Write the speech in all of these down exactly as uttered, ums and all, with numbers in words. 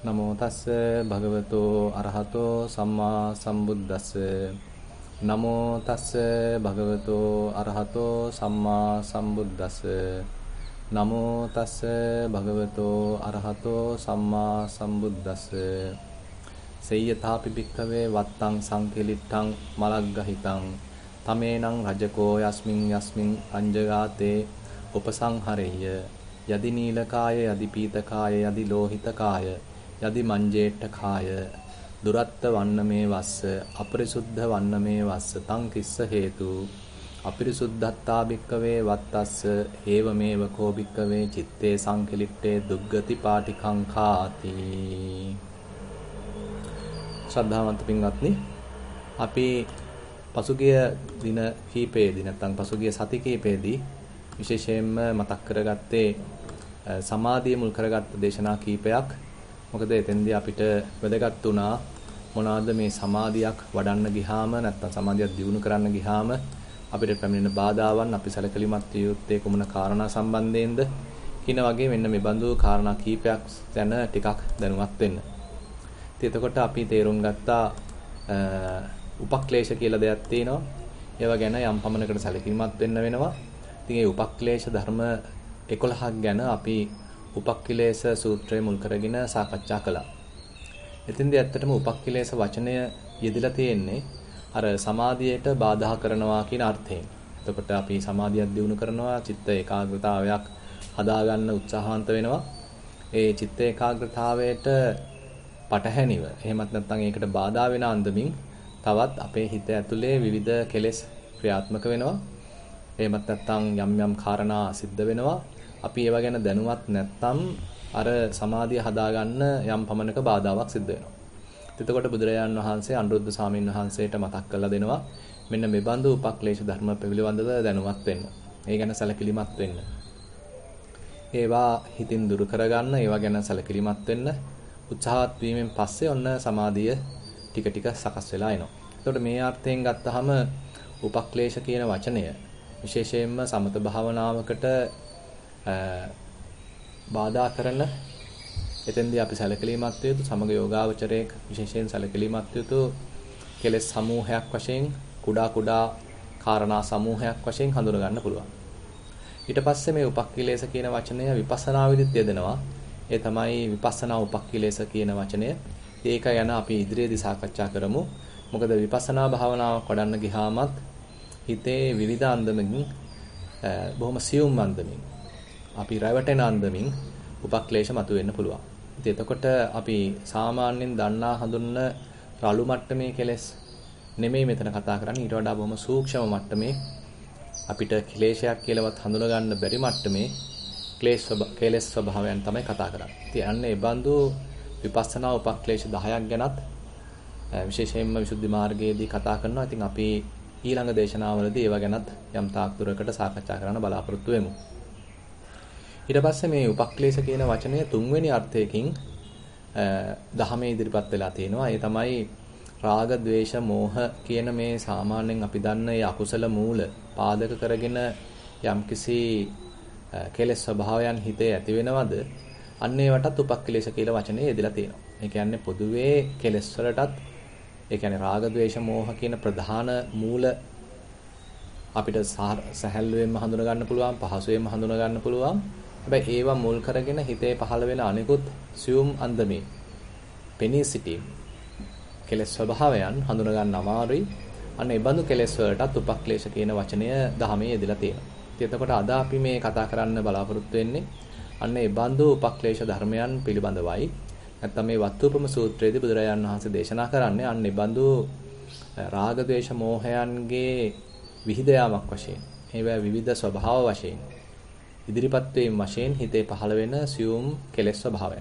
නමෝ තස්ස භගවතෝ අරහතෝ සම්මා සම්බුද්දස්ස නමෝ තස්ස භගවතෝ අරහතෝ සම්මා සම්බුද්දස්ස නමෝ තස්ස භගවතෝ අරහතෝ සම්මා සම්බුද්දස්ස සේයථාපි භික්ඛවේ වත්තං සංකේලිට්ඨං මලග්ගහිතං තමේනං රජකෝ යස්මින් යස්මින් අංජගාතේ උපසංහරෙය්‍ය යදි නීලකාය යදි පීතකාය යදි ලෝහිතකාය යදි මංජේට්ඨකාය දුරත්ත වන්නමේ වස්ස අපරිසුද්ධ වන්නමේ වස්ස තං කිස්ස හේතු අපරිසුද්ධත්තා භික්කවේ වත්තස්ස හේවමේව කෝ භික්කවේ චිත්තේ සංකලිට්ඨේ දුග්ගති පාටිකං කාති. ශ්‍රද්ධාවන්ත පින්වත්නි, අපි පසුගිය දින කීපයේදී නැත්නම් පසුගිය සති කීපයේදී විශේෂයෙන්ම මතක් කරගත්තේ සමාධිය මුල් කරගත්ත දේශනා කීපයක්. මොකද එතෙන්දී අපිට වැදගත් වුණා මොනවාද මේ සමාධියක් වඩන්න ගියාම නැත්නම් සමාධියක් දියුණු කරන්න ගියාම අපිට පැමිණෙන බාධාවන් අපි සැලකලිමත් විය යුත්තේ කුමන කාරණා සම්බන්ධයෙන්ද කියන වගේ මෙන්න මේ බඳු කාරණා කීපයක් ගැන ටිකක් දැනුවත් වෙන්න. ඉතින් එතකොට අපි තේරුම් ගත්තා උපක්ලේශ කියලා දෙයක් තියෙනවා. ඒවා ගැන යම් පමණකට සැලකිලිමත් වෙන්න වෙනවා. ඉතින් මේ උපක්ලේශ ධර්ම එකොළහක් ගැන අපි උපක්ඛිලේශ සූත්‍රය මුල් කරගෙන සාකච්ඡා කළා. එතෙන්දී ඇත්තටම උපක්ඛිලේශ වචනය යෙදලා තියෙන්නේ අර සමාධියට බාධා කරනවා කියන අර්ථයෙන්. එතකොට අපි සමාධියක් දියුණු කරනවා, චිත්ත ඒකාග්‍රතාවයක් හදාගන්න උත්සාහවන්ත වෙනවා. ඒ චිත්ත ඒකාග්‍රතාවයට පටහැනිව එහෙමත් නැත්නම් ඒකට බාධා වෙන අන්දමින් තවත් අපේ හිත ඇතුලේ විවිධ කෙලෙස් ක්‍රියාත්මක වෙනවා. එහෙමත් නැත්නම් යම් යම් කාරණා සිද්ධ වෙනවා. අපි ඒවා ගැන දැනුවත් නැත්නම් අර සමාධිය හදාගන්න යම් පමණක බාධාවක් සිද්ධ වෙනවා. එතකොට බුදුරජාණන් වහන්සේ අනුරුද්ධ ස්වාමීන් වහන්සේට මතක් කරලා දෙනවා මෙන්න මේ බඳු උපක්ලේශ ධර්ම පිළිබඳව දැනුවත් වෙන්න. ඒ ගැන සැලකිලිමත් වෙන්න. ඒවා හිතින් දුරු කරගන්න, ඒවා ගැන සැලකිලිමත් වෙන්න උත්සාහත් වීමෙන් පස්සේ ඔන්න සමාධිය ටික ටික සකස් වෙලා එනවා. එතකොට මේ අර්ථයෙන් ගත්තාම උපක්ලේශ කියන වචනය විශේෂයෙන්ම සමත භාවනාවකට බාධා කරන එතෙන්දී අපි සැලකිලිමත් යුතු සමග යෝගාවචරයක විශේෂයෙන් සැලකිලිමත් යුතු කෙලෙස් සමූහයක් වශයෙන් කුඩා කුඩා කාරණා සමූහයක් වශයෙන් හඳුන ගන්න පුළුවන්. ඊට පස්සේ මේ උපක්ඛිලේශ කියන වචනය විපස්සනා විදිහට යෙදෙනවා. ඒ තමයි විපස්සනා උපක්ඛිලේශ කියන වචනය. ඒක ගැන අපි ඉදිරියේදී සාකච්ඡා කරමු. මොකද විපස්සනා භාවනාවක් වඩන්න ගියාමත් හිතේ විවිධ අන්දමින් බොහොම සියුම් අන්දමින් අපි රැවටෙන අන්දමින් උපක්ලේශ මතුවෙන්න පුළුවන්. ඉතින් එතකොට අපි සාමාන්‍යයෙන් දන්නා හඳුන්වන රළු මට්ටමේ කෙලෙස් නෙමෙයි මෙතන කතා කරන්නේ. ඊට වඩා බොහොම සූක්ෂම මට්ටමේ අපිට ක්ලේශයක් කියලාවත් හඳුනා ගන්න බැරි මට්ටමේ ක්ලේශ කෙලෙස් ස්වභාවයන් තමයි කතා කරන්නේ. ඉතින් අන්නේ ඒ බඳු විපස්සනා උපක්ලේශ දහයක් ගැනත් විශේෂයෙන්ම විසුද්ධි මාර්ගයේදී කතා කරනවා. ඉතින් අපි ඊළඟ දේශනාවලදී ඒවා ගැනත් යම් තාක් දුරකට සාකච්ඡා කරන්න බලාපොරොත්තු වෙමු. ඊට පස්සේ මේ උපක්ලේශ කියන වචනය තුන්වෙනි අර්ථයකින් දහමේ ඉදිරිපත් වෙලා තියෙනවා. ඒ තමයි රාග, ద్వේෂ, මෝහ කියන මේ සාමාන්‍යයෙන් අපි දන්න මේ අකුසල මූල පාදක කරගෙන යම්කිසි කෙලෙස් ස්වභාවයන් හිතේ ඇති වෙනවද? අන්න ඒවටත් උපක්ලේශ කියලා වචනේ යෙදලා තියෙනවා. ඒ කියන්නේ පොදුවේ කෙලෙස් වලටත් ඒ කියන්නේ රාග, ద్వේෂ, මෝහ කියන ප්‍රධාන මූල අපිට සහැල්ලුවෙන්ම හඳුනා ගන්න පුළුවන්, පහසුවෙන්ම හඳුනා ගන්න පුළුවන්. හැබැයි ඒවා මුල් කරගෙන හිතේ පහළ වෙන අනිකුත් සියුම් අන්දමේ පෙනී සිටීම කෙලෙස් ස්වභාවයන් හඳුනා ගන්න අමාරුයි. අන්න ඒ බඳු කෙලෙස් වලටත් උපක්ලේශ කියන වචනය දහමේ යෙදලා තියෙනවා. ඉතින් එතකොට අද අපි මේ කතා කරන්න බලාපොරොත්තු වෙන්නේ අන්න ඒ බඳු උපක්ලේශ ධර්මයන් පිළිබඳවයි. නැත්නම් මේ වත්තුපම සූත්‍රයේදී බුදුරජාණන් වහන්සේ දේශනා කරන්නේ අන්න ඒ බඳු රාග, ద్వේෂ, මෝහයන්ගේ විහිද යාමක් වශයෙන්, ඒවා විවිධ ස්වභාව වශයෙන් ඉදිරිපත් වීම වශයෙන් හිතේ පහළ වෙන සියුම් කෙලෙස් ස්වභාවයන්.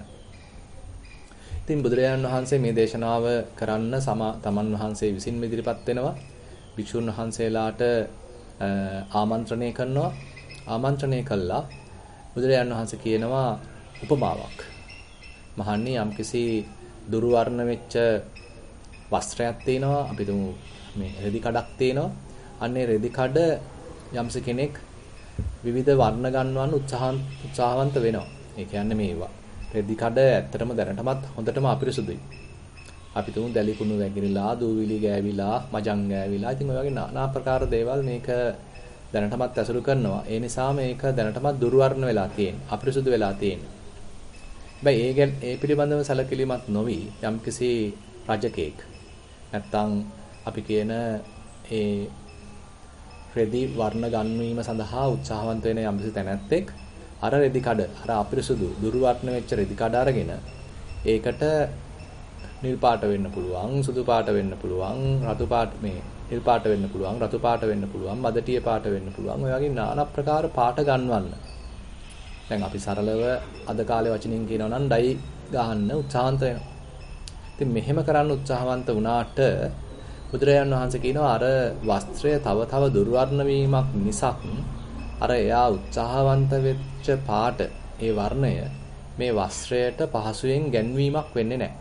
ඉතින් බුදුරජාණන් වහන්සේ මේ දේශනාව කරන්න සම තමන් වහන්සේ විසින් ඉදිරිපත් වෙනවා. භික්ෂුන් වහන්සේලාට ආමන්ත්‍රණය කරනවා. ආමන්ත්‍රණය කළා බුදුරජාණන් වහන්සේ කියනවා උපමාවක්. මහන්නේ යම්කිසි දුරු වර්ණ වෙච්ච වස්ත්‍රයක් තියෙනවා. අපි දුමු මේ රෙදි කඩක් තියෙනවා. අන්නේ රෙදි කඩ යම්ස කෙනෙක් විවිධ වර්ණ ගන්නවන්න උත්සාහ උත්සාහවන්ත වෙනවා. ඒ කියන්නේ මේවා රෙදි කඩ ඇත්තටම දැනටමත් හොඳටම අපිරිසුදුයි. අපි තුමු දැලි කුණු වැగిරිලා, දූවිලි ගෑවිලා, මජං ගෑවිලා. ඉතින් ඔය වගේ নানা ප්‍රකාර දේවල් මේක දැනටමත් ඇසුරු කරනවා. ඒ නිසා මේක දැනටමත් දුර්වර්ණ වෙලා තියෙන්නේ. අපිරිසුදු වෙලා තියෙන්නේ. හැබැයි ඒ ගැන ඒ පිළිබඳව සැලකිලිමත් නොවි යම්කිසි රජකෙක් නැත්තම් අපි කියන ඒ රෙදි වර්ණ ගන්වීම සඳහා උත්සාහවන්ත වෙන යම්කිසි තැනැත්තෙක් අර රෙදි කඩ අර අපිරිසුදු දුර්වර්ණ වෙච්ච රෙදි කඩ අරගෙන ඒකට නිල් පාට වෙන්න පුළුවන්, සුදු පාට වෙන්න පුළුවන්, රතු පාට මේ නිල් පාට වෙන්න පුළුවන්, රතු පාට වෙන්න පුළුවන්, මදටිය පාට වෙන්න පුළුවන්. ඔය වගේ নানা ප්‍රකාර පාට ගන්වන්න. දැන් අපි සරලව අද කාලේ වචනින් කියනවා නම් ඩයි ගහන්න උත්සාහන්ත වෙනවා. ඉතින් මෙහෙම කරන්න උත්සාහවන්ත වුණාට බුදුරජාණන් වහන්සේ කියනවා අර වස්ත්‍රය තව තව දුර්වර්ණ වීමක් මිසක් අර එයා උත්සාහවන්ත වෙච්ච පාට ඒ වර්ණය මේ වස්ත්‍රයට පහසුවෙන් ගැන්වීමක් වෙන්නේ නැහැ.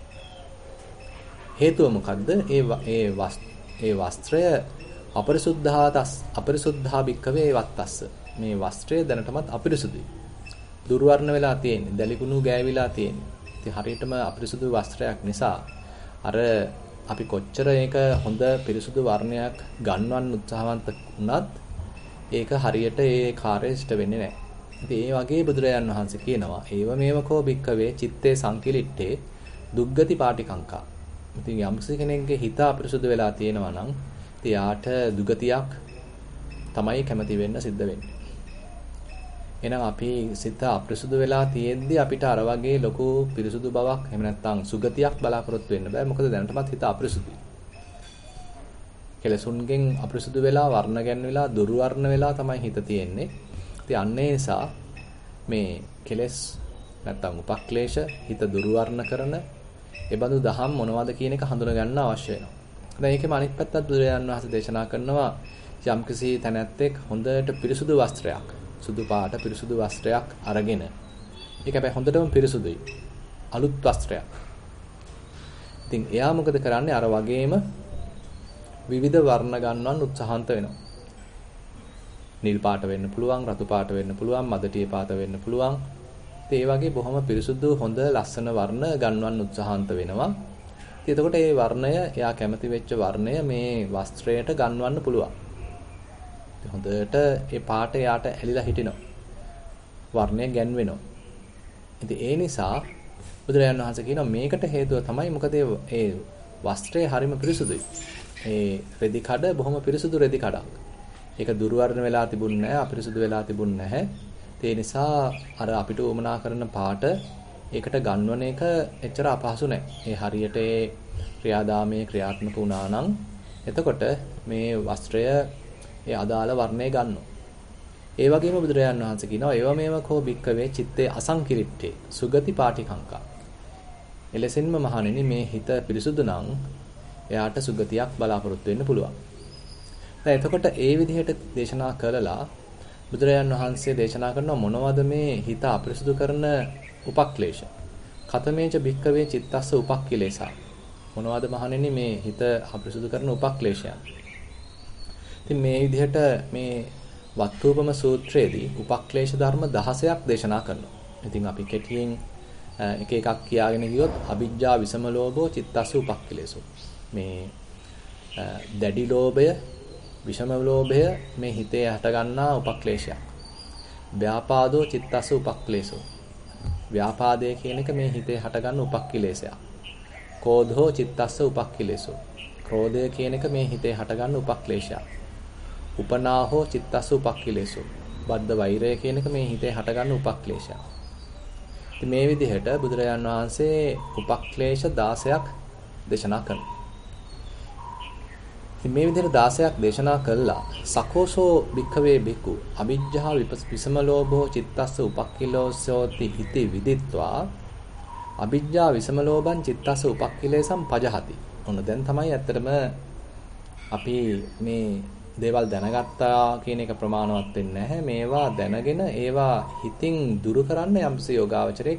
හේතුව මොකද්ද? ඒ ඒ ඒ වස්ත්‍රය අපරිසුද්ධාතස් අපරිසුද්ධා භික්කවේ වත්තස්ස. මේ වස්ත්‍රය දැනටමත් අපිරිසුදුයි. දුර්වර්ණ වෙලා තියෙන්නේ, දැලිකුණු ගෑවිලා තියෙන්නේ. ඉතින් හරියටම අපිරිසුදු වස්ත්‍රයක් නිසා අර අපි කොච්චර ඒක හොඳ පිරිසුදු වර්ණයක් ගන්වන්න උත්සාහවන්ත වුණත් ඒක හරියට ඒ කාර්යය ඉෂ්ට වෙන්නේ නැහැ. ඉතින් ඒ වගේ බුදුරජාන් වහන්සේ කියනවා ඒව මේවකෝ භික්කවේ චිත්තේ සංකිලිට්ඨේ දුග්ගති පාටිකංකා. ඉතින් යම්කිසි කෙනෙක්ගේ හිත අපිරිසුදු වෙලා තියෙනවා නම් ඉතින් යාට දුගතියක් තමයි කැමති වෙන්න සිද්ධ වෙන්නේ. එහෙනම් අපි සිත අපිරිසුදු වෙලා තියෙද්දි අපිට අර වගේ ලොකු පිරිසුදු බවක් එහෙම නැත්නම් සුගතියක් බලාපොරොත්තු වෙන්න බෑ. මොකද දැනටමත් හිත අපිරිසුදුයි. කෙලසුන්ගෙන් අපිරිසුදු වෙලා වර්ණ ගැන්විලා දුර්වර්ණ වෙලා තමයි හිත තියෙන්නේ. ඉතින් අන්න ඒ නිසා මේ කෙලස් නැත්නම් උපක්ලේශ හිත දුර්වර්ණ කරන ඒ බඳු දහම් මොනවද කියන එක හඳුනා ගන්න අවශ්‍ය වෙනවා. දැන් ඒකෙම අනිත් පැත්තත් බුදුරජාණන් වහන්සේ දේශනා කරනවා යම්කිසි තැනැත්තෙක් හොඳට පිරිසුදු වස්ත්‍රයක් සුදු පාට පිරිසුදු වස්ත්‍රයක් අරගෙන ඒක හැබැයි හොඳටම පිරිසුදුයි. අලුත් වස්ත්‍රයක්. ඉතින් එයා මොකද කරන්නේ? අර වගේම විවිධ වර්ණ ගන්නවන් උත්සාහන්ත වෙනවා. නිල් පාට වෙන්න පුළුවන්, රතු පාට වෙන්න පුළුවන්, මදටිය පාට වෙන්න පුළුවන්. ඉතින් ඒ වගේ බොහොම පිරිසුදු හොඳ ලස්සන වර්ණ ගන්නවන් උත්සාහන්ත වෙනවා. ඉතින් එතකොට මේ වර්ණය එයා කැමති වෙච්ච වර්ණය මේ වස්ත්‍රයට ගන්නවන්න පුළුවන්. හොඳට ඒ පාට යාට ඇලිලා හිටිනවා. වර්ණය ගැන්වෙනවා. ඉතින් ඒ නිසා බුදුරජාණන් වහන්සේ කියනවා මේකට හේතුව තමයි මොකද ඒ වස්ත්‍රය හරිම පිරිසුදුයි. ඒ රෙදි කඩ බොහොම පිරිසුදු රෙදි කඩක්. ඒක දුර්වර්ණ වෙලා තිබුණ නැහැ, අපිරිසුදු වෙලා තිබුණ නැහැ. ඒ නිසා අර අපිට උවමනා කරන පාට ඒකට ගන්වන එක එච්චර අපහසු නැහැ. ඒ හරියට ඒ ක්‍රියාදාමයේ ක්‍රියාත්මක වුණා නම් එතකොට මේ වස්ත්‍රය ඒ අදාළ වර්ණය ගන්නවා. ඒ වගේම බුදුරජාණන් වහන්සේ කියනවා ඒව මේව කෝ භික්කවේ චිත්තේ අසංකිලිට්ඨේ සුගති පාටිකංකා. එලෙසින්ම මහණෙනි මේ හිත පිරිසුදු නම් එයාට සුගතියක් බලාපොරොත්තු වෙන්න පුළුවන්. දැන් එතකොට ඒ විදිහට දේශනා කළලා බුදුරජාණන් වහන්සේ දේශනා කරනවා මොනවද මේ හිත අපිරිසුදු කරන උපක්ලේශ? කතමේච භික්කවේ චිත්තස්ස උපක්ඛිලේසා. මොනවද මහණෙනි මේ හිත අපිරිසුදු කරන උපක්ලේශයන්? ඉතින් මේ විදිහට මේ වත්ථූපම සූත්‍රයේදී උපක්ලේශ ධර්ම දහසයක් දේශනා කරනවා. ඉතින් අපි කෙටියෙන් එක එකක් කියාගෙන ගියොත් අවිජ්ජා විසම ලෝභෝ චිත්තස්ස උපක්ඛිලේසෝ. මේ දැඩි ලෝභය, විෂම ලෝභය මේ හිතේ හටගන්නා උපක්ලේශයක්. ව්‍යාපාදෝ චිත්තස්ස උපක්ලේශෝ. ව්‍යාපාදය කියන එක මේ හිතේ හටගන්න උපක්ඛිලේශයක්. කෝධෝ චිත්තස්ස උපක්ඛිලේසෝ. ක්‍රෝධය කියන එක මේ හිතේ හටගන්න උපක්ලේශයක්. උපනාහෝ චිත්තස්ස උපක්ඛිලේසෝ. බද්ධ වෛරය කියන එක මේ හිතේ හටගන්න උපක්ලේශයක්. ඉතින් මේ විදිහට බුදුරජාන් වහන්සේ උපක්ලේශ දාසයක් දේශනා කරනවා. ඉතින් මේ විදිහට දාසයක් දේශනා කළා සකෝසෝ භික්ඛවේ බිකු අවිජ්ජා විසම ලෝභෝ චිත්තස්ස උපක්ඛිලෝසෝති හිති විදිත්වා අවිජ්ජා විසම ලෝභං චිත්තස්ස උපක්ඛිලේසම් පජහති. ඔන්න දැන් තමයි ඇත්තටම අපි මේ දේවල් දැනගත්තා කියන එක ප්‍රමාණවත් වෙන්නේ නැහැ. මේවා දැනගෙන ඒවා හිතින් දුරු කරන්න යම්සි යෝගාවචරයක්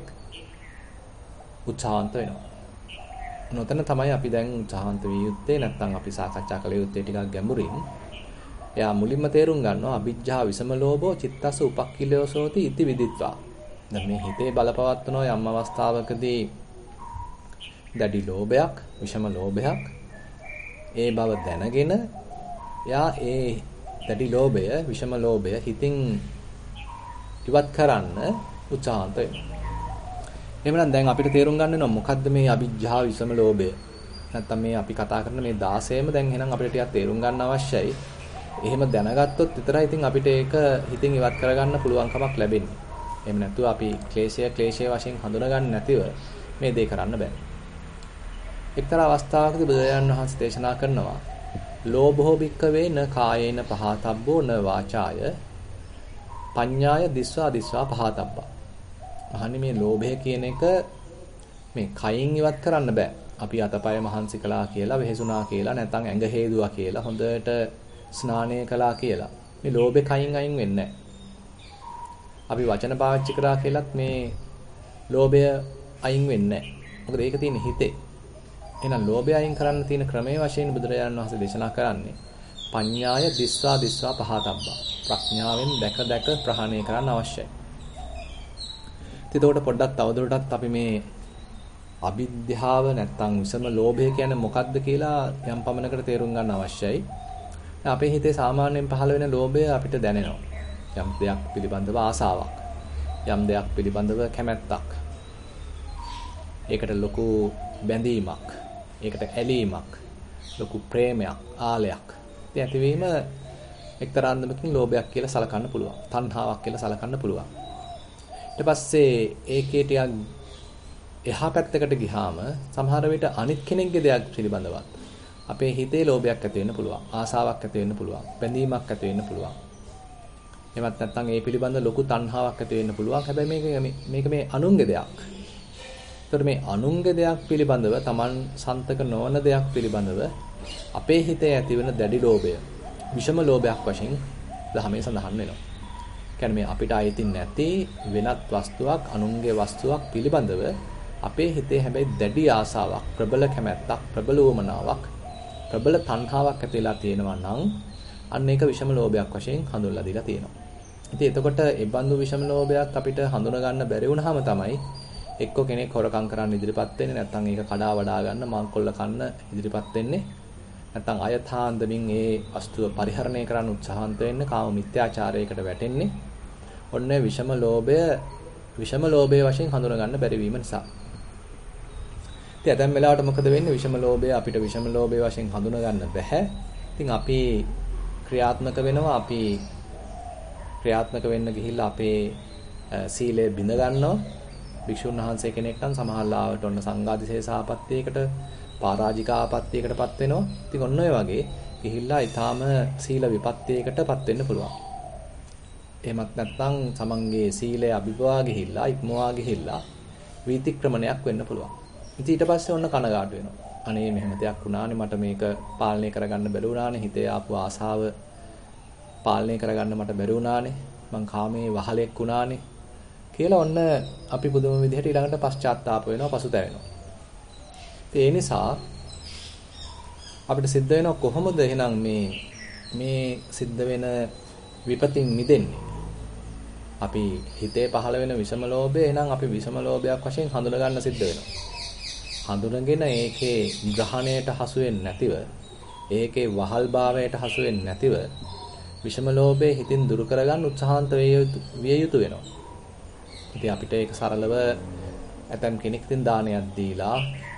උත්සාහන්ත වෙනවා. නොතන තමයි අපි දැන් උත්සාහන්ත විය යුත්තේ. නැත්නම් අපි සාකච්ඡා කළ යුත්තේ ටිකක් ගැඹුරින්. එයා මුලින්ම තේරුම් ගන්නවා අවිජ්ජා විසම ලෝභෝ චිත්තස්ස උපක්ඛිලෝසෝති ඉති විදිත්වා. දැන් මේ හිතේ බලපවත්වන යම් අවස්ථාවකදී දැඩි ලෝභයක්, විෂම ලෝභයක් ඒ බව දැනගෙන යා ඒ දැඩි ලෝභය, විෂම ලෝභය හිතින් ඉවත් කරන්න උත්සාහන්ත වෙනවා. එහෙනම් දැන් අපිට තේරුම් ගන්න වෙනවා මොකද්ද මේ අවිජ්ජා විෂම ලෝභය? නැත්තම් මේ අපි කතා කරන මේ දාසයම දැන් එහෙනම් අපිට ටිකක් තේරුම් ගන්න අවශ්‍යයි. එහෙම දැනගත්තොත් විතරයි ඉතින් අපිට ඒක හිතින් ඉවත් කරගන්න පුළුවන්කමක් ලැබෙන්නේ. එහෙම නැතුව අපි ක්ලේශය ක්ලේශය වශයෙන් හඳුනගන්න නැතිව මේ දේ කරන්න බෑ. එක්තරා අවස්ථාවකදී බුදුරජාණන් වහන්සේ දේශනා කරනවා ලෝභෝ භික්ඛවේ න කායේන පහතබ්බෝ න වාචාය පඤ්ඤාය දිස්වා දිස්වා පහතබ්බා. මහන්නේ මේ ලෝභය කියන එක මේ කයින් ඉවත් කරන්න බෑ. අපි අතපය මහන්සි කළා කියලා, වෙහෙසුණා කියලා, නැත්නම් ඇඟ හේදුවා කියලා, හොඳට ස්නානය කළා කියලා මේ ලෝභේ කයින් අයින් වෙන්නේ නැහැ. අපි වචන පාවිච්චි කරා කියලත් මේ ලෝභය අයින් වෙන්නේ නැහැ. මොකද ඒක තියෙන හිතේ. එහෙනම් ලෝභය අයින් කරන්න තියෙන ක්‍රමයේ වශයෙන් බුදුරජාණන් වහන්සේ දේශනා කරන්නේ පඤ්ඤාය දිස්වා දිස්වා පහතබ්බා. ප්‍රඥාවෙන් දැක දැක ප්‍රහාණය කරන්න අවශ්‍යයි. එතකොට පොඩ්ඩක් තවදුරටත් අපි මේ අවිද්‍යාව නැත්තම් විසම ලෝභය කියන්නේ මොකක්ද කියලා යම් පමණකට තේරුම් ගන්න අවශ්‍යයි. අපේ හිතේ සාමාන්‍යයෙන් පහළ වෙන ලෝභය අපිට දැනෙනවා. යම් දෙයක් පිළිබඳව ආසාවක්, යම් දෙයක් පිළිබඳව කැමැත්තක්, ඒකට ලොකු බැඳීමක්, ඒකට ඇලීමක්, ලොකු ප්‍රේමයක්, ආලයක්. ඉතින් ඇතිවීම එක්තරා අන්දමකින් ලෝභයක් කියලා සලකන්න පුළුවන්. තණ්හාවක් කියලා සලකන්න පුළුවන්. ඊට පස්සේ ඒකේ ටිකක් එහා පැත්තකට ගියාම සමහර විට අනිත් කෙනෙක්ගේ දෙයක් පිළිබඳවත් අපේ හිතේ ලෝභයක් ඇති වෙන්න පුළුවන්. ආසාවක් ඇති වෙන්න පුළුවන්. බැඳීමක් ඇති වෙන්න පුළුවන්. එහෙමත් නැත්නම් ඒ පිළිබඳ ලොකු තණ්හාවක් ඇති වෙන්න පුළුවන්. හැබැයි මේක මේක මේ අනුන්ගේ දෙයක්. ඒතර මේ අනුන්ගේ දෙයක් පිළිබඳව Taman සන්තක නොවන දෙයක් පිළිබඳව අපේ හිතේ ඇති වෙන දැඩි ලෝභය, විෂම ලෝභයක් වශයෙන් ධර්මයේ සඳහන් වෙනවා. කියන්නේ මේ අපිට අයිති නැති වෙනත් වස්තුවක්, අනුන්ගේ වස්තුවක් පිළිබඳව අපේ හිතේ හැබැයි දැඩි ආසාවක්, ප්‍රබල කැමැත්තක්, ප්‍රබල වමනාවක්, ප්‍රබල තණ්හාවක් ඇතිලා තියෙනවා නම් අන්න ඒක විෂම ලෝභයක් වශයෙන් හඳුන්වලා දීලා තියෙනවා. ඉතින් එතකොට ඒ බඳු විෂම ලෝභයක් අපිට හඳුනා ගන්න බැරි වුණාම තමයි එක්ක කෙනෙක් හොරකම් කරන්න ඉදිරිපත් වෙන්නේ, නැත්නම් ඒක කඩා වඩා ගන්න, මංකොල්ල කන්න ඉදිරිපත් වෙන්නේ. නැත්නම් අයථාන්දමින් ඒ වස්තුව පරිහරණය කරන්න උත්සාහන්ත වෙන්නේ, කාම මිත්‍යාචාරයකට වැටෙන්නේ. ඔන්න විෂම ලෝභය විෂම ලෝභය වශයෙන් හඳුනා ගන්න බැරි වීම නිසා. ඉතින් ඇතැම් වෙලාවට මොකද වෙන්නේ? විෂම ලෝභය අපිට විෂම ලෝභය වශයෙන් හඳුනා ගන්න බැහැ. ඉතින් අපි ක්‍රියාත්මක වෙනවා. අපි ක්‍රියාත්මක වෙන්න ගිහිල්ලා අපේ සීලය බිඳ ගන්නවා. භික්ෂුන් වහන්සේ කෙනෙක් නම් සමහරලාවට ඔන්න සංඝාදිශේෂ ආපත්‍යයකට, පරාජිකා ආපත්‍යයකටපත් වෙනවා. ඉතින් ඔන්න ඔය වගේ ගිහිල්ලා ඊටාම සීල විපත්‍යයකටපත් වෙන්න පුළුවන්. එහෙමත් නැත්නම් තමන්ගේ සීලය අභිභවා ගිහිල්ලා, ඉක්මවා ගිහිල්ලා වීතික්‍රමණයක් වෙන්න පුළුවන්. ඉතින් ඊට පස්සේ ඔන්න කනගාටු වෙනවා. අනේ මෙහෙම දෙයක් වුණානේ, මට මේක පාලනය කරගන්න බැරි වුණානේ, හිතේ ආපු ආසාව පාලනය කරගන්න මට බැරි වුණානේ, මං කාමයේ වහලෙක් වුණානේ කියලා ඔන්න අපි පුදුම විදිහට ඊළඟට පශ්චාත්තාප වෙනවා, පසුතැවෙනවා. ඒ නිසා අපිට සිද්ධ වෙනවා කොහොමද එහෙනම් මේ මේ සිද්ධ වෙන විපතින් මිදෙන්නේ? අපි හිතේ පහළ වෙන විෂම ලෝභය එහෙනම් අපි විෂම ලෝභයක් වශයෙන් හඳුනා ගන්න සිද්ධ වෙනවා. හඳුනගෙන ඒකේ ග්‍රහණයට හසු වෙන්නේ නැතිව, ඒකේ වහල්භාවයට හසු වෙන්නේ නැතිව විෂම ලෝභය හිතින් දුරු කරගන්න උත්සාහන්ත විය යුතු වෙනවා. ඉතින් අපිට ඒක සරලව ඇතම් කෙනෙක් ඉතින් දානයක් දීලා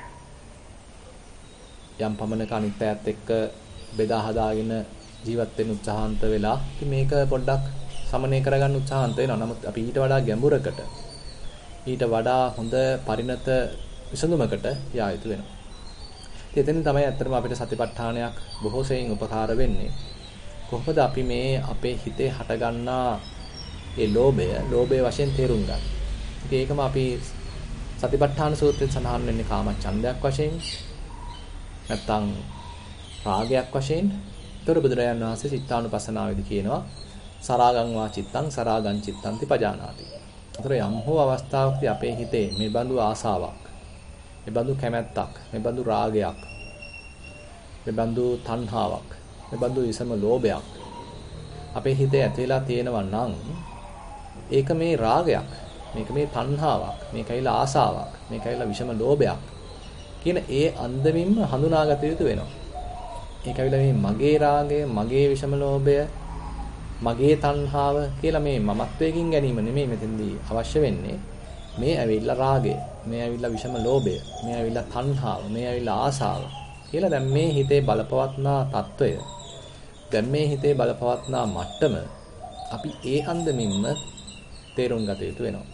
යම් පමණක අනිත් පැයත් එක්ක බෙදා හදාගෙන ජීවත් වෙන්න උත්සාහන්ත වෙලා ඉතින් මේක පොඩ්ඩක් සමනය කරගන්න උත්සාහන්ත වෙනවා. නමුත් අපි ඊට වඩා ගැඹුරකට, ඊට වඩා හොඳ පරිණත විසඳුමකට යා යුතු වෙනවා. ඉතින් එතෙන් තමයි ඇත්තටම අපිට සතිපට්ඨානයක් බොහෝ සෙයින් උපකාර වෙන්නේ. කොහොමද අපි මේ අපේ හිතේ හටගන්නා ඒ ලෝභය, ලෝභය වශයෙන් තේරුම් ගන්න. ඉතින් ඒකම අපි සතිපට්ඨාන සූත්‍රයෙන් සඳහන් වෙන්නේ කාමච්ඡන්දයක් වශයෙන්, නැත්තම් රාගයක් වශයෙන්. ඒතර බුදුරජාණන් වහන්සේ චිත්තානුපස්සනාවේදී කියනවා සරාගං වා චිත්තං සරාගං චිත්තං තිපජානාති. ඒතර යම් හෝ අවස්ථාවකදී අපේ හිතේ මේ බඳු ආසාවක්, මේ බඳු කැමැත්තක්, මේ බඳු රාගයක්, මේ බඳු තණ්හාවක්, මේ බඳු විසම ලෝභයක් අපේ හිතේ ඇති වෙලා තියෙනවා නම් ඒක මේ රාගයක්, මේක මේ තණ්හාවක්, මේක ඇවිල්ලා ආසාවක්, මේක ඇවිල්ලා විෂම ලෝභයක් කියන ඒ අන්දමින්ම හඳුනාගත යුතු වෙනවා. ඒක ඇවිල්ලා මේ මගේ රාගය, මගේ විෂම ලෝභය, මගේ තණ්හාව කියලා මේ මමත්වයෙන් ගැනීම නෙමෙයි මෙතෙන්දී අවශ්‍ය වෙන්නේ. මේ ඇවිල්ලා රාගය, මේ ඇවිල්ලා විෂම ලෝභය, මේ ඇවිල්ලා තණ්හාව, මේ ඇවිල්ලා ආසාව කියලා දැන් මේ හිතේ බලපවත්නා తত্ত্বය, දැන් මේ හිතේ බලපවත්නා මට්ටම අපි ඒ අන්දමින්ම තේරුම් ගත යුතු වෙනවා.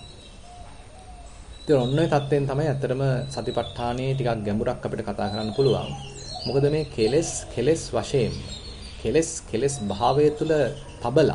ඉතින් ඔන්න ඔය தත්වෙන් තමයි ඇත්තටම සතිපට්ඨානයේ ටිකක් ගැඹුරක් අපිට කතා කරන්න පුළුවන්. මොකද මේ කෙලෙස් කෙලෙස් වශයෙන් කෙලෙස් කෙලෙස් භාවය තුළ තබලා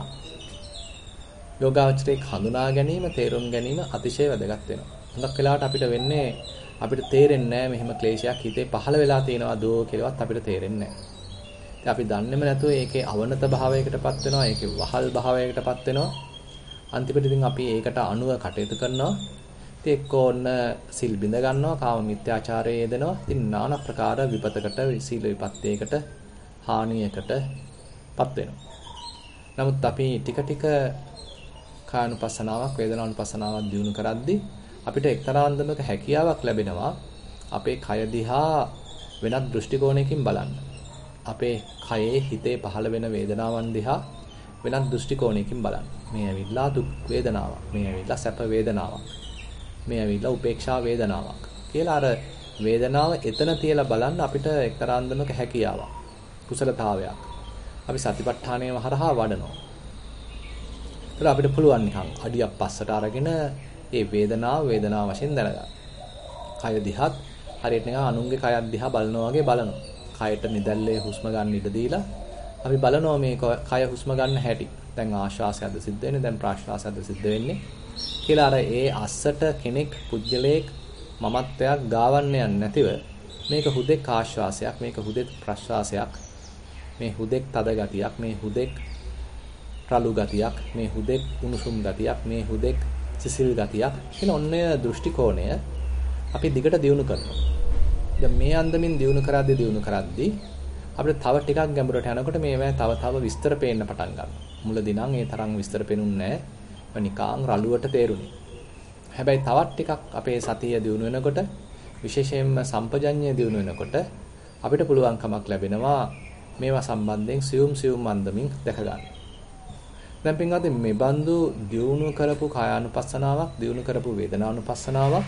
යෝගාවචරයේ හඳුනා ගැනීම, තේරුම් ගැනීම අතිශය වැදගත් වෙනවා. හුඟක් වෙලාවට අපිට වෙන්නේ අපිට තේරෙන්නේ නැහැ මෙහෙම ක්ලේශයක් හිතේ පහළ වෙලා තියෙනවා දෝ කියලාවත් අපිට තේරෙන්නේ නැහැ. ඉතින් අපි දන්නේම නැතුව ඒකේ අවනත භාවයකටපත් වෙනවා, ඒකේ වහල් භාවයකටපත් වෙනවා. අන්තිමට ඉතින් අපි ඒකට අනුව කටයුතු කරනවා. ඉතින් එක්ක ඔන්න සිල් බිඳ ගන්නවා, කාම මිත්‍යාචාරයේ යෙදෙනවා. ඉතින් নানা ප්‍රකාර විපතකට, සීල විපත්‍යයකට, හානියකටපත් වෙනවා. නමුත් අපි ටික ටික කායනුපස්සනාවක්, වේදනානුපස්සනාවක් දියුණු කරද්දී අපිට එක්තරා අන්දමක හැකියාවක් ලැබෙනවා අපේ කය දිහා වෙනත් දෘෂ්ටි කෝණයකින් බලන්න. අපේ කයේ හිතේ පහළ වෙන වේදනාවන් දිහා වෙනත් දෘෂ්ටි කෝණයකින් බලන්න. මේ ඇවිල්ලා දුක් වේදනාවක්, මේ ඇවිල්ලා සැප වේදනාවක්, මේ ඇවිල්ලා උපේක්ෂා වේදනාවක් කියලා අර වේදනාව එතන තියලා බලන්න අපිට එක්තරා අන්දමක හැකියාවක්, කුසලතාවයක් අපි සතිපට්ඨානයම හරහා වඩනවා. ඒත් අපිට පුළුවන් නිකන් අඩියක් පස්සට අරගෙන ඒ වේදනාව වේදනාව වශයෙන් දැනගන්න. කය දිහත් හරියට නිකන් අනුන්ගේ කයක් දිහා බලනවා වගේ බලනවා. කයට නිදැල්ලේ හුස්ම ගන්න ඉඩ දීලා අපි බලනවා මේ කය හුස්ම ගන්න හැටි. දැන් ආශ්වාසයක්ද සිද්ධ වෙන්නේ, දැන් ප්‍රාශ්වාසයක්ද සිද්ධ වෙන්නේ කියලා අර ඒ අස්සට කෙනෙක් පුජ්‍යලයක් මමත්වයක් ගාවන්න යන්නේ නැතිව මේක හුදෙක් ආශ්වාසයක්, මේක හුදෙක් ප්‍රශ්වාසයක්, මේ හුදෙක් තද ගතියක්, මේ හුදෙක් රළු ගතියක්, මේ හුදෙක් උණුසුම් ගතියක්, මේ හුදෙක් සිසිල් ගතියක් කියන ඔන්නේ දෘෂ්ටි කෝණය අපි දිගට දියුණු කරනවා. දැන් මේ අන්දමින් දියුණු කරද්දී දියුණු කරද්දී අපිට තව ටිකක් ගැඹුරට යනකොට මේවා තව තව විස්තර පේන්න පටන් ගන්නවා. මුලදී නම් ඒ තරම් විස්තර පේනුන්නේ නැහැ. නිකං රළුවට තේරුණේ. හැබැයි තවත් ටිකක් අපේ සතිය දියුණු වෙනකොට, විශේෂයෙන්ම සම්පජඤ්ඤය දියුණු වෙනකොට අපිට පුළුවන්කමක් ලැබෙනවා මේවා සම්බන්ධයෙන් සියුම් සියුම් අන්දමින් දැක ගන්න. දැන් පින්වත්නි මේ බඳු දියුණු කරපු කායානුපස්සනාවක්, දියුණු කරපු වේදනානුපස්සනාවක්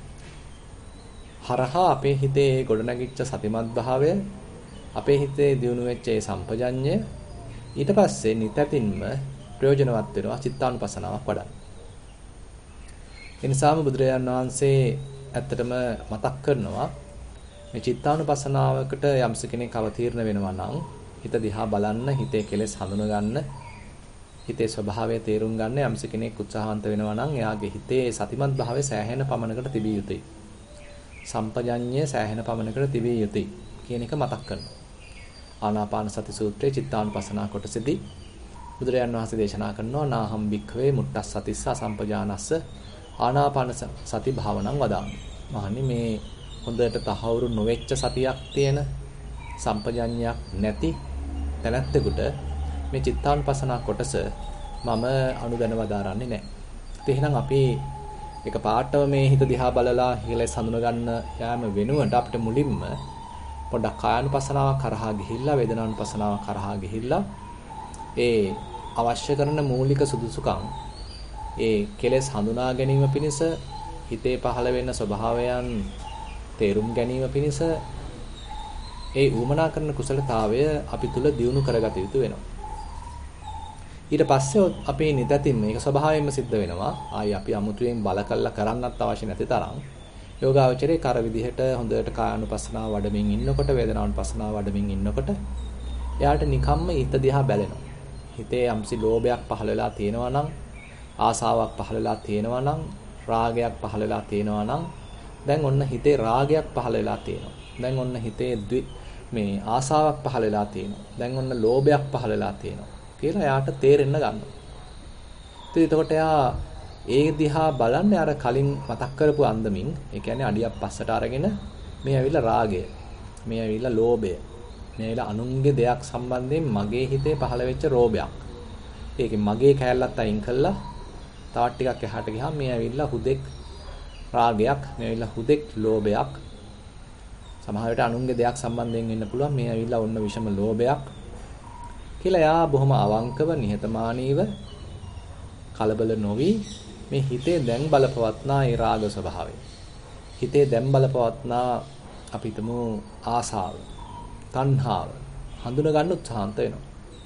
හරහා අපේ හිතේ ගොඩනැගිච්ච සතිමත් භාවය, අපේ හිතේ දියුණු වෙච්ච ඒ සම්පජඤ්ඤය ඊට පස්සේ නිතැතින්ම ප්‍රයෝජනවත් වෙනවා චිත්තානුපස්සනාවක් වඩන්න. ඒ නිසාම බුදුරජාණන් වහන්සේ ඇත්තටම මතක් කරනවා මේ චිත්තානුපස්සනාවකට යම්ස කෙනෙක් අවතීර්ණ වෙනවා නම් හිත දිහා බලන්න, හිතේ කෙලෙස් හඳුන ගන්න, හිතේ ස්වභාවය තේරුම් ගන්න යම්ස කෙනෙක් උත්සාහන්ත වෙනවා නම් එයාගේ හිතේ සතිමත් භාවය සෑහෙන පමණකට තිබිය යුතුයි. සම්පජඤ්ඤය සෑහෙන පමණකට තිබිය යුතුයි කියන එක මතක් කරනවා. ආනාපාන සති සූත්‍රයේ චිත්තානුපස්සනා කොටසදී බුදුරජාණන් වහන්සේ දේශනා කරනවා නාහම් භික්ඛවේ මුට්ටස්සතිස්ස සම්පජානස්ස ආනාපාන සති භාවනං වදාමි. මහණනි මේ හොඳට තහවුරු නොවෙච්ච සතියක් තියෙන, සම්පජඤ්ඤයක් නැති තැනැත්තෙකුට මේ චිත්තානුපස්සනා කොටස මම අනුදැන වදාරන්නේ නැහැ. ඒ එහෙනම් අපි එක පාටම මේ හිත දිහා බලලා හිලස් හඳුන ගන්න යාම වෙනුවට අපිට මුලින්ම පොඩ්ඩක් කායानुපස්සනාවක් කරහා ගිහිල්ලා, වේදනානුපස්සනාවක් කරහා ගිහිල්ලා ඒ අවශ්‍ය කරන මූලික සුදුසුකම්, ඒ කෙලෙස් හඳුනා ගැනීම පිණිස, හිතේ පහළ වෙන ස්වභාවයන් තේරුම් ගැනීම පිණිස ඒ උමනා කරන කුසලතාවය අපි තුල දියුණු කරගත යුතු වෙනවා. ඊට පස්සේ අපේ නිතතින් මේක ස්වභාවයෙන්ම සිද්ධ වෙනවා. ආයි අපි අමුතුවෙන් බල කළා කරන්නත් අවශ්‍ය නැති තරම් යෝගාවචරයේ කර විදිහට හොඳට කායानुපස්සනාව වඩමින් ඉන්නකොට, වේදනානුපස්සනාව වඩමින් ඉන්නකොට එයාට නිකම්ම හිත දිහා බැලෙනවා. හිතේ යම්සි ලෝභයක් පහළ වෙලා තියෙනවා නම්, ආසාවක් පහළ වෙලා තියෙනවා නම්, රාගයක් පහළ වෙලා තියෙනවා නම්, දැන් ඔන්න හිතේ රාගයක් පහළ වෙලා තියෙනවා. දැන් ඔන්න හිතේ මේ ආසාවක් පහළ වෙලා තියෙනවා. දැන් ඔන්න ලෝභයක් පහළ වෙලා තියෙනවා කියලා එයාට තේරෙන්න ගන්නවා. ඉතින් එතකොට එයා ඒ දිහා බලන්නේ අර කලින් මතක් කරපු අන්දමින්, ඒ කියන්නේ අඩියක් පස්සට අරගෙන මේ ඇවිල්ලා රාගය, මේ ඇවිල්ලා ලෝභය, මේ ඇවිල්ලා අනුන්ගේ දෙයක් සම්බන්ධයෙන් මගේ හිතේ පහළ වෙච්ච රෝභයක්. ඒකේ මගේ කැලලත් අයින් කළා තවත් ටිකක් එහාට ගියාම මේ ඇවිල්ලා හුදෙක් රාගයක්, මේ ඇවිල්ලා හුදෙක් ලෝභයක්. සමහර විට අනුන්ගේ දෙයක් සම්බන්ධයෙන් වෙන්න පුළුවන් මේ ඇවිල්ලා ඔන්න විෂම ලෝභයක්. කියලා යා බොහොම අවංකව නිහතමානීව කලබල නොවි මේ හිතේ දැන් බලපවත්නා ඒ රාග ස්වභාවය. හිතේ දැන් බලපවත්නා අපි හිතමු ආසාව, තණ්හාව හඳුන ගන්න උත්සාහන්ත වෙනවා.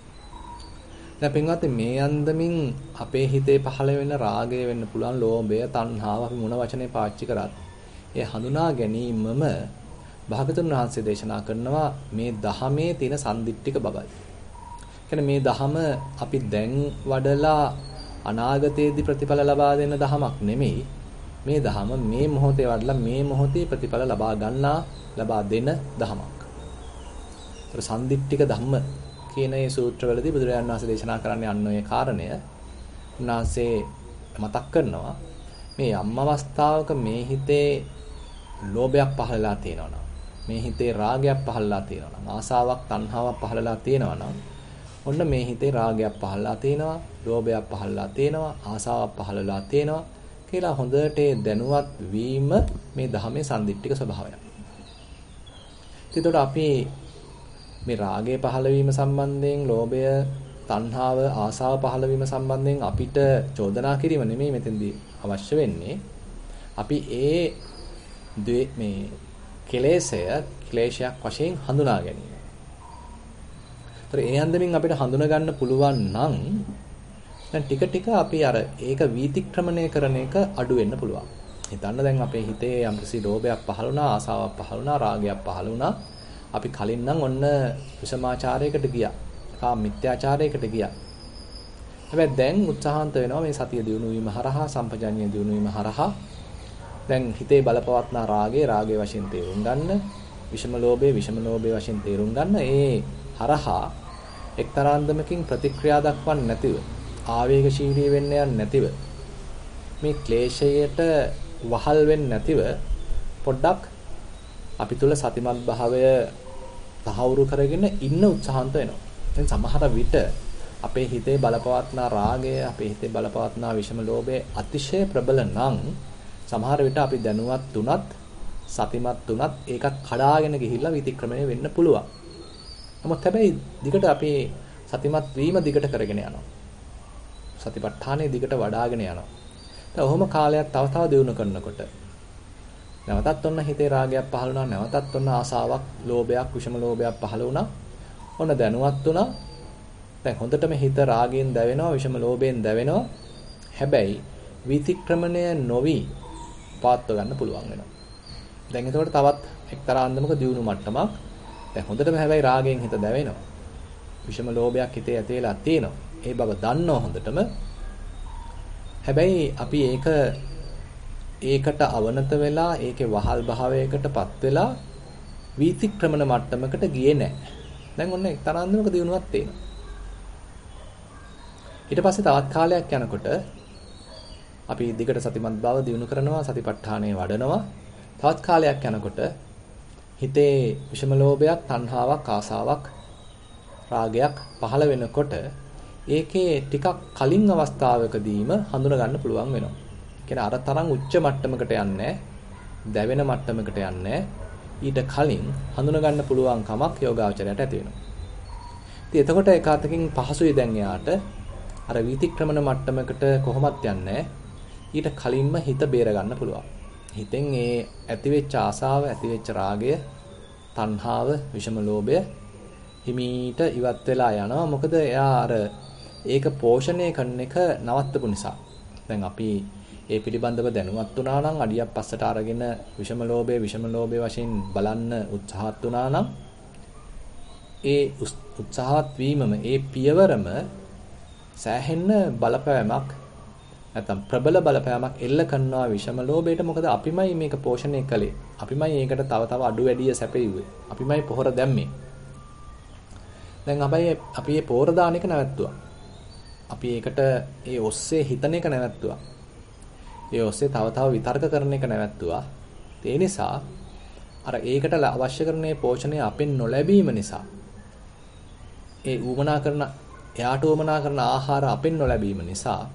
දැන් පින්වත්නි මේ අන්දමින් අපේ හිතේ පහළ වෙන රාගය වෙන්න පුළුවන්, ලෝභය, තණ්හාව අපි මොන වචනේ පාවිච්චි කරත් ඒ හඳුනා ගැනීමම භාගතුන් වහන්සේ දේශනා කරනවා මේ දහමේ තියෙන සම්දිට්ඨික බවයි. කියන්නේ මේ දහම අපි දැන් වඩලා අනාගතයේදී ප්‍රතිඵල ලබා දෙන දහමක් නෙමෙයි. මේ දහම මේ මොහොතේ වඩලා මේ මොහොතේ ප්‍රතිඵල ලබා ගන්නා, ලබා දෙන දහමක්. ඒතර සම්දිට්ඨික ධම්ම කියන මේ සූත්‍රවලදී බුදුරජාණන් වහන්සේ දේශනා කරන්නේ අන්න ඔය කාරණය. උන්වහන්සේ මතක් කරනවා මේ යම් අවස්ථාවක මේ හිතේ ලෝභයක් පහළලා තියෙනවා නම්, මේ හිතේ රාගයක් පහළලා තියෙනවා නම්, ආසාවක්, තණ්හාවක් පහළලා තියෙනවා නම්, ඔන්න මේ හිතේ රාගයක් පහළලා තියෙනවා, ලෝභයක් පහළලා තියෙනවා, ආසාවක් පහළලා තියෙනවා කියලා හොඳට දැනුවත් වීම මේ ධහමේ සම්දිට්ඨික ස්වභාවයක්. එතකොට අපි මේ රාගය පහළ වීම සම්බන්ධයෙන්, ලෝභය, තණ්හාව, ආසාව පහළ වීම සම්බන්ධයෙන් අපිට චෝදනා කිරීම නෙමෙයි මෙතෙන්දී අවශ්‍ය වෙන්නේ. අපි ඒ මේ කෙලෙසය ක්ලේශයක් වශයෙන් හඳුනා ගැනීම. ඒතර ඒ හන්දමින් අපිට හඳුනා ගන්න පුළුවන් නම් දැන් ටික ටික අපි අර ඒක වීතික්‍රමණය කරන එක අඩු වෙන්න පුළුවන්. හිතන්න දැන් අපේ හිතේ යම්කිසි ලෝභයක් පහළ වුණා, ආසාවක් පහළ වුණා, රාගයක් පහළ වුණා. අපි කලින් නම් ඔන්න විසමාචාරයකට ගියා. කාම මිත්‍යාචාරයකට ගියා. හැබැයි දැන් උත්සාහන්ත වෙනවා මේ සතිය දියුණු වීම හරහා, සම්පජඤ්ඤය දියුණු වීම හරහා දැන් හිතේ බලපවත්නා රාගය රාගයේ වශයෙන් තේරුම් ගන්න, විෂම ලෝභය විෂම ලෝභයේ වශයෙන් තේරුම් ගන්න. ඒ හරහා එක්තරාන්දමකින් ප්‍රතික්‍රියා දක්වන්නේ නැතිව, ආවේගශීලී වෙන්න යන්නේ නැතිව, මේ ක්ලේශයට වහල් වෙන්නේ නැතිව පොඩ්ඩක් අපි තුල සතිමත් භාවය තහවුරු කරගෙන ඉන්න උත්සාහන්ත වෙනවා. දැන් සමහර විට අපේ හිතේ බලපවත්නා රාගය, අපේ හිතේ බලපවත්නා විෂම ලෝභය අතිශය ප්‍රබල නම් සමහර විට අපි දැනුවත් තුනත් සතිමත් තුනත් ඒකත් කඩාගෙන ගිහිල්ලා විතික්‍රමණය වෙන්න පුළුවන්. නමුත් හැබැයි දිගට අපි සතිමත් වීම දිගට කරගෙන යනවා. සතිපට්ඨානය දිගට වඩ아가ගෙන යනවා. දැන් ඔහොම කාලයක් තව තව දියුණු කරනකොට නැවතත් ඔන්න හිතේ රාගයක් පහළ වුණා, නැවතත් ඔන්න ආසාවක්, ලෝභයක්, විෂම ලෝභයක් පහළ වුණා. ඔන්න දැනුවත් වුණා. දැන් හොඳටම හිත රාගයෙන් දැවෙනවා, විෂම ලෝභයෙන් දැවෙනවා. හැබැයි විතික්‍රමණය නොවි පාත්ව ගන්න පුළුවන් වෙනවා. දැන් එතකොට තවත් එක්තරා අන්දමක දියුණු මට්ටමක්. දැන් හොඳටම හැබැයි රාගයෙන් හිත දැවෙනවා. විෂම ලෝභයක් හිතේ ඇති වෙලා තියෙනවා. ඒ බව දන්නව හොඳටම. හැබැයි අපි ඒක ඒකට අවනත වෙලා ඒකේ වහල් භාවයකටපත් වෙලා විතික්‍රමන මට්ටමකට ගියේ නැහැ. දැන් ඔන්න එක්තරා අන්දමක දියුණුවක් තියෙනවා. ඊට පස්සේ තවත් කාලයක් යනකොට අපි දිගට සතිමත් බව දියුණු කරනවා, සතිපට්ඨානය වඩනවා. තවත් කාලයක් යනකොට හිතේ විෂම ලෝභයක්, තණ්හාවක්, ආසාවක්, රාගයක් පහළ වෙනකොට ඒකේ ටිකක් කලින් අවස්ථාවකදීම හඳුනා ගන්න පුළුවන් වෙනවා. කියන්නේ අර තරම් උච්ච මට්ටමකට යන්නේ, දැවෙන මට්ටමකට යන්නේ. ඊට කලින් හඳුනා ගන්න පුළුවන් කමක් යෝගාචරයට ඇති වෙනවා. ඉතින් එතකොට ඒකාතකින් පහසුයි දැන් යාට අර විතික්‍රමන මට්ටමකට කොහොමත් යන්නේ. ඊට කලින්ම හිත බේර ගන්න පුළුවන්. හිතෙන් ඒ ඇතිවෙච්ච ආසාව, ඇතිවෙච්ච රාගය, තණ්හාව, විෂම ලෝභය හිමීට ඉවත් වෙලා යනවා. මොකද එයා අර ඒක පෝෂණය කරන එක නවත්තපු නිසා. දැන් අපි ඒ පිළිබඳව දැනුවත් වුණා නම්, අඩියක් පස්සට අරගෙන විෂම ලෝභය විෂම ලෝභය වශයෙන් බලන්න උත්සාහත් වුණා නම්, ඒ උත්සාහත් වීමම, ඒ පියවරම සෑහෙන්න බලපෑමක් නැත්නම් ප්‍රබල බලපෑමක් එල්ල කරනවා විෂම ලෝභයට. මොකද අපිමයි මේක පෝෂණය කළේ. අපිමයි ඒකට තව තව අඩු වැඩිය සැපෙව්වේ. අපිමයි පොහොර දැම්මේ. දැන් අපි අපි මේ පොහොර දාන එක නැවැත්තුවා. අපි ඒකට ඒ ඔස්සේ හිතන එක නැවැත්තුවා. ඒ ඔස්සේ තව තව විතර්ක කරන එක නැවැත්තුවා. ඒ නිසා අර ඒකට අවශ්‍ය කරන පෝෂණය අපෙන් නොලැබීම නිසා, ඒ ඌමනා කරන එයාට ඌමනා කරන ආහාර අපෙන් නොලැබීම නිසා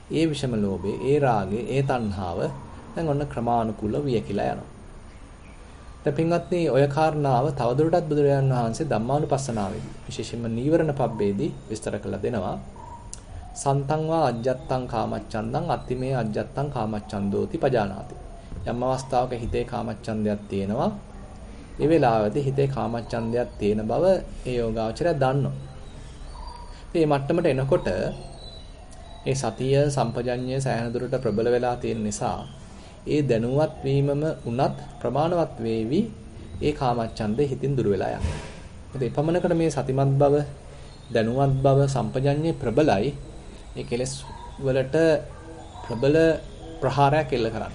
ඒ විෂම ලෝභය, ඒ රාගය, ඒ තණ්හාව දැන් ඔන්න ක්‍රමානුකූලව වියකිලා යනවා. දැන් පින්වත්නි ඔය කාරණාව තවදුරටත් බුදුරජාණන් වහන්සේ ධම්මානුපස්සනාවේදී විශේෂයෙන්ම නීවරණ පබ්බේදී විස්තර කරලා දෙනවා. සන්තං වා අජ්ජත්තං කාමච්ඡන්දං අත්තිමේ අජ්ජත්තං කාමච්ඡන්දෝති පජානාති. යම් අවස්ථාවක හිතේ කාමච්ඡන්දයක් තියෙනවා. ඒ වෙලාවේදී හිතේ කාමච්ඡන්දයක් තියෙන බව ඒ යෝගාවචරය දන්නවා. මේ මට්ටමට එනකොට ඒ සතිය සම්පජඤ්ඤය සෑහෙන දුරට ප්‍රබල වෙලා තියෙන නිසා ඒ දැනුවත් වීමම උනත් ප්‍රමාණවත් වේවි ඒ කාමච්ඡන්දේ හිතින් දුර වෙලා යනවා. මොකද එපමණකට මේ සතිමත් බව දැනුවත් බව සම්පජඤ්ඤේ ප්‍රබලයි ඒ කෙලෙස් වලට ප්‍රබල ප්‍රහාරයක් එල්ල කරන්නේ.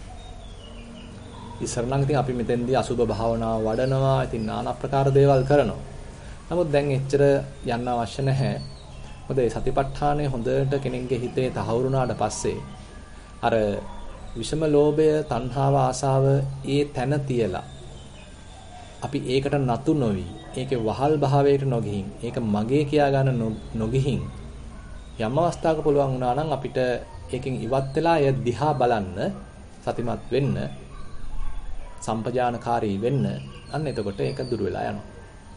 ඉස්සර නම් ඉතින් අපි මෙතෙන්දී අසුබ භාවනාව වඩනවා. ඉතින් নানা ප්‍රකාර දේවල් කරනවා. නමුත් දැන් එච්චර යන්න අවශ්‍ය නැහැ. මොකද මේ සතිපට්ඨානය හොඳට කෙනෙක්ගේ හිතේ තහවුරු වුණාට පස්සේ අර විෂම ලෝභය, තණ්හාව, ආසාව ඒ තැන තියලා අපි ඒකට නතු නොවි, ඒකේ වහල් භාවයට නොගිහින්, ඒක මගේ කියා ගන්න නොගිහින් යම් අවස්ථාවක පුළුවන් වුණා නම් අපිට ඒකෙන් ඉවත් වෙලා එය දිහා බලන්න, සතිමත් වෙන්න, සම්පජානකාරී වෙන්න. අන්න එතකොට ඒක දුර වෙලා යනවා.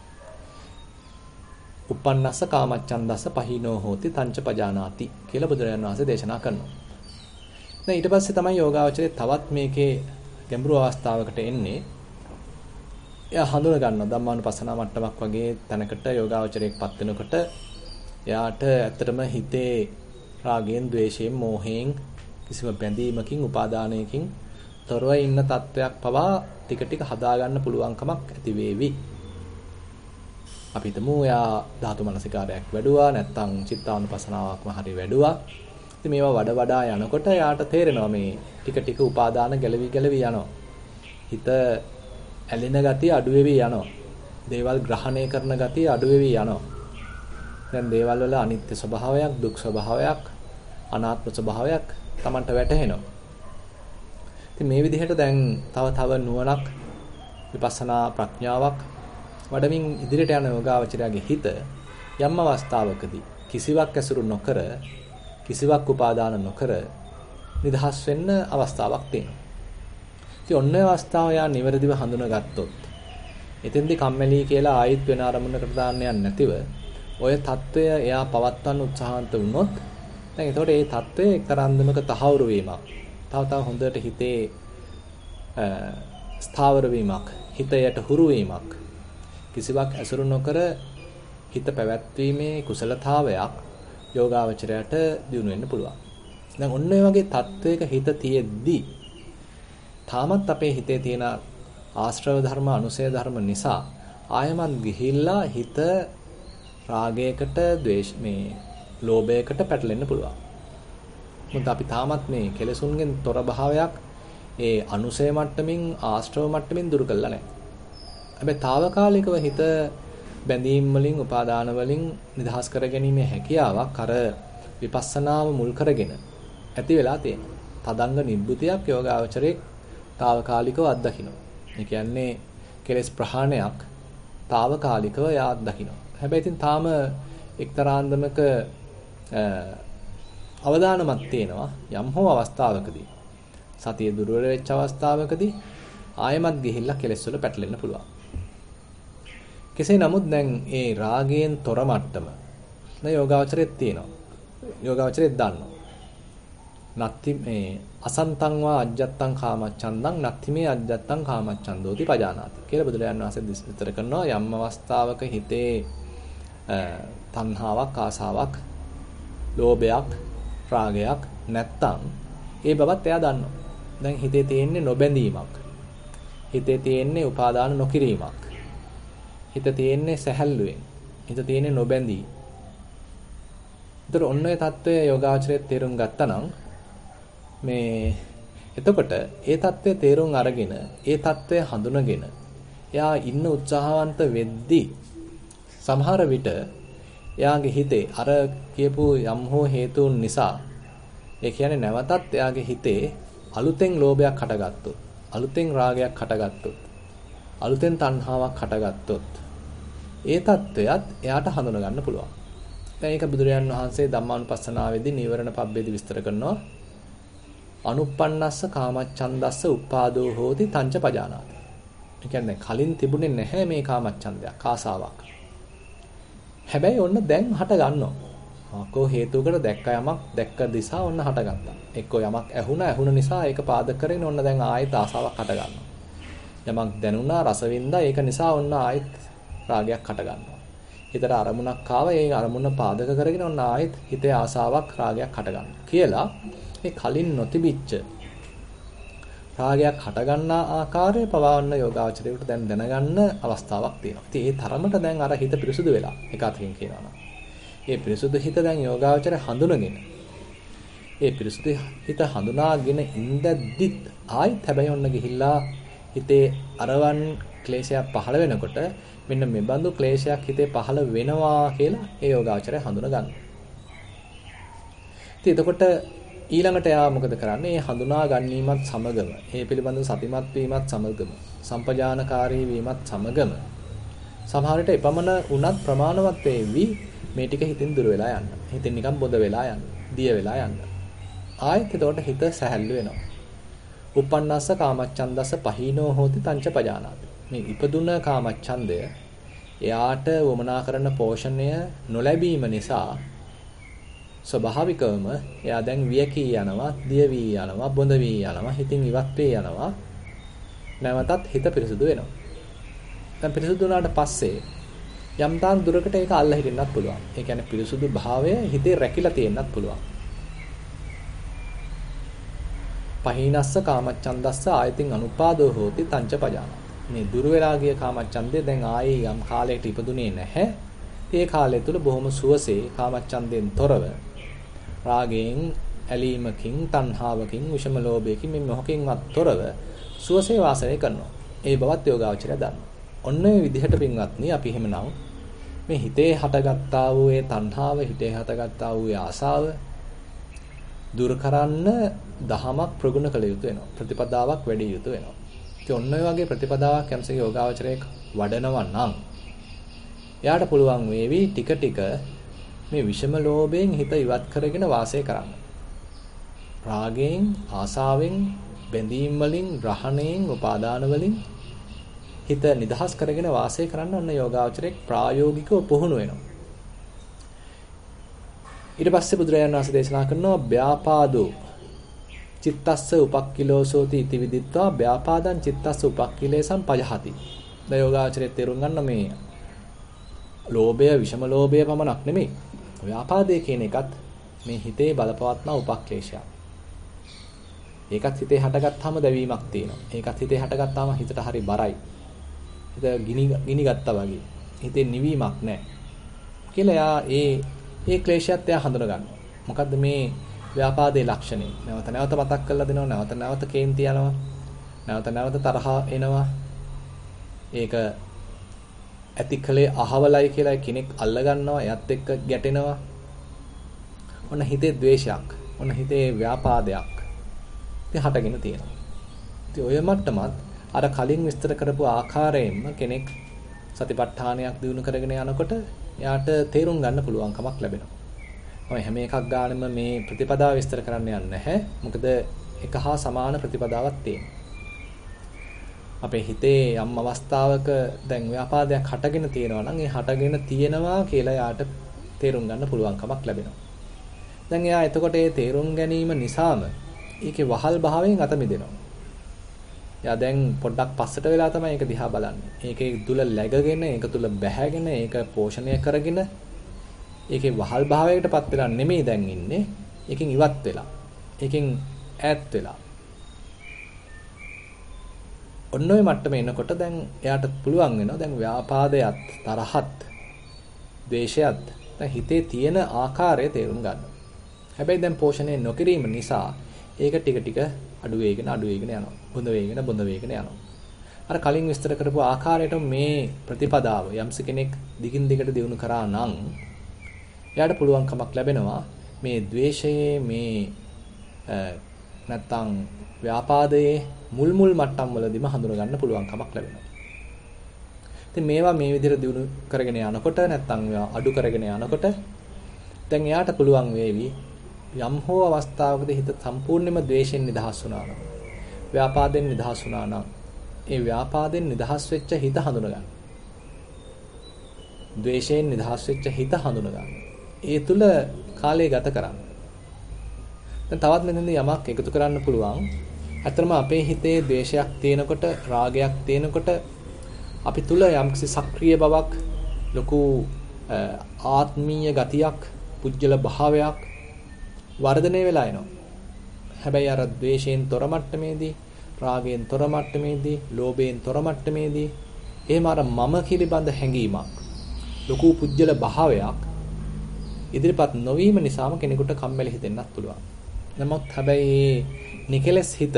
uppannassa කාමච්ඡන්දස්ස පහිනෝ හෝති තංච පජානාති කියලා බුදුරජාණන් වහන්සේ දේශනා කරනවා. දැන් ඊට පස්සේ තමයි යෝගාවචරයේ තවත් මේකේ ගැඹුරු අවස්ථාවකට එන්නේ. එයා හඳුන ගන්නවා ධම්මානුපස්සනා මට්ටමක් වගේ තැනකට යෝගාවචරයේපත් වෙනකොට එයාට ඇත්තටම හිතේ රාගයෙන්, ద్వේෂයෙන්, මෝහයෙන් කිසිම බැඳීමකින්, උපාදානයකින් තොරව ඉන්න තත්වයක් පවා ටික ටික හදාගන්න පුළුවන්කමක් ඇති වේවි. අපි හිතමු එයා ධාතු මනසිකාරයක් වැඩුවා, නැත්නම් චිත්තානුපස්සනාවක්ම හරි වැඩුවා. ඉතින් මේවා වඩ වඩා යනකොට යාට තේරෙනවා මේ ටික ටික උපාදාන ගැලවි ගැලවි යනවා. හිත ඇලෙන ගතිය අඩු වෙවි යනවා. දේවල් ග්‍රහණය කරන ගතිය අඩු වෙවි යනවා. දැන් දේවල් වල අනිත්‍ය ස්වභාවයක්, දුක් ස්වභාවයක්, අනාත්ම ස්වභාවයක් Tamanට වැටහෙනවා. ඉතින් මේ විදිහට දැන් තව තව නුවණක්, විපස්සනා ප්‍රඥාවක් වඩමින් ඉදිරියට යන යෝගාවචරයාගේ හිත යම් අවස්ථාවකදී කිසිවක් ඇසුරු නොකර, කිසිවක් උපාදාන නොකර නිදහස් වෙන්න අවස්ථාවක් තියෙනවා. ඉතින් ඔන්න ඒ අවස්ථාව යා නිවැරදිව හඳුනාගත්තොත්, එතෙන්දී කම්මැලි කියලා ආයිත් වෙන අරමුණකට දාන්න යන්නේ නැතිව ඔය తত্ত্বය එයා පවත්වන්න උත්සාහන්ත වුණොත්, දැන් ඒතකොට ඒ తত্ত্বය එක්තරාන්දමක තහවුරු වීමක්, තව තව හොඳට හිතේ ස්ථාවර වීමක්, හිතයට හුරු වීමක්, කිසිවක් ඇසුරු නොකර හිත පැවැත්වීමේ කුසලතාවයක් යෝගාවචරයට දිනු වෙන්න පුළුවන්. දැන් ඔන්න ඔය වගේ තත්වයක හිත තියෙද්දි තාමත් අපේ හිතේ තියෙන ආශ්‍රව ධර්ම, අනුසය ධර්ම නිසා ආයමත් ගිහිල්ලා හිත රාගයකට, ද්වේෂ මේ ලෝභයකට පැටලෙන්න පුළුවන්. මොකද අපි තාමත් මේ කෙලෙසුන්ගෙන් තොර භාවයක් ඒ අනුසය මට්ටමින්, ආශ්‍රව මට්ටමින් දුරු කළා නැහැ. හැබැයි తాවකාලිකව හිත බැඳීම් වලින්, උපාදාන වලින් නිදහස් කර ගැනීමේ හැකියාවක් අර විපස්සනාව මුල් කරගෙන ඇති වෙලා තියෙනවා. තදංග නිබ්බුතියක් යෝගාවචරයේ తాවකාලිකව අත්දකින්නවා. ඒ කියන්නේ කෙලෙස් ප්‍රහාණයක් తాවකාලිකව යා අත්දකින්නවා. හැබැයි ඉතින් තාම එක්තරාන්දමක අවදානමක් තියෙනවා. යම් හෝ අවස්ථාවකදී සතිය දුර්වල වෙච්ච අවස්ථාවකදී ආයමත් ගිහිල්ලා කෙලෙස් වල පැටලෙන්න පුළුවන්. කෙසේ නමුත් දැන් ඒ රාගයෙන් තොර මට්ටම න යෝගාවචරයේ තියෙනවා. යෝගාවචරයේ දන්නවා. නත්ති මේ අසන්තං වා අජ්ජත්තං කාමච්ඡන්දං නත්ති මේ අජ්ජත්තං කාමච්ඡන්දෝති පජානාති කියලා බුදුරජාණන් වහන්සේ විස්තර කරනවා. යම් අවස්ථාවක හිතේ තණ්හාවක්, ආසාවක්, ලෝභයක්, රාගයක් නැත්තම් ඒ බවත් එයා දන්නවා. දැන් හිතේ තියෙන්නේ නොබැඳීමක්. හිතේ තියෙන්නේ උපාදාන නොකිරීමක්. හිත තියෙන්නේ සැහැල්ලුවෙන්. හිත තියෙන්නේ නොබැඳී. ඒතර ඔන්න ඔය தত্ত্বය යෝගාචරයේ තේරුම් ගත්තා නම් මේ එතකොට ඒ தত্ত্বය තේරුම් අරගෙන ඒ தত্ত্বය හඳුනගෙන එයා ඉන්න උත්සාහවන්ත වෙද්දී සමහර විට එයාගේ හිතේ අර කියපු යම් හෝ හේතුන් නිසා, ඒ කියන්නේ නැවතත් එයාගේ හිතේ අලුතෙන් ලෝභයක් හටගත්තොත්, අලුතෙන් රාගයක් හටගත්තොත්, අලුතෙන් තණ්හාවක් හටගත්තොත් ඒ தত্ত্বයත් එයාට හඳුන ගන්න පුළුවන්. දැන් ඒක බුදුරජාන් වහන්සේ ධම්මානුපස්සනාවේදී නීවරණ පබ්බේදී විස්තර කරනවා. අනුප්පන්නස්ස කාමච්ඡන්දස්ස උප්පාදෝ හෝති තංච පජානාති. ඒ කියන්නේ කලින් තිබුණේ නැහැ මේ කාමච්ඡන්දයක් ආසාවක්. හැබැයි ඔන්න දැන් හට ගන්නවා. ආකෝ හේතුවකට දැක්ක යමක් දැක්ක දිසා ඔන්න හට ගත්තා. එක්කෝ යමක් ඇහුණා ඇහුණ නිසා ඒක පාදක කරගෙන ඔන්න දැන් ආයෙත් ආසාවක් හට ගන්නවා. යමක් දැනුණා රස වින්දා ඒක නිසා ඔන්න ආයෙත් රාගයක් හට ගන්නවා. හිතට අරමුණක් ආව ඒ අරමුණ පාදක කරගෙන ඔන්න ආයෙත් හිතේ ආසාවක් රාගයක් හට ගන්නවා. කියලා මේ කලින් නොතිබිච්ච රාගයක් හට ගන්නා ආකාරය පවවන්න යෝගාචරයට දැන් දැනගන්න අවස්ථාවක් තියෙනවා. ඉතින් ඒ තරමට දැන් අර හිත පිරිසුදු වෙලා එක අතකින් කියනවා නම්. ඒ පිරිසුදු හිත දැන් යෝගාචරය හඳුනගෙන ඒ පිරිසුදු හිත හඳුනාගෙන ඉඳද්දිත් ආයිත් හැබැයි ඔන්න ගිහිල්ලා හිතේ අරවන් ක්ලේශයක් පහළ වෙනකොට මෙන්න මේ බඳු ක්ලේශයක් හිතේ පහළ වෙනවා කියලා ඒ යෝගාචරය හඳුනා ගන්නවා. ඉතින් එතකොට ඊළඟට එයා මොකද කරන්නේ? මේ හඳුනා ගැනීමත් සමගම, ඒ පිළිබඳව සතිමත් වීමත් සමගම, සම්පජානකාරී වීමත් සමගම සමහර විට එපමණ උනත් ප්‍රමාණවත් වේවි මේ ටික හිතින් දුර වෙලා යන්න. හිතින් නිකන් බොද වෙලා යන්න, දිය වෙලා යන්න. ආයෙත් එතකොට හිත සැහැල්ලු වෙනවා. උපන්නස්ස කාමච්ඡන්දස්ස පහීනෝ හෝති තංච පජානාති. මේ ඉපදුන කාමච්ඡන්දය එයාට වමනා කරන පෝෂණය නොලැබීම නිසා ස්වභාවිකවම එයා දැන් වියකී යනවා, දිය වී යනවා, බොඳ වී යනවා, හිතින් ඉවත් වේ යනවා. නැවතත් හිත පිරිසුදු වෙනවා. දැන් පිරිසුදු වුණාට පස්සේ යම් තාක් දුරකට ඒක අල්ල හිටින්නත් පුළුවන්. ඒ කියන්නේ පිරිසුදු භාවය හිතේ රැකිලා තියෙන්නත් පුළුවන්. පහීනස්ස කාමච්ඡන්දස්ස ආයතින් අනුපාදෝ හෝති තංච පජානාති. මේ දුර වෙලා ගිය කාමච්ඡන්දේ දැන් ආයේ යම් කාලයකට ඉපදුනේ නැහැ. ඒ කාලය තුල බොහොම සුවසේ කාමච්ඡන්දෙන් තොරව රාගයෙන්, ඇලීමකින්, තණ්හාවකින්, විෂම ලෝභයකින් මේ මොහොකින්වත් තොරව සුවසේ වාසය කරනවා. ඒ බවත් යෝගාවචරය දන්නවා. ඔන්න ඔය විදිහට පින්වත්නි අපි එහෙමනම් මේ හිතේ හටගත්තා වූ ඒ තණ්හාව, හිතේ හටගත්තා වූ ඒ ආසාව දුරු කරන්න දහමක් ප්‍රගුණ කළ යුතු වෙනවා. ප්‍රතිපදාවක් වැඩි යුතු වෙනවා. ඉතින් ඔන්න ඔය වගේ ප්‍රතිපදාවක් යම්සේ යෝගාවචරයේ වඩනවා නම් එයාට පුළුවන් වේවි ටික ටික මේ විෂම ලෝභයෙන් හිත ඉවත් කරගෙන වාසය කරන්න. රාගයෙන්, ආසාවෙන්, බැඳීම් වලින්, ග්‍රහණයෙන්, උපාදාන වලින් හිත නිදහස් කරගෙන වාසය කරන්න ඔන්න යෝගාවචරයේ ප්‍රායෝගිකව පුහුණු වෙනවා. ඊට පස්සේ බුදුරජාණන් වහන්සේ දේශනා කරනවා ව්‍යාපාදෝ චිත්තස්ස උපක්ඛිලෝසෝති इति විදිත්වා ව්‍යාපාදං චිත්තස්ස උපක්ඛිලේසං පජහති. ද යෝගාචරයේ තේරුම් ගන්න මේ ලෝභය විෂම ලෝභය පමණක් නෙමෙයි. ව්‍යාපාදයේ කියන එකත් මේ හිතේ බලපවත්නා උපක්ලේශයක්. ඒකත් හිතේ හටගත්තාම දැවීමක් තියෙනවා. ඒකත් හිතේ හටගත්තාම හිතට හරි බරයි. හිත ගිනි ගිනි ගත්තා වගේ. හිතේ නිවීමක් නැහැ. කියලා යා ඒ ඒ ක්ලේශයත් එයා හඳුන ගන්නවා. මොකද්ද මේ ව්‍යාපාදයේ ලක්ෂණය? නැවත නැවත මතක් කරලා දෙනවා, නැවත නැවත කේන්ති යනවා, නැවත නැවත තරහ එනවා. ඒක ඇතිකලේ අහවලයි කියලා කෙනෙක් අල්ල ගන්නවා, එයත් එක්ක ගැටෙනවා. ඔන්න හිතේ ද්වේෂයක්, ඔන්න හිතේ ව්‍යාපාදයක් ඉතින් හටගෙන තියෙනවා. ඉතින් ඔය මට්ටමත් අර කලින් විස්තර කරපු ආකාරයෙන්ම කෙනෙක් සතිපට්ඨානයක් දිනු කරගෙන යනකොට එයාට තේරුම් ගන්න පුළුවන්කමක් ලැබෙනවා. ඔය හැම එකක් ගානෙම මේ ප්‍රතිපදාව විස්තර කරන්න යන්නේ නැහැ. මොකද එක හා සමාන ප්‍රතිපදාවක් තියෙනවා. අපේ හිතේ යම් අවස්ථාවක දැන් ව්‍යාපාදයක් හටගෙන තියෙනවා නම් ඒ හටගෙන තියෙනවා කියලා යාට තේරුම් ගන්න පුළුවන්කමක් ලැබෙනවා. දැන් එයා එතකොට ඒ තේරුම් ගැනීම නිසාම ඒකේ වහල් භාවයෙන් අත මිදෙනවා. එයා දැන් පොඩ්ඩක් පස්සට වෙලා තමයි ඒක දිහා බලන්නේ. ඒකේ තුල läගගෙන, ඒක තුල බැහැගෙන, ඒක පෝෂණය කරගෙන ඒකේ වහල් භාවයකටපත් වෙලා නෙමෙයි දැන් ඉන්නේ. ඒකෙන් ඉවත් වෙලා. ඒකෙන් ඈත් වෙලා. ඔන්න ඔය මට්ටමේ එනකොට දැන් එයාට පුළුවන් වෙනවා දැන් ව්‍යාපාදයත්, තරහත්, ද්වේෂයත් දැන් හිතේ තියෙන ආකාරය තේරුම් ගන්න. හැබැයි දැන් පෝෂණය නොකිරීම නිසා ඒක ටික ටික අඩු වෙගෙන අඩු වෙගෙන යනවා. බොඳ වෙගෙන බොඳ වෙගෙන යනවා. අර කලින් විස්තර කරපු ආකාරයට මේ ප්‍රතිපදාව යම්ස කෙනෙක් දිගින් දිගට දියුණු කරා නම් එයාට පුළුවන්කමක් ලැබෙනවා මේ ද්වේෂයේ මේ නැත්තම් ව්‍යාපාදයේ මුල් මුල් මට්ටම් වලදීම හඳුන ගන්න පුළුවන්කමක් ලැබෙනවා. ඉතින් මේවා මේ විදිහට දියුණු කරගෙන යනකොට නැත්තම් අඩු කරගෙන යනකොට දැන් එයාට පුළුවන් වේවි යම් හෝ අවස්ථාවකදී හිත සම්පූර්ණයෙන්ම ද්වේෂයෙන් නිදහස් වුණා නම්, ව්‍යාපාදයෙන් නිදහස් වුණා නම්, ඒ ව්‍යාපාදයෙන් නිදහස් වෙච්ච හිත හඳුනගන්න. ද්වේෂයෙන් නිදහස් වෙච්ච හිත හඳුනගන්න. ඒ තුල කාලය ගත කරන්න. දැන් තවත් මෙතනදී යමක් එකතු කරන්න පුළුවන්. අතරම අපේ හිතේ ද්වේෂයක් තියෙනකොට, රාගයක් තියෙනකොට අපි තුල යම්කිසි සක්‍රීය බවක්, ලොකු ආත්මීය ගතියක්, පුජ්‍යල භාවයක් වර්ධනය වෙලා එනවා. හැබැයි අර ද්වේෂයෙන් තොර මට්ටමේදී, රාගයෙන් තොර මට්ටමේදී, ලෝභයෙන් තොර මට්ටමේදී එහෙම අර මම පිළිබඳ හැඟීමක්, ලොකු පුජ්‍යල භාවයක් ඉදිරිපත් නොවීම නිසාම කෙනෙකුට කම්මැලි හිතෙන්නත් පුළුවන්. නමුත් හැබැයි නිකලස් හිත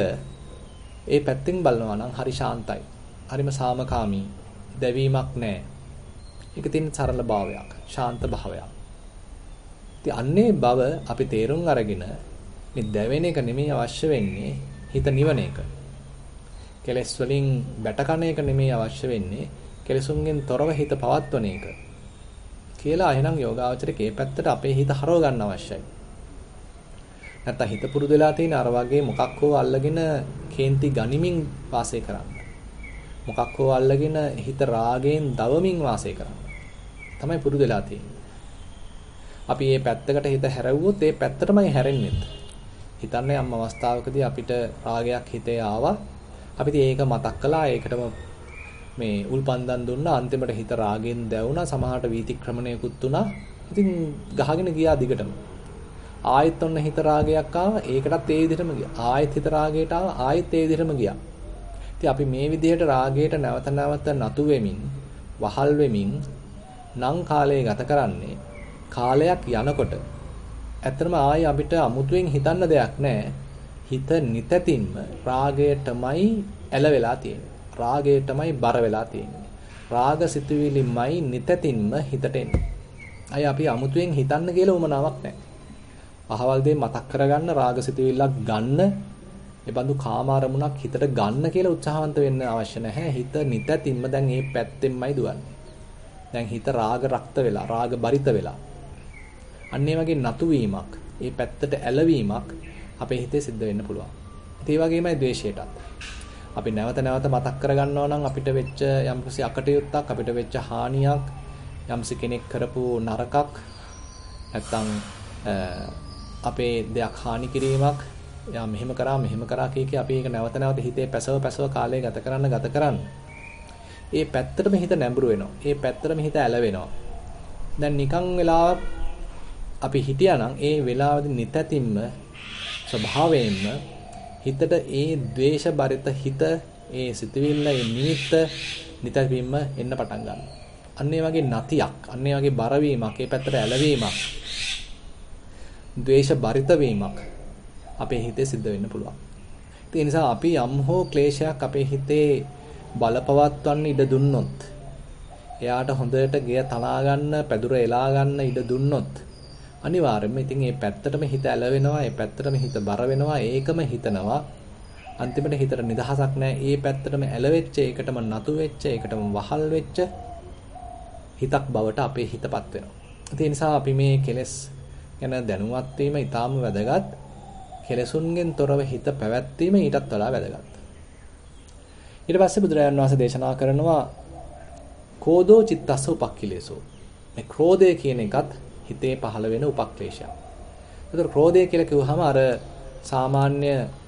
ඒ පැත්තෙන් බලනවා නම් හරි ශාන්තයි. හරිම සාමකාමී. දැවීමක් නැහැ. ඒක තියෙන සරල භාවයක්, ශාන්ත භාවයක්. ඉතින් අන්නේ බව අපි තේරුම් අරගෙන මේ දැවෙන එක නෙමෙයි අවශ්‍ය වෙන්නේ, හිත නිවන එක. කෙලස් වලින් බැටකන එක නෙමෙයි අවශ්‍ය වෙන්නේ, කෙලසුන්ගෙන් තොරව හිත පවත්වන එක. කියලා එහෙනම් යෝගාවචරයේ පැත්තට අපේ හිත හරව ගන්න අවශ්‍යයි. නැත්නම් හිත පුරුදු වෙලා තියෙන අර වගේ මොකක් හෝ අල්ලගෙන කේන්ති ගනිමින් වාසය කරන්න. මොකක් හෝ අල්ලගෙන හිත රාගයෙන් දවමින් වාසය කරන්න. තමයි පුරුදු වෙලා තියෙන්නේ. අපි මේ පැත්තකට හිත හැරෙව්වොත් ඒ පැත්තටමයි හැරෙන්නේ. හිතන්නේ යම් අවස්ථාවකදී අපිට රාගයක් හිතේ ආවා. අපි ඒක මතක් කළා, ඒකටම මේ උල්පන්දම් දුන්නා, අන්තිමට හිත රාගෙන් දැවුණා, සමහරට වීතික්‍රමණයකුත් වුණා. ඉතින් ගහගෙන ගියා දිගටම. ආයෙත් ඔන්න හිත රාගයක් ආවා, ඒකටත් ඒ විදිහටම ගියා. ආයෙත් හිත රාගයට ආවා, ආයෙත් ඒ විදිහටම ගියා. ඉතින් අපි මේ විදිහට රාගයට නැවත නැවත නතු වෙමින්, වහල් වෙමින් නම් කාලය ගත කරන්නේ. කාලයක් යනකොට ඇත්තටම ආයෙ අපිට අමුතුවෙන් හිතන්න දෙයක් නැහැ. හිත නිතැතින්ම රාගයටමයි ඇලවෙලා තියෙන්නේ. රාගයටමයි බර වෙලා තියෙන්නේ. රාග සිතුවිලිමයි නිතැතින්ම හිතට එන්නේ. අය අපි අමුතුවෙන් හිතන්න කියලා උමනාවක් නැහැ. අහවල් දේ මතක් කරගන්න, රාග සිතුවිල්ලක් ගන්න, ඒ බඳු කාම අරමුණක් හිතට ගන්න කියලා උත්සාහවන්ත වෙන්න අවශ්‍ය නැහැ. හිත නිතැතින්ම දැන් මේ පැත්තෙන්මයි දුවන්නේ. දැන් හිත රාග රක්ත වෙලා, රාග බරිත වෙලා. අන්න ඒ වගේ නතු වීමක්, ඒ පැත්තට ඇලවීමක් අපේ හිතේ සිද්ධ වෙන්න පුළුවන්. ඒ වගේමයි ද්වේෂයටත්. අපි නැවත නැවත මතක් කරගන්නවා නම් අපිට වෙච්ච යම්කිසි අකටයුත්තක්, අපිට වෙච්ච හානියක්, යම්සි කෙනෙක් කරපු නරකක්, නැත්තම් අපේ දෙයක් හානි කිරීමක්, යා මෙහෙම කරා මෙහෙම කරා කිය අපි ඒක නැවත නැවත හිතේ පැසව පැසව කාලය ගත කරන්න ගත කරන්න. ඒ පැත්තටම හිත නැඹුරු වෙනවා. ඒ පැත්තටම හිත ඇලවෙනවා. දැන් නිකන් වෙලාවක් අපි හිටියානම් ඒ වෙලාවේදී නිතැතින්ම ස්වභාවයෙන්ම හිතට ඒ ද්වේෂ බරිත හිත, ඒ සිතුවිල්ල, ඒ නිමිත්ත නිතැතින්ම එන්න පටන් ගන්නවා. අන්න ඒ වගේ නතියක්, අන්න ඒ වගේ බර වීමක්, ඒ පැත්තට ඇලවීමක්, ද්වේෂ බරිත වීමක් අපේ හිතේ සිද්ධ වෙන්න පුළුවන්. ඒ නිසා අපි යම් හෝ ක්ලේශයක් අපේ හිතේ බලපවත්වන්න ඉඩ දුන්නොත්, එයාට හොඳට ගෙය තනා ගන්න, පැදුර එලා ගන්න ඉඩ දුන්නොත්, අනිවාර්යයෙන්ම ඉතින් මේ පැත්තටම හිත ඇලවෙනවා, මේ පැත්තටම හිත බර වෙනවා, ඒකම හිතනවා. අන්තිමට හිතට නිදහසක් නැහැ. මේ පැත්තටම ඇලවෙච්ච, ඒකටම නතු වෙච්ච, ඒකටම වහල් වෙච්ච හිතක් බවට අපේ හිතපත් වෙනවා. ඒ නිසා අපි මේ කෙලෙස් ගැන දැනුවත් වීම ඊටාම වැදගත්. කෙලෙසුන්ගෙන් තොරව හිත පැවැත්වීම ඊටත් වඩා වැදගත්. ඊට පස්සේ බුදුරජාණන් වහන්සේ දේශනා කරනවා කෝධෝ චිත්තස්ස උපක්ඛිලේසෝ. මේ ක්‍රෝධය කියන එකත් හිතේ පහළ වෙන උපක්ලේශයක්. ඒතර ක්‍රෝධය කියලා කිව්වහම අර සාමාන්‍ය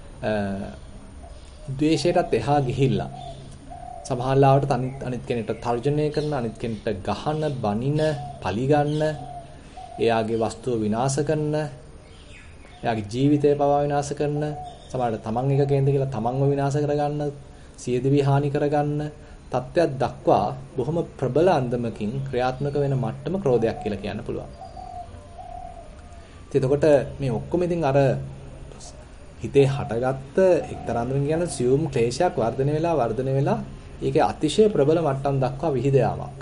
ද්වේෂයටත් එහා ගිහිල්ලා සමහරවිට අනිත් අනිත් කෙනෙක්ට තර්ජනය කරන, අනිත් කෙනෙක්ට ගහන, බනින, පලි ගන්න, එයාගේ වස්තුව විනාශ කරන, එයාගේ ජීවිතය පවා විනාශ කරන, සමහරවිට තමන් එක කේන්ද කියලා තමන්ව විනාශ කරගන්න, සියදිවි හානි කරගන්න තත්ත්වයක් දක්වා බොහොම ප්‍රබල අන්දමකින් ක්‍රියාත්මක වෙන මට්ටම ක්‍රෝධයක් කියලා කියන්න පුළුවන්. එතකොට මේ ඔක්කොම ඉතින් අර හිතේ හටගත්ත එක්තරා අන්දමකින් කියන සියුම් ක්ලේශයක් වර්ධනය වෙලා වර්ධනය වෙලා ඒකේ අතිශය ප්‍රබල මට්ටම් දක්වා විහිද යාමක්.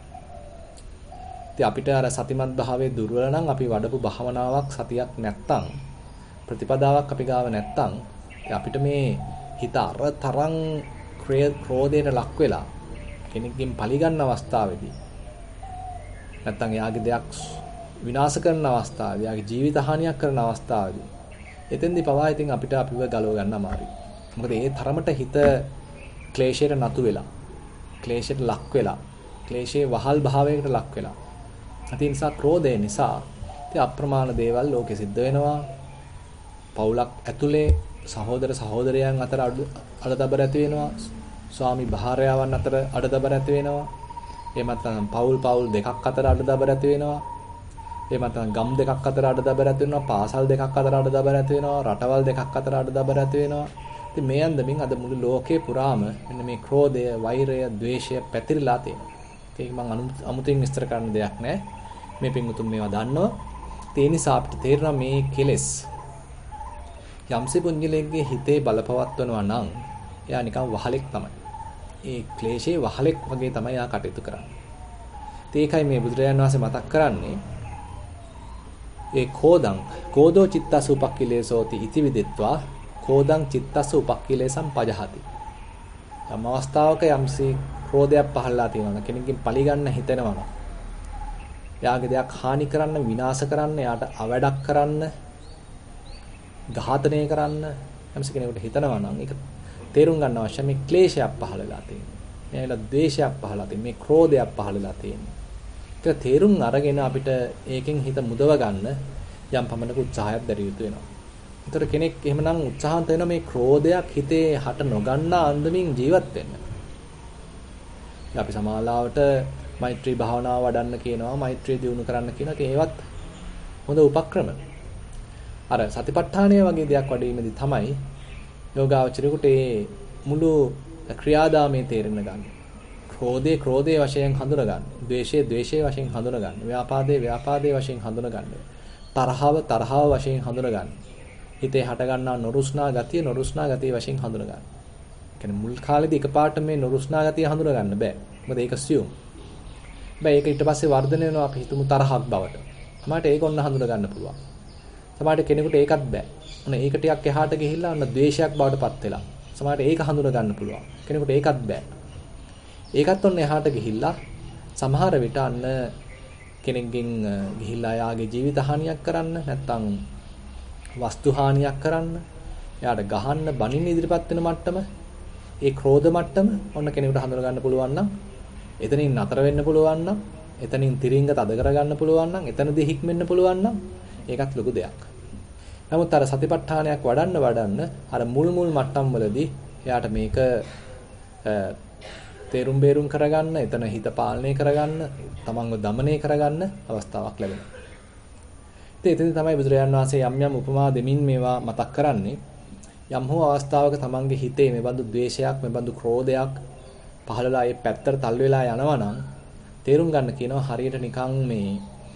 ඉතින් අපිට අර සතිමත් භාවයේ දුර්වල නම් අපි වඩපු භාවනාවක් සතියක් නැත්තම් ප්‍රතිපදාවක් අපි ගාව නැත්තම් අපිට මේ හිත අර තරම් ක්‍රෝධයට ලක් වෙලා කෙනෙක්ගෙන් පලි ගන්න අවස්ථාවේදී නැත්තම් එයාගේ දෙයක් විනාශ කරන අවස්ථාවේදී, යාගේ ජීවිත හානියක් කරන අවස්ථාවේදී එතෙන්දී පවා ඉතින් අපිට අපිව ගලව ගන්න අමාරුයි. මොකද ඒ තරමට හිත ක්ලේශයට නතු වෙලා, ක්ලේශයට ලක් වෙලා, ක්ලේශයේ වහල් භාවයකට ලක් වෙලා. ඒ නිසා ක්‍රෝධය නිසා ඉතින් අප්‍රමාණ දේවල් ලෝකෙ සිද්ධ වෙනවා. පවුලක් ඇතුලේ සහෝදර සහෝදරයන් අතර අඩදබර ඇති වෙනවා. ස්වාමි භාර්යාවන් අතර අඩදබර ඇති වෙනවා. එහෙම නැත්නම් පවුල් පවුල් දෙකක් අතර අඩදබර ඇති වෙනවා. එහෙම නැත්නම් ගම් දෙකක් අතර අඩදබර ඇති වෙනවා. පාසල් දෙකක් අතර අඩදබර ඇති වෙනවා. රටවල් දෙකක් අතර අඩදබර ඇති වෙනවා. ඉතින් මේ අන්දමින් අද මුළු ලෝකේ පුරාම මෙන්න මේ ක්‍රෝධය, වෛරය, ද්වේෂය පැතිරලා තියෙනවා. ඒක මම අමුතුවෙන් විස්තර කරන්න දෙයක් නැහැ. මේ පින්වුතුන් මේවා දන්නවා. ඒ නිසා අපිට තේරෙනවා මේ කෙලෙස් යම්සේ පුංජලයේ හිතේ බලපවත්වනවා නම් එයා නිකන් වහලෙක් තමයි. ඒ ක්ලේශයේ වහලෙක් වගේ තමයි යා කටයුතු කරන්නේ. ඒකයි මේ බුදුරජාණන් වහන්සේ මතක් කරන්නේ ඒ කෝදං කෝදෝ චිත්තස උපක්ඛිලේසෝති ඉති විදිත්වා කෝදං චිත්තස උපක්ඛිලේසම් පජහති. යම් අවස්ථාවක යම්සේ ක්‍රෝධයක් පහළලා තියෙනවා නම් කෙනෙක්ගෙන් පරිගන්න හිතෙනවා නම් එයාගේ දෙයක් හානි කරන්න, විනාශ කරන්න, එයාට අවඩක් කරන්න, ඝාතනය කරන්න යම්සේ කෙනෙකුට හිතනවා නම් ඒක තේරුම් ගන්න අවශ්‍ය මේ ක්ලේශයක් පහළලා තියෙනවා. මේලා ද්වේෂයක් පහළලා තියෙනවා. මේ ක්‍රෝධයක් පහළලා තියෙනවා. ඒක තේරුම් අරගෙන අපිට ඒකෙන් හිත මුදව ගන්න යම් පමණක උත්සාහයක් දැරිය යුතු වෙනවා. ඒතර කෙනෙක් එහෙමනම් උත්සාහන්ත වෙන මේ ක්‍රෝධයක් හිතේ හට නොගන්නා අන්දමින් ජීවත් වෙන්න. අපි සමාලාවට මෛත්‍රී භාවනාව වඩන්න කියනවා, මෛත්‍රිය දියුණු කරන්න කියනවා. ඒවත් හොඳ උපක්‍රම. අර සතිපට්ඨානය වගේ දෙයක් වඩීමේදී තමයි යෝගාවචරයට ඒ මුළු ක්‍රියාදාමයේ තේරෙන්න ගන්න. ක්‍රෝධේ ක්‍රෝධයේ වශයෙන් හඳුනා ගන්න. ද්වේෂයේ ද්වේෂයේ වශයෙන් හඳුනා ගන්න. ව්‍යාපාදේ ව්‍යාපාදයේ වශයෙන් හඳුනා ගන්න. තරහව තරහව වශයෙන් හඳුනා ගන්න. හිතේ හට ගන්නා නොරුස්නා ගතිය නොරුස්නා ගතිය වශයෙන් හඳුනා ගන්න. කියන්නේ මුල් කාලේදී එකපාරට මේ නොරුස්නා ගතිය හඳුනා ගන්න බෑ. මොකද ඒක සියුම්. හැබැයි ඒක ඊට පස්සේ වර්ධනය වෙනවා අපි හිතමු තරහක් බවට. සමහරට ඒක ඔන්න හඳුනා ගන්න පුළුවන්. සමහරට කෙනෙකුට ඒකත් බෑ. ඔන්න ඒක ටිකක් එහාට ගිහිල්ලා ඔන්න ද්වේෂයක් බවට පත් වෙලා. සමහරට ඒක හඳුනා ගන්න පුළුවන්. කෙනෙකුට ඒකත් බෑ. ඒකත් ඔන්න එහාට ගිහිල්ලා සමහර විට අන්න කෙනෙක්ගෙන් ගිහිල්ලා යාගේ ජීවිත හානියක් කරන්න නැත්නම් වස්තු හානියක් කරන්න, එයාට ගහන්න, බනින්න ඉදිරිපත් වෙන මට්ටම, ඒ ක්‍රෝධ මට්ටම ඔන්න කෙනෙකුට හඳුනා ගන්න පුළුවන් නම්, එතනින් නතර වෙන්න පුළුවන් නම්, එතනින් තිරින්ග තද කර ගන්න පුළුවන් නම්, එතනදී හික්මෙන්න පුළුවන් නම් ඒකත් ලොකු දෙයක්. නමුත් අර සතිපට්ඨානයක් වඩන්න වඩන්න අර මුල් මුල් මට්ටම් වලදී එයාට මේක තේරුම් බේරුම් කරගන්න, එතන හිත පාලනය කරගන්න, තමන්ව দমনය කරගන්න අවස්ථාවක් ලැබෙනවා. ඉතින් එතෙන් තමයි බුදුරජාණන් වහන්සේ යම් යම් උපමා දෙමින් මේවා මතක් කරන්නේ. යම් හෝ අවස්ථාවක තමන්ගේ හිතේ මේබඳු ද්වේෂයක්, මේබඳු ක්‍රෝධයක් පහළලා ඒ පැත්තට තල් වෙලා යනවා නම් තේරුම් ගන්න කියනවා හරියට නිකන් මේ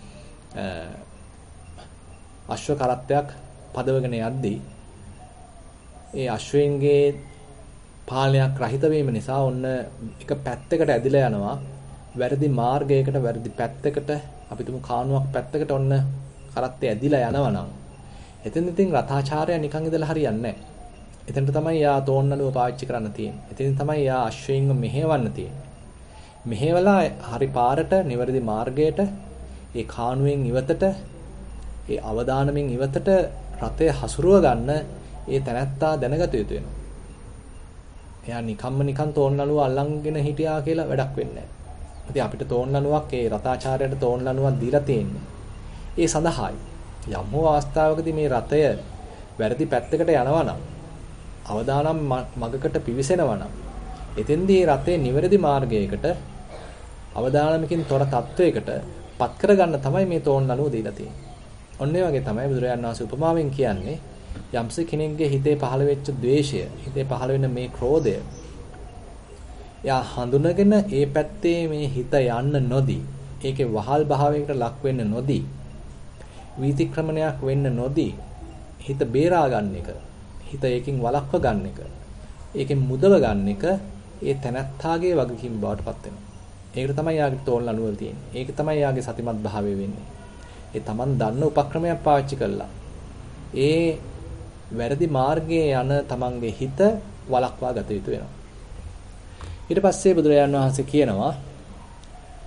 අශ්ව කරත්තයක් පදවගෙන යද්දී ඒ අශ්වයන්ගේ පාලනයක් රහිත වීම නිසා ඔන්න එක පැත්තකට ඇදිලා යනවා, වැරදි මාර්ගයකට, වැරදි පැත්තකට, අපි තුමු කානුවක් පැත්තකට ඔන්න කරත්තේ ඇදිලා යනවා නම් එතෙන් ඉතින් රථාචාර්යය නිකන් ඉඳලා හරියන්නේ නැහැ. එතනට තමයි යා තෝන්නලුව පාවිච්චි කරන්න තියෙන්නේ. එතෙන් තමයි යා අශ්වයින්ව මෙහෙවන්න තියෙන්නේ. මෙහෙवला හරි පාරට, නිවැරදි මාර්ගයට, ඒ කානුවෙන් ඉවතට, ඒ අවදානමින් ඉවතට රථය හසුරුව ගන්න ඒ තැනැත්තා දැනගත යුතු වෙනවා. එයා නිකම්ම නිකන් තෝන්නලුව අල්ලන්ගෙන හිටියා කියලා වැඩක් වෙන්නේ නැහැ. ඉතින් අපිට තෝන්නලුවක් ඒ රථාචාර්යයට තෝන්නලුවක් දීලා තියෙන්නේ. ඒ සඳහායි යම් හෝ අවස්ථාවකදී මේ රථය වැරදි පැත්තකට යනවා නම්, අවදානම් මගකට පිවිසෙනවා නම්, එතෙන්දී රථේ නිවැරදි මාර්ගයකට, අවදානමකින් තොර තත්වයකට පත් කරගන්න තමයි මේ තෝන්නලුව දීලා තියෙන්නේ. ඔන්න ඒ වගේ තමයි බුදුරජාණන් වහන්සේ උපමාවෙන් කියන්නේ යම්ස කෙනෙක්ගේ හිතේ පහළ වෙච්ච ද්වේෂය, හිතේ පහළ වෙන මේ ක්‍රෝධය, යා හඳුනගෙන ඒ පැත්තේ මේ හිත යන්න නොදී, ඒකේ වහල් භාවයකට ලක් වෙන්න නොදී, වීතික්‍රමණයක් වෙන්න නොදී හිත බේරා ගන්න එක, හිත ඒකෙන් වළක්ව ගන්න එක, ඒකෙන් මුදව ගන්න එක ඒ තැනැත්තාගේ වගකීම් බවට පත් වෙනවා. ඒකට තමයි යාගේ තෝල්න අනුවල තියෙන්නේ. ඒක තමයි යාගේ සතිමත් භාවය වෙන්නේ. ඒ Taman දන්න උපක්‍රමයක් පාවිච්චි කළා ඒ වැරදි මාර්ගයේ යන Tamanගේ හිත වළක්වා ගත යුතු වෙනවා. ඊට පස්සේ බුදුරජාණන් වහන්සේ කියනවා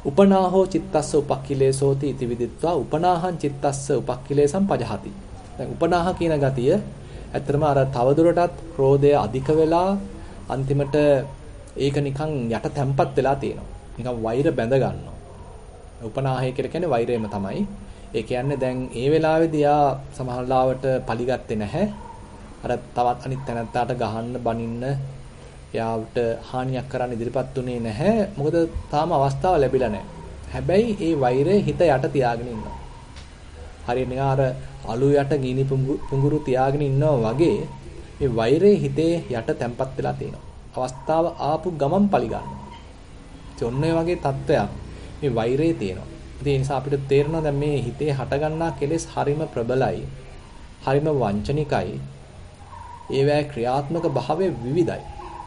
උපනාහෝ චිත්තස්ස උපක්ඛිලේසෝති इति විදිත්වා උපනාහං චිත්තස්ස උපක්ඛිලේසං පජහති. දැන් උපනාහ කියන ගතිය ඇත්තටම අර තවදුරටත් ක්‍රෝධය අධික වෙලා අන්තිමට ඒක නිකන් යට තැම්පත් වෙලා තියෙනවා. නිකන් වෛර බැඳ ගන්නවා. උපනාහය කියලා කියන්නේ වෛරයම තමයි. ඒ කියන්නේ දැන් ඒ වෙලාවේදී යා සමහරලාවට පලිගත්තේ නැහැ. අර තවත් අනිත් තැනත්තාට ගහන්න බනින්න යාවට හානියක් කරන්න ඉදිරිපත් උනේ නැහැ. මොකද තාම අවස්ථාව ලැබිලා නැහැ. හැබැයි ඒ වෛරය හිත යට තියාගෙන ඉන්නවා. හරියට නිකන් අර අලු යට ගිනි පුඟුරු තියාගෙන ඉන්නවා වගේ මේ වෛරය හිතේ යට තැම්පත් වෙලා තියෙනවා. අවස්ථාව ආපු ගමන් පලි ගන්නවා. ඒ ඔන්න ඔය වගේ තත්ත්වයක් මේ වෛරයේ තියෙනවා. ඒ නිසා අපිට තේරෙනවා දැන් මේ හිතේ හටගන්නා කෙලෙස් හරිම ප්‍රබලයි. හරිම වංචනිකයි. ඒවැ ක්‍රියාත්මක භාවය විවිධයි.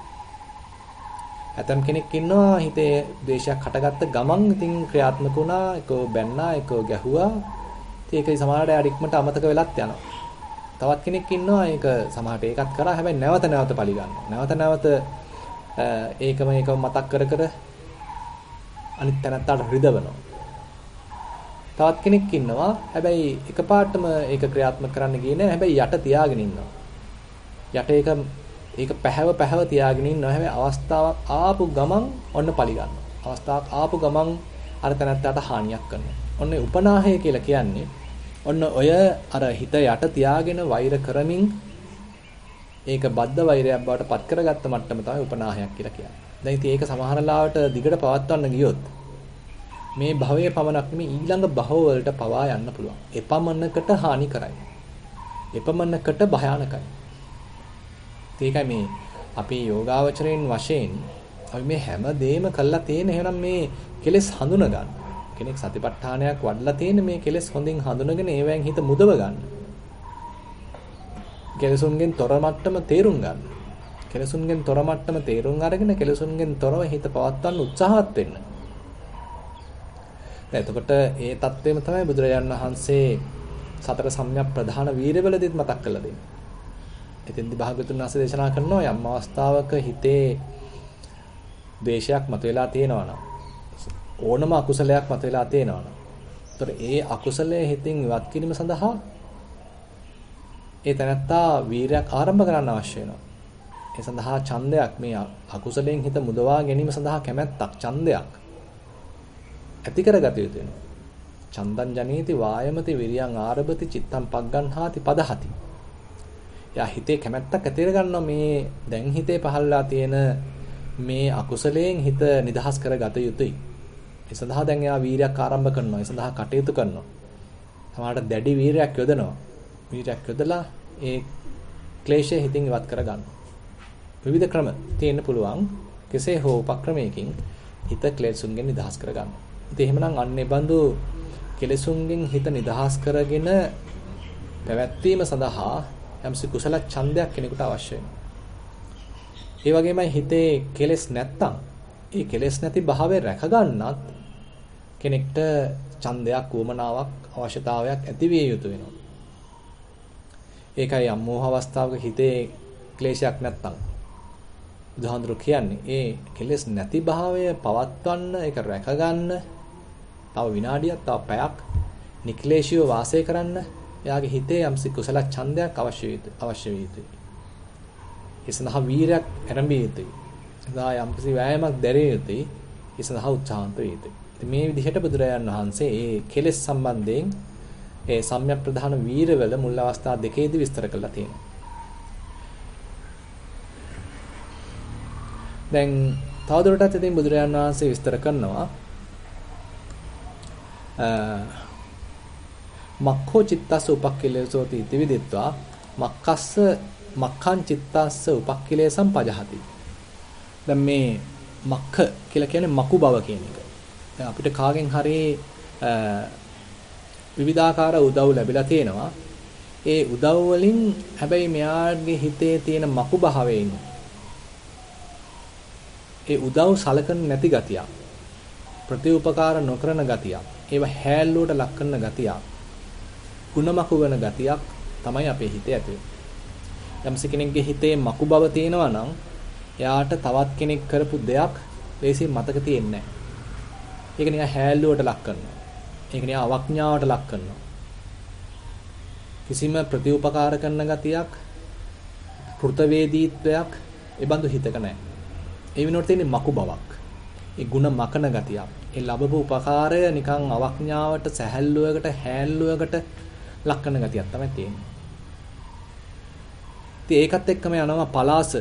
ඇතම් කෙනෙක් ඉන්නවා හිතේ ද්වේෂයක් හටගත්ත ගමන් ඉතින් ක්‍රියාත්මක වුණා, එකෝ බැන්නා, එකෝ ගැහුවා. ඒකයි සමහරට යාට ඉක්මනට අමතක වෙලත් යනවා. තවත් කෙනෙක් ඉන්නවා ඒක සමහරට ඒකත් කරා හැබැයි නැවත නැවත පලි ගන්නවා. නැවත නැවත ඒකම ඒකම මතක් කර කර අනිත් තැනත්තාට රිදවනවා. තවත් කෙනෙක් ඉන්නවා හැබැයි එකපාරටම ඒක ක්‍රියාත්මක කරන්න ගියේ නැහැ. හැබැයි යට තියාගෙන ඉන්නවා. යට ඒක ඒක පැහැව පැහැව තියාගෙන ඉන්නවා. හැබැයි අවස්ථාවක් ආපු ගමන් ඔන්න පලි ගන්නවා. අවස්ථාවක් ආපු ගමන් අර තැනත්තාට හානියක් කරනවා. ඔන්න උපනාහය කියලා කියන්නේ ඔන්න ඔය අර හිත යට තියාගෙන වෛර කරමින් ඒක බද්ධ වෛරයක් බවට පත් කරගත්ත මට්ටම තමයි උපනාහයක් කියලා කියන්නේ. දැන් ඉතින් ඒක සමහර ලාවට දිගට පවත්වන්න ගියොත් මේ භවයේ පමණක් නෙමෙයි ඊළඟ භව වලට පවා යන්න පුළුවන්. එපමණකට හානි කරයි. එපමණකට භයානකයි. ඒකයි මේ අපේ යෝගාවචරයෙන් වශයෙන් අපි මේ හැම දෙයක්ම කළා තියෙන එහෙනම් මේ කෙලෙස් හඳුන ගන්න. කෙනෙක් සතිපට්ඨානයක් වඩලා තියෙන මේ කෙලෙස් හොඳින් හඳුනගෙන ඒවෙන් හිත මුදව ගන්න. කෙලෙසුන්ගෙන් තොර මට්ටම තේරුම් ගන්න. කෙලෙසුන්ගෙන් තොර මට්ටම තේරුම් අරගෙන කෙලෙසුන්ගෙන් තොරව හිත පවත්වන්න උත්සාහවත් වෙන්න. එතකොට ඒ தත්වෙම තමයි බුදුරජාණන් වහන්සේ සතර සම්‍යක් ප්‍රධාන වීරවලදීත් මතක් කරලා දෙන්නේ. එතෙන්දි භාගතුන් වහන්සේ දේශනා කරනවා යම් අවස්ථාවක හිතේ ද්වේෂයක් මතුවලා තියෙනවා නම් ඕනම අකුසලයක් මතුවලා තියෙනවා නම් ඒතර ඒ අකුසලයේ හිතින් ඉවත් කිරීම සඳහා ඒ තැනත්තා වීරයක් ආරම්භ කරන්න අවශ්‍ය වෙනවා. ඒ සඳහා ඡන්දයක් මේ අකුසලයෙන් හිත මුදවා ගැනීම සඳහා කැමැත්තක් ඡන්දයක් ඇති කරගත යුතු වෙනවා. චන්දං ජනේති වායමති විරියං ආරභති චිත්තං පග්ගන්හාති පදහති. යා හිතේ කැමැත්තක් ඇති කරගන්නවා මේ දැන් හිතේ පහළලා තියෙන මේ අකුසලයෙන් හිත නිදහස් කරගත යුතුයි. ඒ සඳහා දැන් එයා වීරයක් ආරම්භ කරනවා. ඒ සඳහා කටයුතු කරනවා. සමහරට දැඩි වීරයක් යොදනවා. වීරයක් යොදලා ඒ ක්ලේශය හිතින් ඉවත් කරගන්නවා. විවිධ ක්‍රම තියෙන්න පුළුවන්. කෙසේ හෝ උපක්‍රමයකින් හිත ක්ලේශුන්ගෙන් නිදහස් කරගන්නවා. ඉතින් එහෙමනම් අන්නේ බඳු කෙලෙසුන්ගෙන් හිත නිදහස් කරගෙන පැවැත්වීම සඳහා යම්සි කුසල ඡන්දයක් කෙනෙකුට අවශ්‍ය වෙනවා. ඒ වගේමයි හිතේ කෙලෙස් නැත්තම් ඒ කෙලෙස් නැති භාවය රැක ගන්නත් කෙනෙක්ට ඡන්දයක් වමනාවක් අවශ්‍යතාවයක් ඇති විය යුතු වෙනවා. ඒකයි අමෝහ අවස්ථාවක හිතේ ක්ලේශයක් නැත්තම් බුදුහාඳුරු කියන්නේ ඒ කෙලෙස් නැති භාවය පවත්වන්න ඒක රැක ගන්න තව විනාඩියක් තව පැයක් නික්ලේශීව වාසය කරන්න එයාගේ හිතේ යම්සි කුසල ඡන්දයක් අවශ්‍ය යුතු අවශ්‍ය යුතුයි. ඒ සඳහා වීරයක් ආරම්භිය යුතුයි. එදා යම්සි වෑයමක් දැරිය යුතුයි. ඒ සඳහා උත්සාහන්ත වේ යුතුයි. ඉතින් මේ විදිහට බුදුරජාණන් වහන්සේ මේ කෙලෙස් සම්බන්ධයෙන් ඒ සම්‍යක් ප්‍රධාන වීරවල මුල් අවස්ථා දෙකේදී විස්තර කරලා තියෙනවා. දැන් තවදුරටත් ඉතින් බුදුරජාණන් වහන්සේ විස්තර කරනවා මක්ඛෝ චිත්තස්ස උපක්ඛිලේසෝති इति විදිත්වා මක්ඛස්ස මක්ඛං චිත්තස්ස උපක්ඛිලේසං පජහති. දැන් මේ මක්ඛ කියලා කියන්නේ මකු බව කියන එක. දැන් අපිට කාගෙන් හරි විවිධාකාර උදව් ලැබිලා තියෙනවා. ඒ උදව් වලින් හැබැයි මෙයාගේ හිතේ තියෙන මකු භාවයෙන් ඒ උදව් සලකන නැති ගතියක් ප්‍රතිඋපකාර නොකරන ගතියක් ඒව හැල්ලුවට ලක් කරන ගතියක් ಗುಣමකු වෙන ගතියක් තමයි අපේ හිතේ ඇති වෙන්නේ. යම්ස කෙනෙක්ගේ හිතේ මකු බව තියෙනවා නම් එයාට තවත් කෙනෙක් කරපු දෙයක් ලේසියෙන් මතක තියෙන්නේ නැහැ. ඒක නිකන් හැල්ලුවට ලක් කරනවා. ඒක නිකන් අවඥාවට ලක් කරනවා. කිසිම ප්‍රතිඋපකාර කරන ගතියක්, කෘතවේදීත්වයක් ඒ බඳු හිතක නැහැ. ඒ වෙනුවට තියෙන්නේ මකු බවක්. ඒ ಗುಣ මකන ගතියක්. ඒ ලැබපු උපකාරය නිකන් අවඥාවට, සැහැල්ලුවකට, හැල්ලුවකට ලක් කරන ගතියක් තමයි තියෙන්නේ. ඉතින් ඒකත් එක්කම යනවා පලාස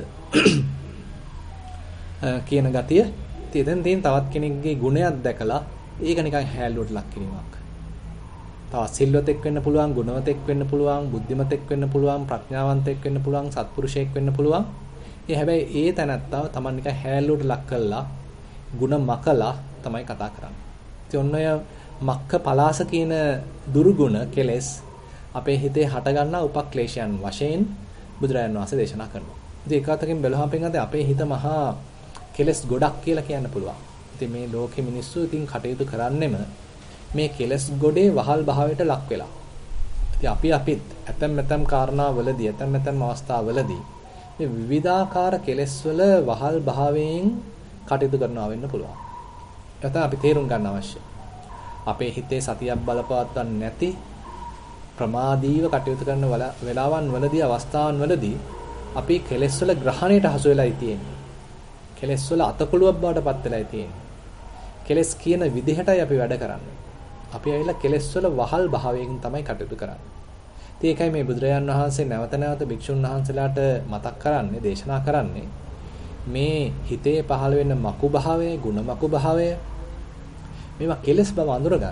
කියන ගතිය. ඉතින් එතෙන් තවත් කෙනෙක්ගේ ගුණයක් දැකලා ඒක නිකන් හැල්ලුවට ලක් කිරීමක්. තවත් සිල්වතෙක් වෙන්න පුළුවන්, ගුණවතෙක් වෙන්න පුළුවන්, බුද්ධිමතෙක් වෙන්න පුළුවන්, ප්‍රඥාවන්තෙක් වෙන්න පුළුවන්, සත්පුරුෂයෙක් වෙන්න පුළුවන්. ඒ හැබැයි ඒ තැනත්තාව Taman නිකන් හැල්ලුවට ලක් කළා, ಗುಣ මකලා තමයි කතා කරන්නේ. ඉතින් ඔන්න ඔය මක්ක පලාස කියන දුරුගුණ කෙලෙස් අපේ හිතේ හටගන්නා උපක්ලේශයන් වශයෙන් බුදුරජාණන් වහන්සේ දේශනා කරනවා. ඉතින් ඒක අතකින් බැලුවම පෙන්නන්නේ අපේ හිත මහා කෙලෙස් ගොඩක් කියලා කියන්න පුළුවන්. ඉතින් මේ ලෝකෙ මිනිස්සු ඉතින් කටයුතු කරන්නෙම මේ කෙලෙස් ගොඩේ වහල් භාවයට ලක් වෙලා. ඉතින් අපි අපිත් ඇතම් ඇතම් කාරණාවලදී ඇතම් ඇතම් අවස්ථාවලදී මේ විවිධාකාර කෙලෙස් වල වහල් භාවයෙන් කටයුතු කරනවා වෙන්න පුළුවන්. ඒක තමයි අපි තේරුම් ගන්න අවශ්‍ය. අපේ හිතේ සතියක් බලපවත්වන්න නැති ප්‍රමාදීව කටයුතු කරන වෙලාවන් වලදී අවස්ථාවන් වලදී අපි කෙලෙස් වල ග්‍රහණයට හසු වෙලායි තියෙන්නේ. කෙලෙස් වල අතකොළුවක් බවට පත් වෙලායි තියෙන්නේ. කෙලෙස් කියන විදිහටයි අපි වැඩ කරන්නේ. අපි ඇවිල්ලා කෙලෙස් වල වහල් භාවයෙන් තමයි කටයුතු කරන්නේ. ඉතින් ඒකයි මේ බුදුරජාන් වහන්සේ නැවත නැවත භික්ෂුන් වහන්සේලාට මතක් කරන්නේ, දේශනා කරන්නේ මේ හිතේ පහළ වෙන මකු භාවය, ගුණ මකු භාවය මේවා කෙලෙස් බව අඳුරගන්න.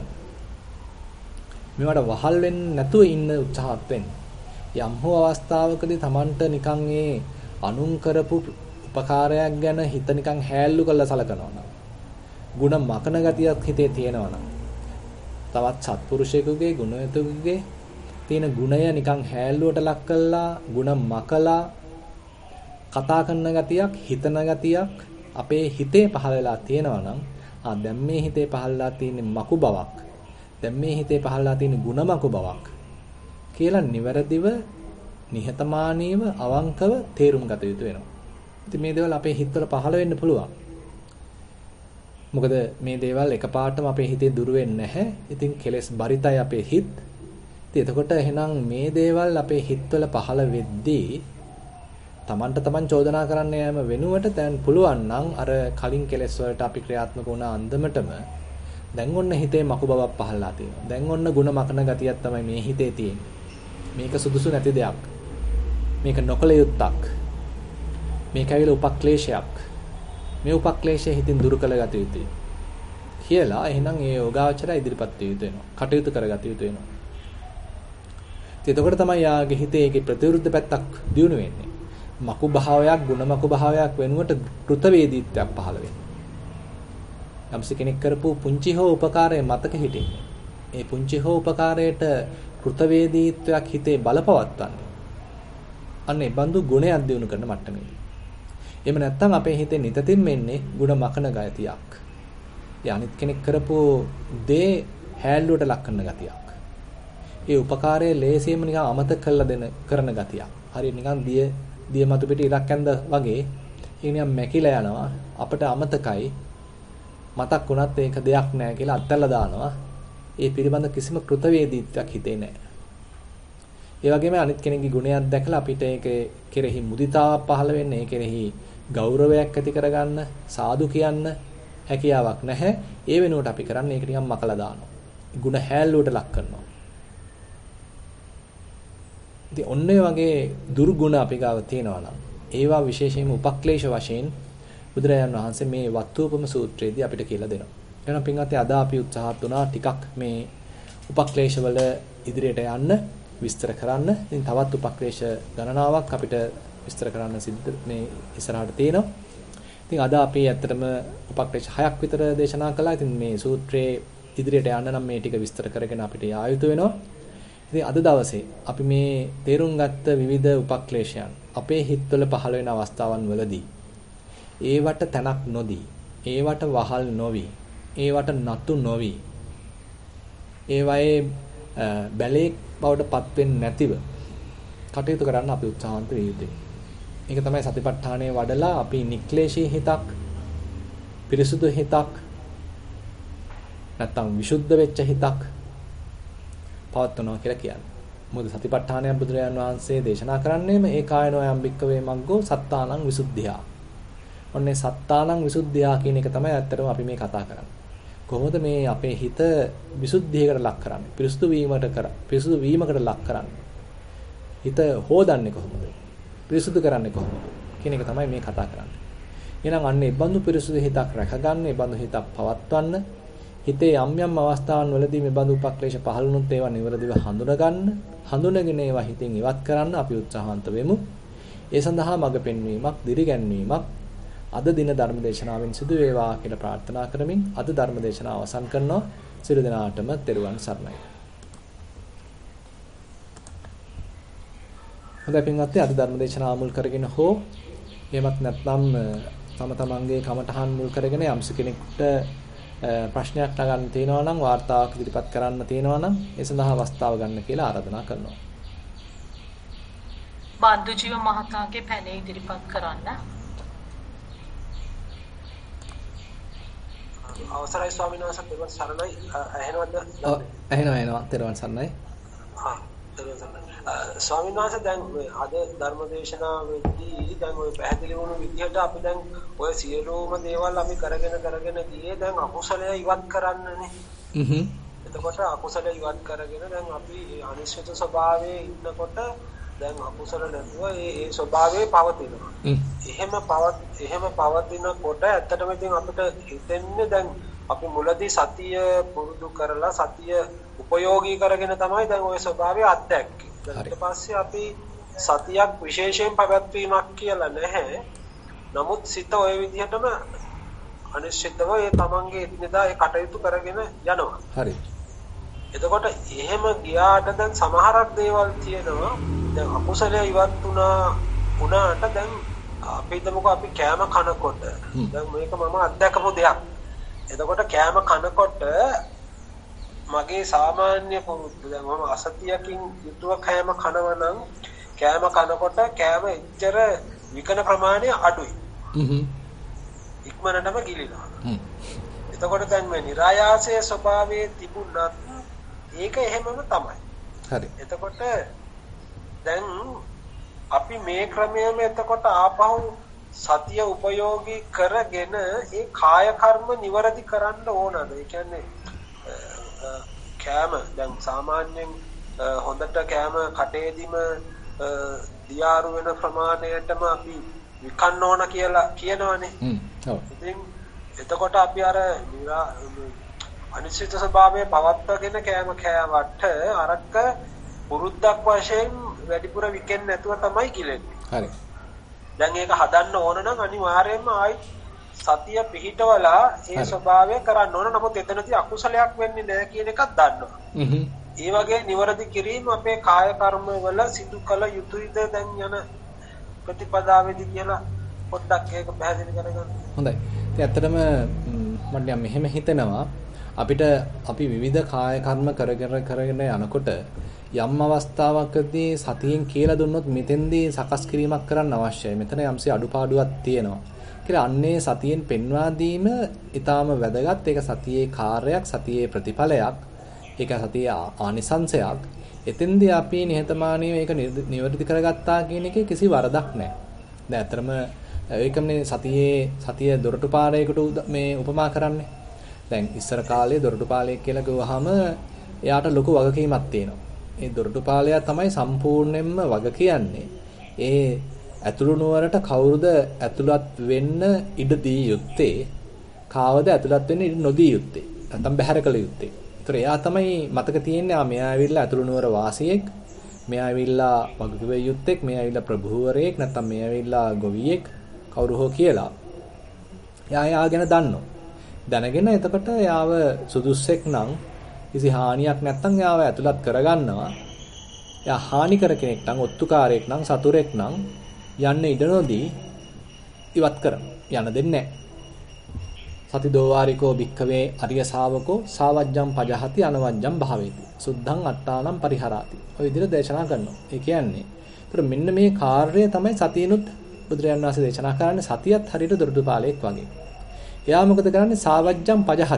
මේවට වහල් වෙන්නේ නැතුව ඉන්න උත්සාහත් වෙන්න. යම් හෝ අවස්ථාවකදී Tamanට නිකන් ඒ අනුන් කරපු උපකාරයක් ගැන හිත නිකන් හැල්ලු කරලා සලකනවා නම්, ಗುಣ මකන ගතියක් හිතේ තියෙනවා නම්, තවත් සත්පුරුෂයෙකුගේ, ගුණවතුගේ තියෙන ගුණය නිකන් හැල්ලුවට ලක් කළා, ಗುಣ මකලා කතා කරන ගතියක්, හිතන ගතියක් අපේ හිතේ පහළ වෙලා තියෙනවා නම්, ආ දැන් මේ හිතේ පහළලා තියෙන මකු බවක්, දැන් මේ හිතේ පහළලා තියෙන ಗುಣ මකු බවක් කියලා නිවැරදිව, නිහතමානීව, අවංකව තේරුම් ගත යුතු වෙනවා. ඉතින් මේ දේවල් අපේ හිතවල පහළ වෙන්න පුළුවන්. මොකද මේ දේවල් එකපාරටම අපේ හිතේ දුර වෙන්නේ නැහැ. ඉතින් කෙලෙස් බරිතයි අපේ හිත. ඉතින් එතකොට එහෙනම් මේ දේවල් අපේ හිතවල පහළ වෙද්දී Tamanට Taman චෝදනා කරන්න යෑම වෙනුවට දැන් පුළුවන් නම් අර කලින් කෙලෙස් වලට අපි ක්‍රියාත්මක වුණ අන්දමටම දැන් ඔන්න හිතේ මකු බවක් පහළලා තියෙනවා. දැන් ඔන්න ಗುಣ මකන ගතියක් තමයි මේ හිතේ තියෙන්නේ. මේක සුදුසු නැති දෙයක්. මේක නොකල යුත්තක්. මේක ඇවිල්ලා උපක්ලේශයක්. මේ උපක්ලේශය හිතින් දුරු කළ ගත යුතුයි කියලා එහෙනම් ඒ යෝගාචරය ඉදිරිපත් විය යුතු වෙනවා. කටයුතු කරගත යුතු වෙනවා. එතකොට තමයි යාගේ හිතේ ඒකේ ප්‍රතිවිරුද්ධ පැත්තක් දියුණු වෙන්නේ. මකු භාවයක්, ගුණ මකු භාවයක් වෙනුවට කෘතවේදීත්වයක් පහළ වෙන්නේ. යම්සි කෙනෙක් කරපු පුංචි හෝ උපකාරය මතක හිටින්නේ. ඒ පුංචි හෝ උපකාරයට කෘතවේදීත්වයක් හිතේ බලපවත්වන්නේ. අන්න ඒ බඳු ගුණයක් දියුණු කරන මට්ටමේදී. එහෙම නැත්නම් අපේ හිතේ නිතින් වෙන්නේ ಗುಣ මකන ගතියක්. ඒ අනිත් කෙනෙක් කරපු දේ හැල්ලුවට ලක් කරන ගතියක්. ඒ උපකාරයේ ලේසියෙම නිකන් අමතක කරලා දෙන කරන ගතියක්. හරියට නිකන් දිය දිය මතු පිට ඉරක් ඇඳ වගේ ඒක නිකන් මැකිලා යනවා. අපිට අමතකයි. මතක් වුණත් ඒක දෙයක් නෑ කියලා අත්හැරලා දානවා. ඒ පිළිබඳ කිසිම කෘතවේදීත්වයක් හිතේ නෑ. ඒ වගේම අනිත් කෙනෙක්ගේ ගුණයක් දැකලා අපිට ඒකේ කෙරෙහි මුදිතාවක් පහළ වෙන්නේ, ඒ කෙරෙහි ගෞරවයක් ඇති කරගන්න, සාදු කියන්න හැකියාවක් නැහැ. ඒ වෙනුවට අපි කරන්නේ ඒක නිකන් මකලා දානවා. ಗುಣ හැල්ලුවට ලක් කරනවා. ඉතින් ඔන්න ඔය වගේ දුර්ගුණ අපි ගාව තියෙනවා නම් ඒවා විශේෂයෙන්ම උපක්ලේශ වශයෙන් බුදුරජාණන් වහන්සේ මේ වත්තුපම සූත්‍රයේදී අපිට කියලා දෙනවා. එහෙනම් පින්වත්නි අද අපි උත්සාහත් වුණා ටිකක් මේ උපක්ලේශවල ඉදිරියට යන්න, විස්තර කරන්න. ඉතින් තවත් උපක්ලේශ ගණනාවක් අපිට විස්තර කරන්න සිද්ධ මේ ඉස්සරහට තියෙනවා. ඉතින් අද අපි ඇත්තටම උපක්ලේශ හයක් විතර දේශනා කළා. ඉතින් මේ සූත්‍රයේ ඉදිරියට යන්න නම් මේ ටික විස්තර කරගෙන අපිට යා යුතු වෙනවා. ඉතින් අද දවසේ අපි මේ තේරුම් ගත්ත විවිධ උපක්ලේශයන් අපේ හිතවල පහළ වෙන අවස්ථාවන් වලදී ඒවට තැනක් නොදී, ඒවට වහල් නොවි, ඒවට නතු නොවි, ඒවයේ බැලේ බවට පත් වෙන්නේ නැතිව කටයුතු කරන්න අපි උත්සාහන්ත විය යුතුයි. ඒක තමයි සතිපට්ඨානය වඩලා අපි නික්ලේශී හිතක්, පිරිසුදු හිතක්, නැත්නම් විසුද්ධ වෙච්ච හිතක් පවත්වනවා කියලා කියන්නේ. මොකද සතිපට්ඨානය බුදුරජාන් වහන්සේ දේශනා කරන්නේම ඒකායනෝ යම් භික්කවේ මග්ගෝ සත්තානං විසුද්ධියා. ඔන්නේ සත්තානං විසුද්ධියා කියන එක තමයි ඇත්තටම අපි මේ කතා කරන්නේ. කොහොමද මේ අපේ හිත විසුද්ධියකට ලක් කරන්නේ? පිරිසුදු වීමකට කර පිරිසුදු වීමකට ලක් කරන්නේ. හිත හොදන්නේ කොහොමද? පිරිසුදු කරන්නේ කොහොමද? කියන එක තමයි මේ කතා කරන්නේ. එහෙනම් අන්න ඒ බඳු පිරිසුදු හිතක් රැකගන්න, ඒ බඳු හිතක් පවත්වන්න, හිතේ යම් යම් අවස්ථාවන් වලදී මේ බඳු උපක්ලේශ පහළ වුණොත් ඒවා නිවැරදිව හඳුනගන්න, හඳුනගෙන ඒවා හිතින් ඉවත් කරන්න අපි උත්සාහන්ත වෙමු. ඒ සඳහා මඟ පෙන්වීමක්, දිරිගැන්වීමක් අද දින ධර්ම දේශනාවෙන් සිදු වේවා කියලා ප්‍රාර්ථනා කරමින් අද ධර්ම දේශනාව අවසන් කරනවා. සියලු දෙනාටම තෙරුවන් සරණයි. හොඳයි පින්වත්නි, අද ධර්ම දේශනාව මුල් කරගෙන හෝ එහෙමත් නැත්නම් තම තමන්ගේ කමඨහන් මුල් කරගෙන යම්ස කෙනෙකුට ප්‍රශ්නයක් නගන්න තියෙනවා නම් වාර්තාවක් ඉදිරිපත් කරන්න තියෙනවා නම් ඒ සඳහා අවස්ථාව ගන්න කියලා ආරාධනා කරනවා. බන්දුජීව මහතාගේ පැනේ ඉදිරිපත් කරන්න. අවසරයි ස්වාමීන් වහන්සේ, තෙරුවන් සරණයි. ඇහෙනවද? ඔව් ඇහෙනවා ඇහෙනවා. තෙරුවන් සරණයි. හා තෙරුවන් සරණයි. ස්වාමීන් වහන්සේ දැන් අද ධර්ම දේශනාවේදී දැන් ඔය පැහැදිලි වුණු විදිහට අපි දැන් ඔය සියලුම දේවල් අපි කරගෙන කරගෙන ගියේ දැන් අකුසලය ඉවත් කරන්නනේ. හ්ම්. එතකොට අකුසලය ඉවත් කරගෙන දැන් අපි අනිශ්චිත ස්වභාවයේ ඉන්නකොට දැන් අකුසල නැතුව ඒ ඒ ස්වභාවයේ පවතිනවා. එහෙම පවත් එහෙම පවතිනකොට ඇත්තටම ඉතින් අපිට හිතෙන්නේ දැන් අපි මුලදී සතිය පුරුදු කරලා සතිය උපයෝගී කරගෙන තමයි දැන් ওই ස්වභාවය අත්දැක්කේ. ඊට පස්සේ අපි සතියක් විශේෂයෙන් පැවැත්වීමක් කියලා නැහැ. නමුත් සිත ওই විදිහටම අනිශ්චිතව ඒ තමන්ගේ එදිනෙදා ඒ කටයුතු කරගෙන යනවා. හරි. එතකොට එහෙම ගියාට දැන් සමහරක් දේවල් තියෙනවා. දැන් අකුසලයේ ඉවත් වුණා වුණාට දැන් අපි හිතමුකෝ අපි කෑම කනකොට දැන් මේක මම අත්දැකපු දෙයක්. එතකොට කෑම කනකොට මගේ සාමාන්‍ය පුරුද්ද දැන් මම අසතියකින් යුතුව කෑම කනවා නම් කෑම කනකොට කෑම එච්චර විකන ප්‍රමාණය අඩුයි. හ්ම්. ඉක්මනටම ගිලිනවා. හ්ම්. එතකොට දැන් මේ નિરાයාසයේ ස්වභාවයේ තිබුණත් ඒක එහෙමම තමයි. හරි. එතකොට දැන් අපි මේ ක්‍රමයේම එතකොට ආපහු සතිය උපයෝගී කරගෙන ඒ කාය කර්ම නිවැරදි කරන්න ඕනද? ඒ කියන්නේ කෑම දැන් සාමාන්‍යයෙන් හොඳට කෑම කටේදිම දියාරු වෙන ප්‍රමාණයටම අපි විකන්න ඕන කියලා කියනවනේ. හ්ම්. ඔව්. ඉතින් එතකොට අපි අර අනිශ්චිත ස්වභාවයේ පවත්වාගෙන කෑම කෑවට අරක පුරුද්දක් වශයෙන් වැඩිපුර විකෙන්නේ නැතුව තමයි කිලෙන්නේ. හරි. දැන් ඒක හදන්න ඕන නම් අනිවාර්යයෙන්ම ආයි සතිය පිහිටවලා ඒ ස්වභාවය කරන්න ඕන. නමුත් එතනදී අකුසලයක් වෙන්නේ නැහැ කියන එකක් දන්නවා. හ්ම්. ඒ වගේ නිවැරදි කිරීම අපේ කාය කර්ම වල සිදු කළ යුතුයිද දැන් යන ප්‍රතිපදාවේදී කියලා පොඩ්ඩක් ඒක පැහැදිලි කරගන්න. හොඳයි. ඉතින් ඇත්තටම මට යම් මෙහෙම හිතෙනවා අපිට අපි විවිධ කාය කර්ම කරගෙන කරගෙන යනකොට යම් අවස්ථාවකදී සතියෙන් කියලා දුන්නොත් මෙතෙන්දී සකස් කිරීමක් කරන්න අවශ්‍යයි. මෙතන යම්සේ අඩුපාඩුවක් තියෙනවා. කියලා අන්නේ සතියෙන් පෙන්වා දීම ඊටාම වැදගත්. ඒක සතියේ කාර්යයක්, සතියේ ප්‍රතිඵලයක්. ඒක සතියේ ආනිසංශයක්. එතෙන්දී අපි නිහතමානීව ඒක නිවැරදි කරගත්තා කියන එකේ කිසි වරදක් නැහැ. දැන් අතරම ඒකමනේ සතියේ සතිය දොරටුපාලයකට මේ උපමා කරන්නේ. දැන් ඉස්සර කාලේ දොරටුපාලයෙක් කියලා ගිවහම එයාට ලොකු වගකීමක් තියෙනවා. ඒ දොරටුපාලයා තමයි සම්පූර්ණයෙන්ම වග කියන්නේ. ඒ ඇතුළු නුවරට කවුරුද ඇතුළත් වෙන්න ඉඩ දී යුත්තේ? කාවද ඇතුළත් වෙන්න ඉඩ නොදී යුත්තේ? නැත්නම් බැහැර කළ යුත්තේ? ඒතර එයා තමයි මතක තියෙන්නේ. ආ මෙයා ඇවිල්ලා ඇතුළු නුවර වාසියෙක්, මෙයා ඇවිල්ලා වගකිව යුත්තේක්, මෙයා ඇවිල්ලා ප්‍රභූවරයෙක්, නැත්නම් මෙයා ඇවිල්ලා ගොවියෙක්, කවුරු හෝ කියලා. එයා එයා ගැන දන්නවා. දැනගෙන එතකොට යාව සුදුස්සෙක් නම් කිසි හානියක් නැත්නම් යාව ඇතුළත් කරගන්නවා. එයා හානි කර කෙනෙක් නම්, ඔත්තුකාරයෙක් නම්, සතුරෙක් නම් යන්න ඉඩ නොදී ඉවත් කරනවා. යන්න දෙන්නේ නැහැ. සති දෝවාරිකෝ භික්ඛවේ අරිය ශාවකෝ සාවජ්ජම් පජහති අනවජ්ජම් භාවේති. සුද්ධං අට්ඨානම් පරිහරාති. ඔය විදිහට දේශනා කරනවා. ඒ කියන්නේ ඒතර මෙන්න මේ කාර්යය තමයි සතියනොත් බුදුරජාණන් වහන්සේ දේශනා කරන්නේ. සතියත් හරියට දොරටුපාලයක් වගේ. එයා මොකද කරන්නේ? සාවජ්ජම් පජහති.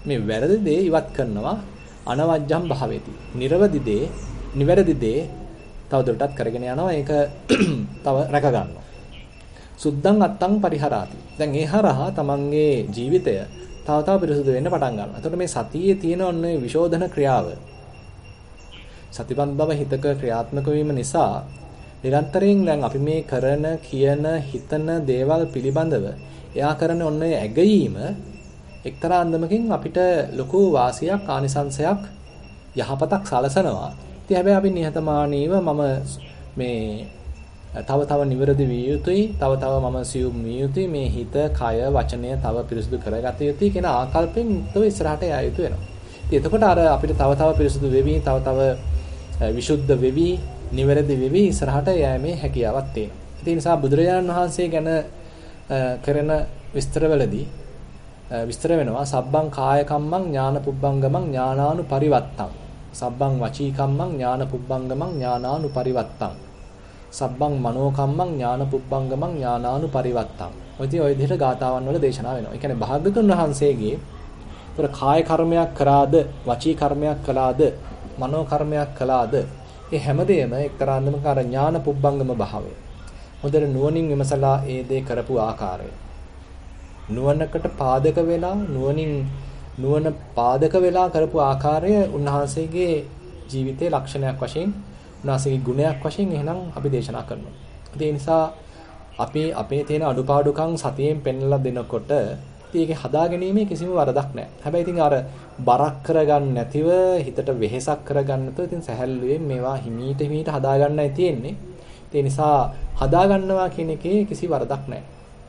මේ වැරදි දේ ඉවත් කරනවා අනවජ්ජම් භාවේති. නිර්වදි දේ, නිවැරදි දේ තවදුරටත් කරගෙන යනවා. ඒක තව රැක ගන්නවා. සුද්ධං අත්තං පරිහරාති. දැන් ඒ හරහා තමන්ගේ ජීවිතය තව තව පිරිසුදු වෙන්න පටන් ගන්නවා. එතකොට මේ සතියේ තියෙන ඔන්නේ විශෝධන ක්‍රියාව සතිපත් බව හිතක ක්‍රියාත්මක වීම නිසා නිරන්තරයෙන් දැන් අපි මේ කරන, කියන, හිතන දේවල් පිළිබඳව එයා කරන ඔන්නේ ඇගීම එක්තරා අන්දමකින් අපිට ලොකු වාසියක්, ආනිසංසයක්, යහපතක් සලසනවා. ඉතින් හැබැයි අපි නිහතමානීව මම මේ තව තව නිවැරදි විය යුතුයි, තව තව මම සියුම් විය යුතුයි, මේ හිත, කය, වචනය තව පිරිසුදු කරගත යුතුයි කියන ආකල්පෙන් තව ඉස්සරහට යා යුතු වෙනවා. ඉතින් එතකොට අර අපිට තව තව පිරිසුදු වෙවි, තව තව විසුද්ධ වෙවි, නිවැරදි වෙවි ඉස්සරහට යෑමේ හැකියාවක් තියෙනවා. ඒ නිසා බුදුරජාණන් වහන්සේ ගැන කරන විස්තරවලදී විස්තර වෙනවා සබ්බං කාය කම්මං ඥාන පුබ්බංගමං ඥානානු පරිවත්තං. සබ්බං වචී කම්මං ඥාන පුබ්බංගමං ඥානානු පරිවත්තං. සබ්බං මනෝ කම්මං ඥාන පුබ්බංගමං ඥානානු පරිවත්තං. ඔය ඉතින් ඔය විදිහට ගාතාවන් වල දේශනා වෙනවා. ඒ කියන්නේ භාග්‍යවතුන් වහන්සේගේ ඒතර කාය කර්මයක් කරාද, වචී කර්මයක් කළාද, මනෝ කර්මයක් කළාද, ඒ හැමදේම එක්තරා අන්දමක අර ඥාන පුබ්බංගම භාවය. හොඳට නුවණින් විමසලා ඒ දේ කරපු ආකාරය. නුවණකට පාදක වෙලා නුවණින් නුවණ පාදක වෙලා කරපු ආකාරය උන්වහන්සේගේ ජීවිතයේ ලක්ෂණයක් වශයෙන්, උන්වහන්සේගේ ගුණයක් වශයෙන් එහෙනම් අපි දේශනා කරනවා. ඒ නිසා අපි අපේ තියෙන අඩුපාඩුකම් සතියෙන් පෙන්වලා දෙනකොට ඒකේ හදාගැනීමේ කිසිම වරදක් නැහැ. හැබැයි ඉතින් අර බරක් කරගන්න නැතිව, හිතට වෙහෙසක් කරගන්න නැතුව ඉතින් සැහැල්ලුවෙන් මේවා හිමීට හිමීට හදාගන්නයි තියෙන්නේ. ඒ නිසා හදාගන්නවා කියන එකේ කිසි වරදක් නැහැ.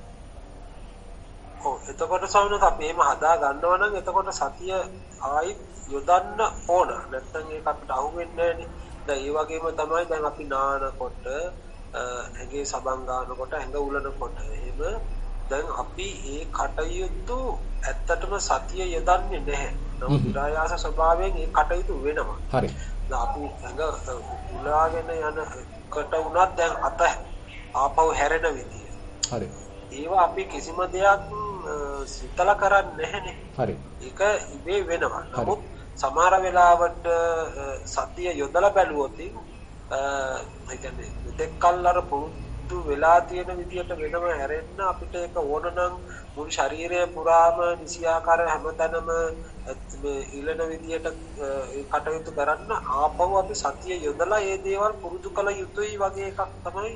ඔව් එතකොට සවුනත් අපි එහෙම හදා ගන්නවා නම් එතකොට සතිය ආයි යොදන්න ඕන. නැත්නම් ඒක අපිට අහු වෙන්නේ නැහැනේ. දැන් ඒ වගේම තමයි දැන් අපි නානකොට ඇඟේ සබන් ගන්නකොට ඇඟ උලනකොට එහෙම දැන් අපි ඒ කටයුතු ඇත්තටම සතිය යොදන්නේ නැහැ. නමුත් විරායාස ස්වභාවයෙන් ඒ කටයුතු වෙනවා. හරි. දැන් අපි ඇඟ උලාගෙන යන කට උනත් දැන් අත ආපහු හැරෙන විදිය. හරි. ඒවා අපි කිසිම දෙයක් සිතලා කරන්නේ නැහැනේ. හරි. ඒක ඉබේ වෙනවා. නමුත් සමහර වෙලාවට සතිය යොදලා බැලුවොත් ඒ කියන්නේ දෙකල් අර පුරුදු වෙලා තියෙන විදියට වෙනම හැරෙන්න අපිට ඒක ඕන නම් මුළු ශරීරය පුරාම නිසියාකාර හැමතැනම මේ ඉලන විදියට කටයුතු කරන්න ආපහු අපි සතිය යොදලා මේ දේවල් පුරුදු කළ යුතුයි වගේ එකක් තමයි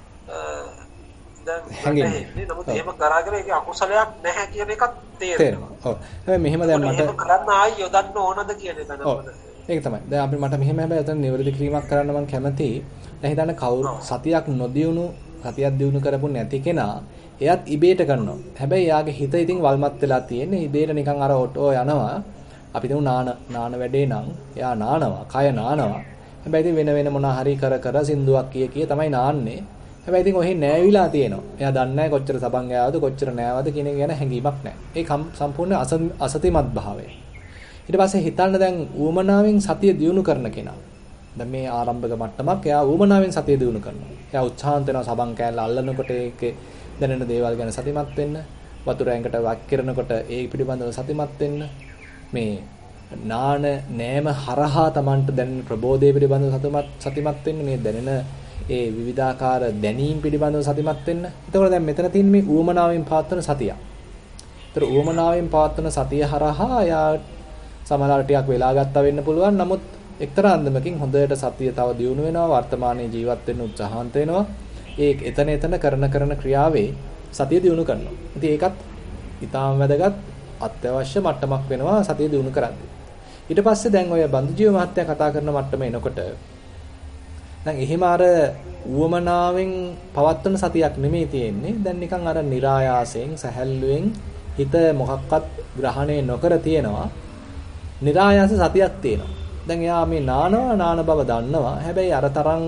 දැන් හැංගෙන්නේ. නමුත් එහෙම කරාගෙන ඒක අකුසලයක් නැහැ කියන එකක් තේරෙනවා. ඔව්. හැබැයි මෙහෙම දැන් මට එහෙම කරන්න ආයි යොදන්න ඕනද කියන එක තමයි. ඒක තමයි. දැන් අපි මට මෙහෙම හැබැයි අතන නිවැරදි කිරීමක් කරන්න මම කැමතියි. දැන් හිතන්න කවුරු සතියක් නොදියුණු, සතියක් දියුණු කරපු නැති කෙනා එයත් ඉබේට කරනවා. හැබැයි යාගේ හිත ඉතින් වල්මත් වෙලා තියෙන්නේ. ඉබේට නිකන් අර ඔටෝ යනවා. අපි තුන් නාන නාන වැඩේ නම් එයා නානවා, කය නානවා. හැබැයි ඉතින් වෙන වෙන මොනා හරි කර කර සින්දුවක් කිය කිය තමයි නාන්නේ. හැබැයි ඉතින් ඔහි නෑවිලා තියෙනවා. එයා දන්නේ නැහැ කොච්චර සබන් ගෑවද කොච්චර නෑවද කියන එක ගැන හැඟීමක් නැහැ. ඒ සම්පූර්ණ අසතිමත් භාවය. ඊට පස්සේ හිතන්න දැන් ඌමනාවෙන් සතිය දියුණු කරන කෙනා. දැන් මේ ආරම්භක මට්ටමක් එයා ඌමනාවෙන් සතිය දියුණු කරනවා. එයා උත්සාහන්ත වෙනවා සබන් කෑල්ල අල්ලනකොට ඒකේ දැනෙන දේවල් ගැන සතිමත් වෙන්න. වතුර ඇඟට වක් කරනකොට ඒ පිළිබඳව සතිමත් වෙන්න. මේ නාන නෑම හරහා Tamanට දැනෙන ප්‍රබෝධය පිළිබඳව සතිමත් සතිමත් වෙන්න. මේ දැනෙන ඒ විවිධාකාර දැනීම් පිළිබඳව සතිමත් වෙන්න. එතකොට දැන් මෙතන තියෙන මේ ඌමනාවෙන් පවත්වන සතිය. ඒතර ඌමනාවෙන් පවත්වන සතිය හරහා යා සමහරවිට ටිකක් වෙලා ගත්තා වෙන්න පුළුවන්. නමුත් එක්තරා අන්දමකින් හොඳට සතිය තව දියුණු වෙනවා. වර්තමානයේ ජීවත් වෙන්න උත්සාහන්ත වෙනවා. ඒ එතන එතන කරන කරන ක්‍රියාවේ සතිය දියුණු කරනවා. ඉතින් ඒකත් ඊටාම වැදගත් අත්‍යවශ්‍ය මට්ටමක් වෙනවා සතිය දියුණු කරද්දී. ඊට පස්සේ දැන් ඔය බන්දුජීව මහත්තයා කතා කරන මට්ටම එනකොට දැන් එහෙම අර ඌමනාවෙන් පවත්වන සතියක් නෙමෙයි තියෙන්නේ. දැන් නිකන් අර નિરાයාසයෙන් සැහැල්ලුවෙන් හිත මොකක්වත් ග්‍රහණය නොකර තියෙනවා. નિરાයාස සතියක් තියෙනවා. දැන් එයා මේ නානවා නාන බව දන්නවා. හැබැයි අර තරම්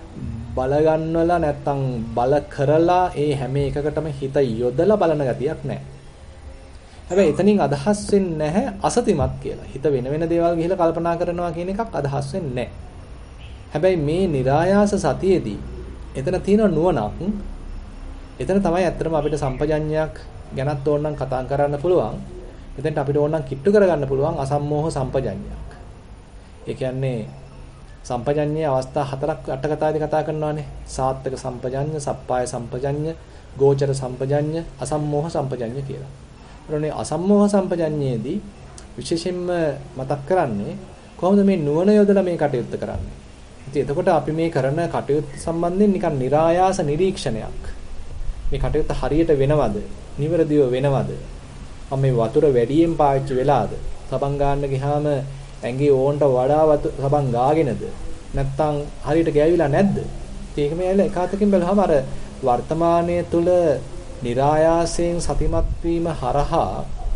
බල ගන්නවලා නැත්තම් බල කරලා ඒ හැම එකකටම හිත යොදලා බලන ගතියක් නැහැ. හැබැයි එතනින් අදහස් වෙන්නේ නැහැ අසතිමත් කියලා. හිත වෙන වෙන දේවල් ගිහිලා කල්පනා කරනවා කියන එකක් අදහස් වෙන්නේ නැහැ. හැබැයි මේ નિરાයාස සතියේදී එතන තියෙන නුවණක් එතන තමයි ඇත්තටම අපිට සම්පජඤ්ඤයක් ගැනත් ඕනනම් කතා කරන්න පුළුවන්. එතෙන්ට අපිට ඕනනම් කිට්ටු කරගන්න පුළුවන් අසම්මෝහ සම්පජඤ්ඤයක්. ඒ කියන්නේ සම්පජඤ්ඤයේ අවස්ථා හතරක් අට කතාවේදී කතා කරනවානේ. සාත්තක සම්පජඤ්ඤ, සප්පාය සම්පජඤ්ඤ, ගෝචර සම්පජඤ්ඤ, අසම්මෝහ සම්පජඤ්ඤ කියලා. ඒරෝනේ අසම්මෝහ සම්පජඤ්ඤයේදී විශේෂයෙන්ම මතක් කරන්නේ කොහොමද මේ නුවණ යොදලා මේ කටයුත්ත කරන්නේ. ඉතින් එතකොට අපි මේ කරන කටයුත්ත සම්බන්ධයෙන් නිකන් નિરાයාස නිරීක්ෂණයක්. මේ කටයුත්ත හරියට වෙනවද? නිවැරදිව වෙනවද? මම මේ වතුර වැඩියෙන් පාවිච්චි වෙලාද? සබන් ගන්න ගියාම ඇඟේ ඕන්ට වඩා වතුර සබන් ගාගෙනද? නැත්තම් හරියට ගෑවිලා නැද්ද? ඒක මේ ඇල එකwidehatකින් බලහම අර වර්තමානයේ තුල નિરાයාසයෙන් සතිමත් වීම හරහා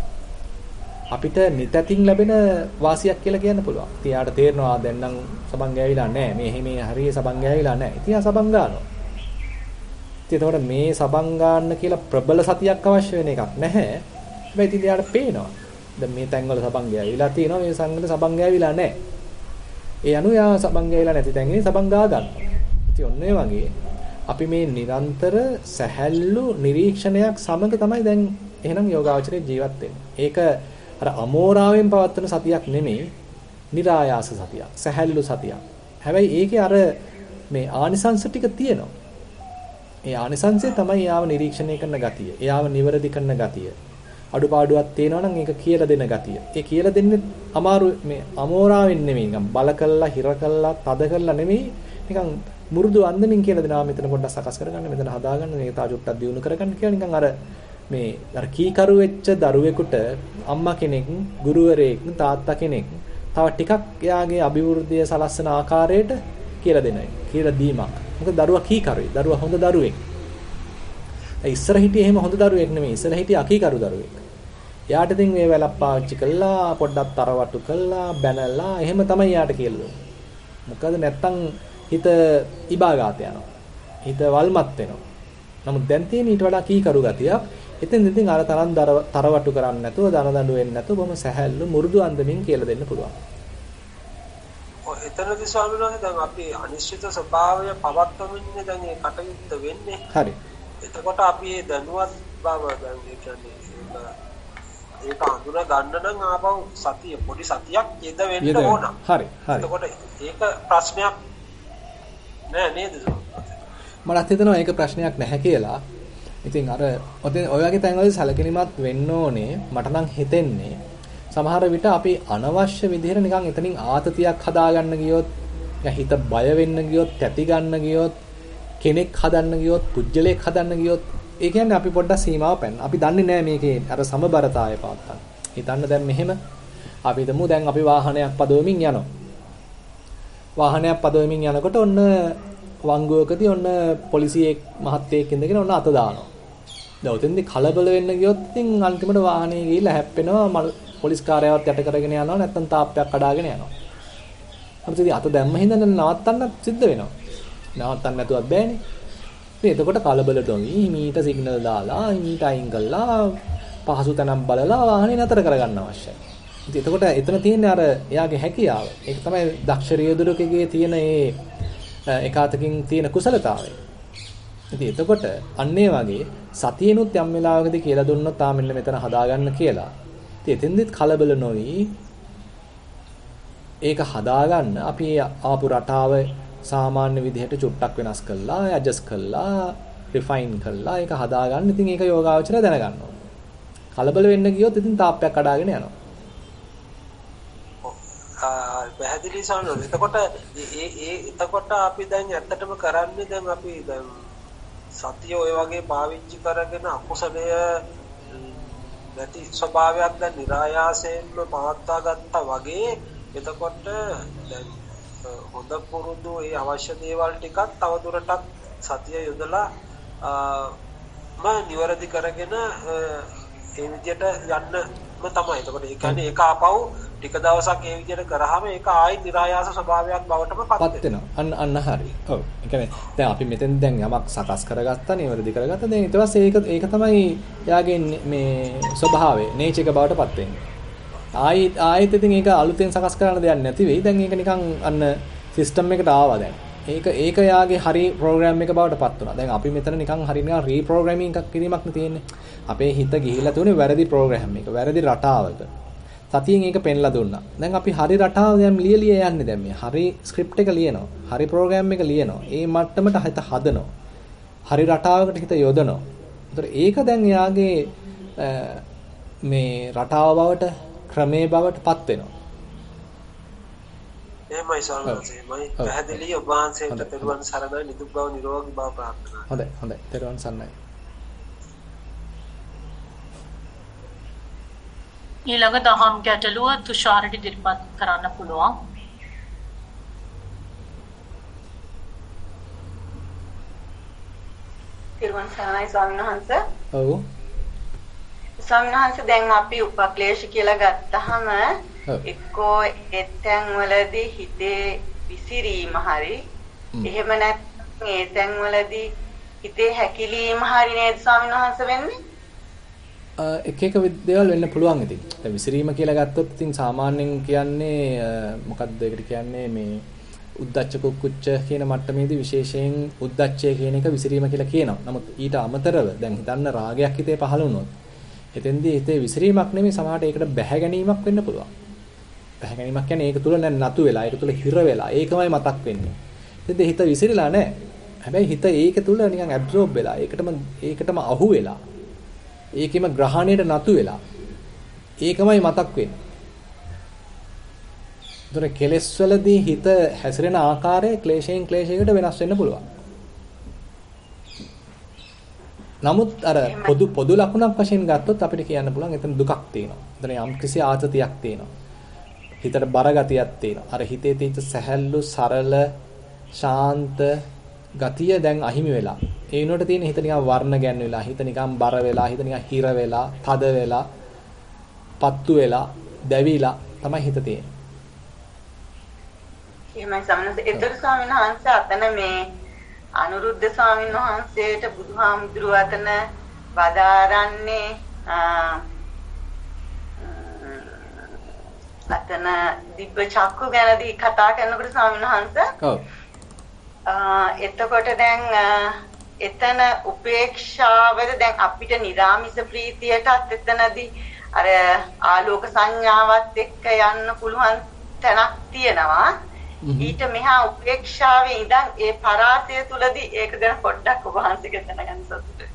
අපිට නිතතින් ලැබෙන වාසියක් කියලා කියන්න පුළුවන්. ඉතින් යාට තේරෙනවා දැන් නම් සබන් ගෑවිලා නැහැ. මේ මේ හරිය සබන් ගෑවිලා නැහැ. ඉතින් ආ සබන් ගන්නවා. ඉතින් එතකොට මේ සබන් ගන්න කියලා ප්‍රබල සතියක් අවශ්‍ය වෙන එකක් නැහැ. හැබැයි ඉතින් යාට පේනවා. දැන් මේ තැන්වල සබන් ගෑවිලා තියෙනවා. මේ සංගල සබන් ගෑවිලා නැහැ. ඒ අනුව යා සබන් ගෑවිලා නැති තැන්වල සබන් ගා ගන්නවා. ඉතින් ඔන්න ඒ වගේ අපි මේ නිරන්තර සැහැල්ලු නිරීක්ෂණයක් සමග තමයි දැන් එහෙනම් යෝගාවචරයේ ජීවත් වෙන්නේ. ඒක අර අමෝරාවෙන් පවත්වන සතියක් නෙමෙයි, નિરાයාස සතියක්, සැහැල්ලු සතියක්. හැබැයි ඒකේ අර මේ ආනිසංස ටික තියෙනවා. ඒ ආනිසංසය තමයි යාව නිරීක්ෂණය කරන ගතිය. එයාව නිවැරදි කරන ගතිය. අඩුපාඩුවක් තියෙනවා නම් ඒක කියලා දෙන ගතිය. ඒ කියලා දෙන්නේ අමාරු මේ අමෝරාවෙන් නෙමෙයි. නිකන් බල කළා, හිර කළා, තද කළා නෙමෙයි. නිකන් මුරුදු අන්දමින් කියලා දෙනවා. මෙතන පොඩ්ඩක් සකස් කරගන්න, මෙතන හදාගන්න, මේක තා චුට්ටක් දියුණු කරගන්න කියලා නිකන් අර මේ අර කීකරු වෙච්ච දරුවෙකුට අම්මා කෙනෙක්, ගුරුවරයෙක්, තාත්තා කෙනෙක් තව ටිකක් එයාගේ අභිවෘද්ධිය සලස්සන ආකාරයට කියලා දෙනයි. කියලා දීමක්. මොකද දරුවා කීකරුයි. දරුවා හොඳ දරුවෙක්. ඒ ඉස්සර හිටියේ එහෙම හොඳ දරුවෙක් නෙමෙයි. ඉස්සර හිටියේ අකීකරු දරුවෙක්. එයාට ඉතින් මේ වැලක් පාවිච්චි කළා, පොඩ්ඩක් තරවටු කළා, බැනලා එහෙම තමයි එයාට කියලා දුන්නේ. මොකද නැත්තම් හිත ඉබාගාත යනවා. හිත වල්මත් වෙනවා. නමුත් දැන් තියෙන ඊට වඩා කීකරු ගතියක්. එතෙන් ඉතින් අර තරම් තරවටු කරන්නේ නැතුව, දන දඬු වෙන්නේ නැතුව බොහොම සැහැල්ලු මුරුදු අන්දමින් කියලා දෙන්න පුළුවන්. ඔය එතනදී ස්වාමීන් වහන්සේ දැන් අපි අනිශ්චිත ස්වභාවය පවත්වමින්නේ දැන් ඒ කටයුත්ත වෙන්නේ. හරි. එතකොට අපි මේ දැනුවත් බව දැන් ඒ කියන්නේ ඒක අඳුර ගන්න නම් ආපහු සතිය පොඩි සතියක් යෙද වෙන්න ඕන. හරි. හරි. එතකොට ඒක ප්‍රශ්නයක් නෑ නේද? මට හිතෙනවා ඒක ප්‍රශ්නයක් නැහැ කියලා. ඉතින් අර ඔය වගේ තැන්වලදී සැලකිලිමත් වෙන්න ඕනේ. මට නම් හිතෙන්නේ සමහර විට අපි අනවශ්‍ය විදිහට නිකන් එතනින් ආතතියක් හදාගන්න ගියොත්, හිත බය වෙන්න ගියොත්, තැති ගන්න ගියොත්, කෙනෙක් හදන්න ගියොත්, පුජ්‍යලයක් හදන්න ගියොත්, ඒ කියන්නේ අපි පොඩ්ඩක් සීමාව පැන්න. අපි දන්නේ නැහැ මේකේ අර සමබරතාවය පවත්තන්න. හිතන්න දැන් මෙහෙම අපි හිතමු දැන් අපි වාහනයක් පදවමින් යනවා. වාහනයක් පදවමින් යනකොට ඔන්න වංගුවකදී ඔන්න පොලිසියෙක් මහත්තයෙක් ඉඳගෙන ඔන්න අත දානවා. දැන් උතෙන්දී කලබල වෙන්න ගියොත් ඉතින් අන්තිමට වාහනේ ගිහිල්ලා හැප්පෙනවා, පොලිස් කාර්යාවත් යට කරගෙන යනවා, නැත්නම් තාප්පයක් කඩාගෙන යනවා. අපිට ඉතින් අත දැම්ම හින්දා නවත්තන්න සිද්ධ වෙනවා. නවත්තන්න නැතුවත් බෑනේ. ඉතින් එතකොට කලබලට වී මීට සිග්නල් දාලා, මීට අයින් කළා, පහසු තැනක් බලලා වාහනේ නතර කරගන්න අවශ්‍යයි. ඉතින් එතකොට එතන තියෙන්නේ අර එයාගේ හැකියාව. ඒක තමයි දක්ෂ රියදුරකගේ තියෙන ඒ එකාතකින් තියෙන කුසලතාවය. ඉතින් එතකොට අන්න ඒ වගේ සතියෙනුත් යම් වෙලාවකදී කියලා දුන්නොත් ආ මෙන්න මෙතන හදාගන්න කියලා. ඉතින් එතෙන්දිත් කලබල නොවි ඒක හදාගන්න අපි ආපු රටාව සාමාන්‍ය විදිහට චුට්ටක් වෙනස් කළා, ඇඩ්ජස්ට් කළා, රිෆයින් කළා. ඒක හදාගන්න ඉතින් ඒක යෝගාවචරය දැනගන්න ඕනේ. කලබල වෙන්න ගියොත් ඉතින් තාප්පයක් කඩාගෙන යනවා. පැහැදිලි සානෝ. එතකොට ඒ ඒ එතකොට අපි දැන් ඇත්තටම කරන්නේ දැන් අපි දැන් සතිය ඔය වගේ පාවිච්චි කරගෙන අකුසලය නැති ස්වභාවයක් දැන් નિરાයාසයෙන්ම පවත්වා ගත්තා වගේ එතකොට දැන් හොඳ පුරුදු ඒ අවශ්‍ය දේවල් ටිකක් තවදුරටත් සතිය යොදලා මම නිවැරදි කරගෙන ඒ විදිහට යන්නම තමයි. එතකොට ඒ කියන්නේ ඒක ආපහු ටික දවසක් ඒ විදිහට කරාම ඒක ආයි નિરાයාස ස්වභාවයක් බවටම පත් වෙනවා. අන්න අන්න හරි. ඔව්. ඒ කියන්නේ දැන් අපි මෙතෙන් දැන් යමක් සකස් කරගත්තා, නිවැරදි කරගත්තා. දැන් ඊට පස්සේ ඒක ඒක තමයි එයාගේ මේ ස්වභාවය, නේචර් එක බවට පත් වෙන්නේ. ආයි ආයෙත් ඉතින් ඒක අලුතෙන් සකස් කරන්න දෙයක් නැති වෙයි. දැන් ඒක නිකන් අන්න සිස්ටම් එකට ආවා දැන්. ඒක ඒක යාගේ හරි ප්‍රෝග්‍රෑම් එක බවට පත් වුණා. දැන් අපි මෙතන නිකන් හරි නිකන් රීප්‍රෝග්‍රෑමින් එකක් කිරීමක් නේ තියෙන්නේ. අපේ හිත ගිහිලා තුනේ වැරදි ප්‍රෝග්‍රෑම් එක. වැරදි රටාවක. සතියෙන් ඒක පෙන්ලා දුන්නා. දැන් අපි හරි රටාව දැන් ලියලිය යන්නේ දැන් මේ. හරි ස්ක්‍රිප්ට් එක ලියනවා. හරි ප්‍රෝග්‍රෑම් එක ලියනවා. ඒ මට්ටමට හිත හදනවා. හරි රටාවකට හිත යොදනවා. ඒතර ඒක දැන් යාගේ මේ රටාව බවට ක්‍රමේ බවට පත් වෙනවා. එහෙමයි සල්වාසේ මම පැහැදිලි ඔබ වහන්සේට තෙරුවන් සරණයි නිදුක් බව නිරෝගී බව ප්‍රාර්ථනා කරනවා. හොඳයි හොඳයි තෙරුවන් සරණයි. ඊළඟ දහම් ගැටලුව තුෂාරට ඉදිරිපත් කරන්න පුළුවන්. තෙරුවන් සරණයි ස්වාමීන් වහන්සේ. ඔව්. ස්වාමීන් වහන්සේ දැන් අපි උපක්ලේශ කියලා ගත්තාම එක්කෝ එතෙන් වලදී හිතේ විසිරීම හරි එහෙම නැත්නම් ඒ තැන් වලදී හිතේ හැකිලීම හරි නේද ස්වාමීන් වහන්සේ වෙන්නේ? එක එක දේවල් වෙන්න පුළුවන් ඉතින්. දැන් විසිරීම කියලා ගත්තොත් ඉතින් සාමාන්‍යයෙන් කියන්නේ මොකක්ද ඒකට කියන්නේ මේ උද්දච්ච කුක්කුච්ච කියන මට්ටමේදී විශේෂයෙන් උද්දච්චය කියන එක විසිරීම කියලා කියනවා. නමුත් ඊට අමතරව දැන් හිතන්න රාගයක් හිතේ පහළ වුණොත් එතෙන්දී හිතේ විසිරීමක් නෙමෙයි සමහරට ඒකට බැහැ ගැනීමක් වෙන්න පුළුවන්. බැහැ ගැනීමක් කියන්නේ ඒක තුල නතු වෙලා ඒක තුල හිර වෙලා ඒකමයි මතක් වෙන්නේ. ඉතින් හිත විසිරලා නැහැ. හැබැයි හිත ඒක තුල නිකන් ඇබ්සෝබ් වෙලා ඒකටම ඒකටම අහු වෙලා ඒකෙම ග්‍රහණයට නතු වෙලා ඒකමයි මතක් වෙන්නේ. ඒතර කෙලෙස් වලදී හිත හැසිරෙන ආකාරය ක්ලේශයෙන් ක්ලේශයකට වෙනස් වෙන්න පුළුවන්. නමුත් අර පොදු පොදු ලකුණක් වශයෙන් ගත්තොත් අපිට කියන්න පුළුවන් එතන දුකක් තියෙනවා. එතන යම් කිසි ආතතියක් තියෙනවා. හිතට බර ගතියක් තියෙනවා. අර හිතේ තියෙන සැහැල්ලු සරල ශාන්ත ගතිය දැන් අහිමි වෙලා. ඒ වෙනුවට තියෙන හිත නිකන් වර්ණ ගැන්වෙලා, හිත නිකන් බර වෙලා, හිත නිකන් හිර වෙලා, තද වෙලා, පත්තු වෙලා, දැවිලා තමයි හිත තියෙන්නේ. එහෙමයි සමනස. ඒතර ස්වාමීන් වහන්සේ අතන මේ අනුරුද්ධ ස්වාමීන් වහන්සේට බුදුහාමුදුරුව අතන වදාරන්නේ අතන දිබ්බ චක්කු ගැනදී කතා කරනකොට ස්වාමීන් වහන්සේ ඔව් එතකොට දැන් එතන උපේක්ෂාවද දැන් අපිට නිරාමිස ප්‍රීතියටත් එතනදී අර ආලෝක සංඥාවත් එක්ක යන්න පුළුවන් තැනක් තියෙනවා. ඊට මෙහා උපේක්ෂාවේ ඉඳන් ඒ පරාසය තුලදී ඒක ගැන පොඩ්ඩක් ඔබ වහන්සේගෙන් දැනගන්න සතුටුයි.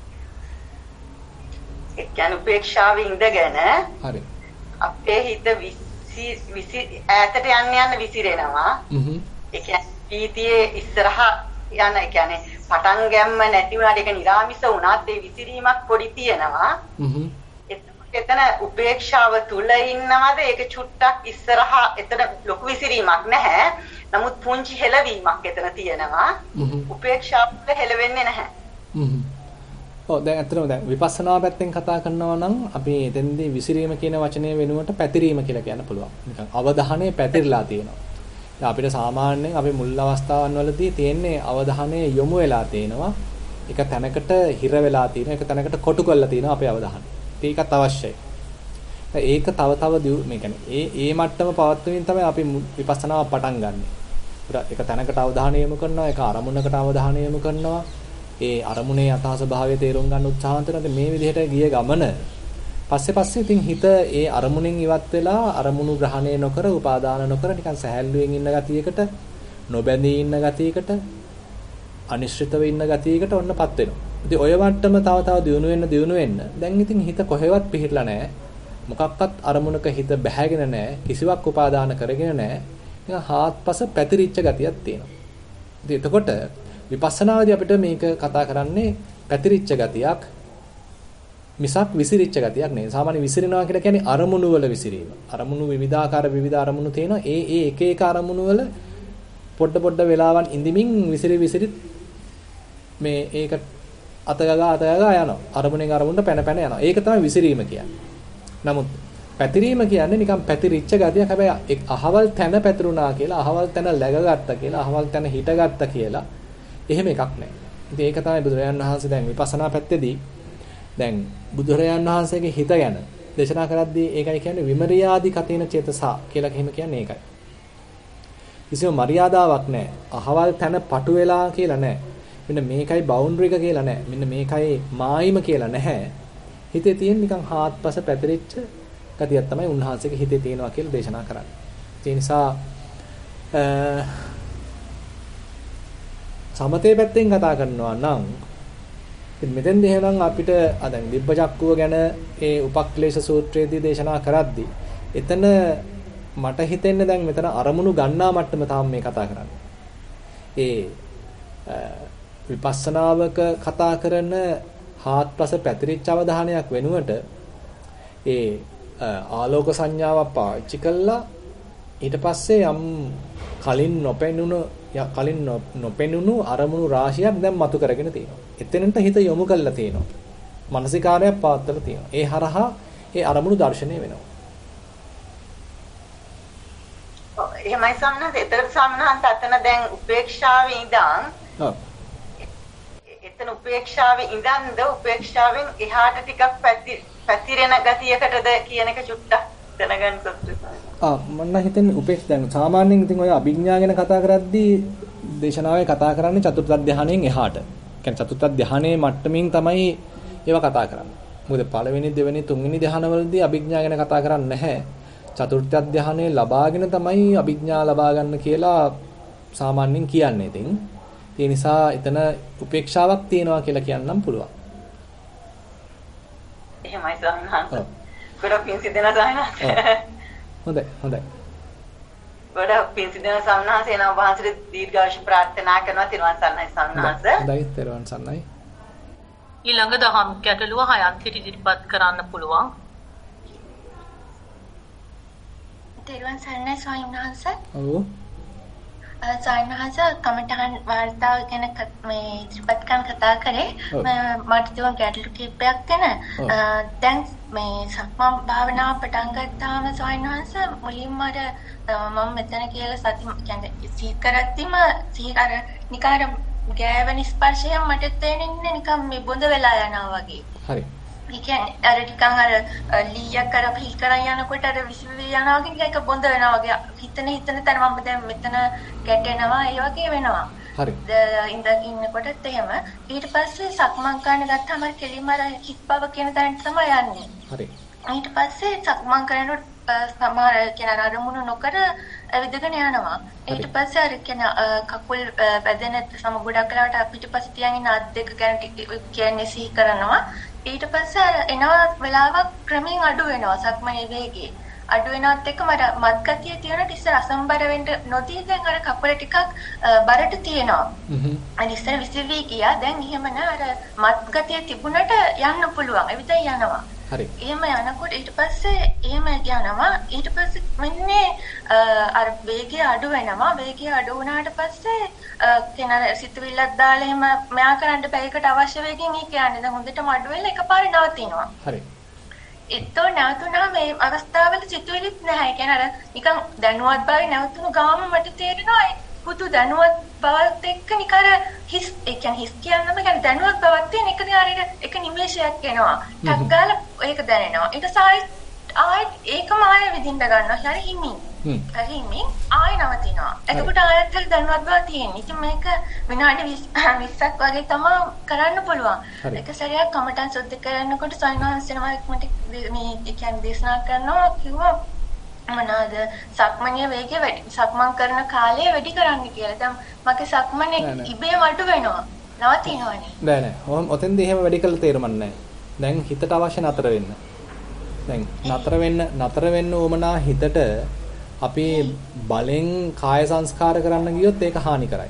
ඒ කියන්නේ උපේක්ෂාවේ ඉඳගෙන හරි අපේ හිත විසි විසි ඈතට යන්න යන්න විසිරෙනවා. හ්ම් ඒ කියන්නේ පීතියේ ඉස්සරහා යන ඒ කියන්නේ පටන් ගැම්ම නැති වුණාට ඒක නිරාමිස වුණාත් ඒ විසිරීමක් පොඩි තියෙනවා. හ්ම් එතන උපේක්ෂාව තුල ඉන්නවද ඒක චුට්ටක් ඉස්සරහා එතන ලොකු විසිරීමක් නැහැ. නමුත් පුංචි හෙලවීමක් එතන තියෙනවා. උපේක්ෂාව තුළ හෙලවෙන්නේ නැහැ. හ්ම් ඔව් දැන් අත්‍තරම දැන් විපස්සනා පැත්තෙන් කතා කරනවා නම් අපි එතෙන්දී විසිරීම කියන වචනේ වෙනුවට පැතිරීම කියලා කියන්න පුළුවන්. නිකන් අවධානය පැතිරලා තියෙනවා. දැන් අපිට සාමාන්‍යයෙන් අපි මුල් අවස්ථාවන් වලදී තියෙන්නේ අවධානය යොමු වෙලා තියෙනවා. එක තැනකට හිර වෙලා තියෙනවා. එක තැනකට කොටු කරලා තියෙනවා අපේ අවධානය. ඒකත් අවශ්‍යයි. ඒක තව තව මේ කියන්නේ ඒ ඒ මට්ටම පවත්වමින් තමයි අපි විපස්සනාව පටන් ගන්නෙ. ඒක තැනකට අවධානය යොමු කරනවා, ඒක අරමුණකට අවධානය යොමු කරනවා. ඒ අරමුණේ යථා ස්වභාවය තේරුම් ගන්න උත්සාහ කරනද මේ විදිහට ගිය ගමන පස්සේ පස්සේ ඉතින් හිත ඒ අරමුණෙන් ඉවත් වෙලා අරමුණු ග්‍රහණය නොකර උපාදාන නොකර නිකන් සැහැල්ලුවෙන් ඉන්න ගතියකට නොබැඳී ඉන්න ගතියකට අනිශ්චිතව ඉන්න ගතියකට ඔන්නපත් වෙනවා. ඉතින් ඔය වට්ටම තව තව දියුණු වෙන්න දියුණු වෙන්න දැන් ඉතින් හිත කොහෙවත් පිහිටලා නැහැ. මොකක්වත් අරමුණක හිත බැහැගෙන නැහැ. කිසිවක් උපාදාන කරගෙන නැහැ. නිකන් හාත්පස පැතිරිච්ච ගතියක් තියෙනවා. ඉතින් එතකොට විපස්සනාවේදී අපිට මේක කතා කරන්නේ පැතිරිච්ච ගතියක් මිසක් විසිරිච්ච ගතියක් නෙවෙයි. සාමාන්‍ය විසිරෙනවා කියලා කියන්නේ අරමුණු වල විසිරීම. අරමුණු විවිධාකාර විවිධ අරමුණු තියෙනවා. ඒ ඒ එක එක අරමුණු වල පොඩ පොඩ වෙලාවන් ඉඳිමින් විසිරි විසිරි මේ ඒක අතගගා අතගගා යනවා. අරමුණෙන් අරමුණට පැන පැන යනවා. ඒක තමයි විසිරීම කියන්නේ. නමුත් පැතිරීම කියන්නේ නිකන් පැතිරිච්ච ගතියක්. හැබැයි අහවල් තැන පැතිරුණා කියලා, අහවල් තැන läගගත්තා කියලා, අහවල් තැන හිටගත්තා කියලා එහෙම එකක් නැහැ. ඉතින් ඒක තමයි බුදුරජාණන් වහන්සේ දැන් විපස්සනා පැත්තේදී දැන් බුදුරජාණන් වහන්සේගේ හිත ගැන දේශනා කරද්දී ඒකයි කියන්නේ විමරියාදි කතේන චේතසා කියලා එහෙම කියන්නේ ඒකයි. කිසිම මරියාදාවක් නැහැ. අහවල් තැන පටු වෙලා කියලා නැහැ. මෙන්න මේකයි බවුන්ඩරි එක කියලා නැහැ. මෙන්න මේකයි මායිම කියලා නැහැ. හිතේ තියෙන නිකන් හාත්පස පැතිරිච්ච ගතියක් තමයි උන්වහන්සේගේ හිතේ තියෙනවා කියලා දේශනා කරන්නේ. ඒ නිසා සමතේ පැත්තෙන් කතා කරනවා නම් ඉතින් මෙතෙන්ද එහෙනම් අපිට ආ දැන් දිබ්බ චක්කුව ගැන ඒ උපක්ලේශ සූත්‍රයේදී දේශනා කරද්දී එතන මට හිතෙන්නේ දැන් මෙතන අරමුණු ගන්නා මට්ටම තාම මේ කතා කරන්නේ. ඒ විපස්සනාවක කතා කරන හාත්පස පැතිරිච්ච අවධානයක් වෙනුවට ඒ ආලෝක සංඥාවක් පාවිච්චි කළා ඊට පස්සේ යම් කලින් නොපෙනුණු කලින් නොපෙනුණු අරමුණු රාශියක් දැන් මතු කරගෙන තියෙනවා. එතනට හිත යොමු කරලා තියෙනවා. මානසිකාරයක් පාත්තලා තියෙනවා. ඒ හරහා ඒ අරමුණු දර්ශනය වෙනවා. එහෙමයි සම්මත. ඒතර සම්මත අතන දැන් උපේක්ෂාවේ ඉඳන් ඔව්. එතන උපේක්ෂාවේ ඉඳන්ද උපේක්ෂාවෙන් එහාට ටිකක් පැතිරෙන ගතියකටද කියන එක චුට්ටක් දැනගන්න සතුටුයි. ආ මම හිතන්නේ උපේක්ෂ දැන් සාමාන්‍යයෙන් ඉතින් ඔය අභිඥා ගැන කතා කරද්දී දේශනාවේ කතා කරන්නේ චතුර්ථ ධානයෙන් එහාට. කියන්නේ චතුර්ථ ධානයේ මට්ටමින් තමයි ඒවා කතා කරන්නේ. මොකද පළවෙනි දෙවෙනි තුන්වෙනි ධානවලදී අභිඥා ගැන කතා කරන්නේ නැහැ. චතුර්ථ ධානයේ ලබාගෙන තමයි අභිඥා ලබා ගන්න කියලා සාමාන්‍යයෙන් කියන්නේ. ඉතින් ඒ නිසා එතන උපේක්ෂාවක් තියෙනවා කියලා කියන්නම් පුළුවන්. එහෙමයි සම්හාස. ගොඩක් පිං සිදෙනා සායනාත්. හොඳයි හොඳයි. ගොඩක් පිං සිදෙනා සම්හාස එනවා වහන්සේට දීර්ඝායුෂ ප්‍රාර්ථනා කරනවා තිරුවන් සරණයි සම්හාස. හොඳයි තිරුවන් සරණයි. ඊළඟ දහම් ගැටලුව හයත් ඉදිරිපත් කරන්න පුළුවන්. තිරුවන් සරණයි ස්වාමීන් වහන්සේ. ඔව්. ස්වාමීන් වහන්සේ කමඨහන් වාර්තාව ගැන මේ ඉදිරිපත් කරන කතා කරේ මට තිබුණ ගැටලු කිහිපයක් ගැන. දැන් මේ සක්මන් භාවනාව පටන් ගත්තාම ස්වාමීන් වහන්සේ මුලින්ම අර මම මෙතන කියලා සති කියන්නේ සිහි කරද්දිම සිහි අර නිකන් අර ගෑවෙන ස්පර්ශය මට තේරෙන්නේ නිකන් මේ බොඳ වෙලා යනවා වගේ. හරි. ඒ කියන්නේ අර ටිකන් අර ලීයක් කර පිල් කරන් යනකොට අර විසිවි යනවා වගේ ඒක බොඳ වෙනවා වගේ හිතන හිතන තැන මම දැන් මෙතන ගැටෙනවා ඒ වගේ වෙනවා. හරි. ඉඳ ඉන්නකොටත් එහෙම ඊට පස්සේ සක්මන් කරන ගත්තාම කෙලින්ම අර හිස් බව කියන තැනට තමයි යන්නේ. හරි. ඊට පස්සේ සක්මන් කරනකොට සමහර කියන අරමුණු නොකර ඇවිදගෙන යනවා. ඊට පස්සේ අර කියන කකුල් වැදෙන සම ගොඩක් වෙලාවට පිටිපස්සේ තියන් ඉන්න අත් දෙක ගැන කියන්නේ සිහි කරනවා. ඊට පස්සේ අර එනවා වෙලාවක් ක්‍රමයෙන් අඩු වෙනවා සක්මනේ වේගය. අඩු වෙනවත් එක්ක මට මත්ගතිය තියෙන ඉස්සර අසම්බර වෙන්න නොදී දැන් අර කකුල ටිකක් බරට තියෙනවා. හ්ම්. අනිත් ඉස්සර විසිවි ගියා දැන් එහෙම නෑ අර මත්ගතිය තිබුණට යන්න පුළුවන්. එවිට යනවා. හරි. එහෙම යනකොට ඊට පස්සේ එහෙම යනවා. ඊට පස්සේ මෙන්නේ අර වේගය අඩු වෙනවා. වේගය අඩු වුණාට පස්සේ කෙනා සිතුවිල්ලක් දාලා එහෙම මෙයා කරන්න බැයිකට අවශ්‍ය වේගෙන් ඒක යන්නේ. දැන් හොඳටම අඩු වෙලා එකපාරේ නවතිනවා. හරි. ඒතෝ නැවතුණා මේ අවස්ථාවල සිතුවිලිත් නැහැ. ඒ කියන්නේ අර නිකන් දැනුවත් බවයි නැවතුණු ගාම මට තේරෙනවා ඒ පුදු දැනුවත් බවත් එක්ක නිකන් හිස් ඒ කියන්නේ හිස් කියන්නම කියන්නේ දැනුවත් බවක් තියෙන එක දිහාට එක නිමේෂයක් එනවා. ටක් ගාලා ඒක දැනෙනවා. ඊට සායි ආයෙත් ඒකම ආයෙ විදින්න ගන්නවා. හරි හිමින්. හ්ම්. හරි හිමින් ආයෙ නවතිනවා. එතකොට ආයෙත් හරි දැනුවත් බව තියෙන. ඉතින් මේක විනාඩි විස්සක් වගේ තමයි කරන්න පුළුවන්. ඒක සරියක් කමටන් සුද්ධ කරනකොට සයින්වහන්සේනම මට මේ ඒ කියන්නේ දේශනා කරනවා කිව්වා මොනවාද සක්මණේ වේගය වැඩි සක්මන් කරන කාලය වැඩි කරන්න කියලා. දැන් මගේ සක්මනේ ඉබේම අඩු වෙනවා. නවතිනවනේ. නෑ නෑ. ඔහොම ඔතෙන්දී එහෙම වැඩි කළ තේරුමක් නෑ. දැන් හිතට අවශ්‍ය නතර වෙන්න. දැන් නතර වෙන්න නතර වෙන්න ඕමනා හිතට අපි බලෙන් කාය සංස්කාර කරන්න ගියොත් ඒක හානි කරයි.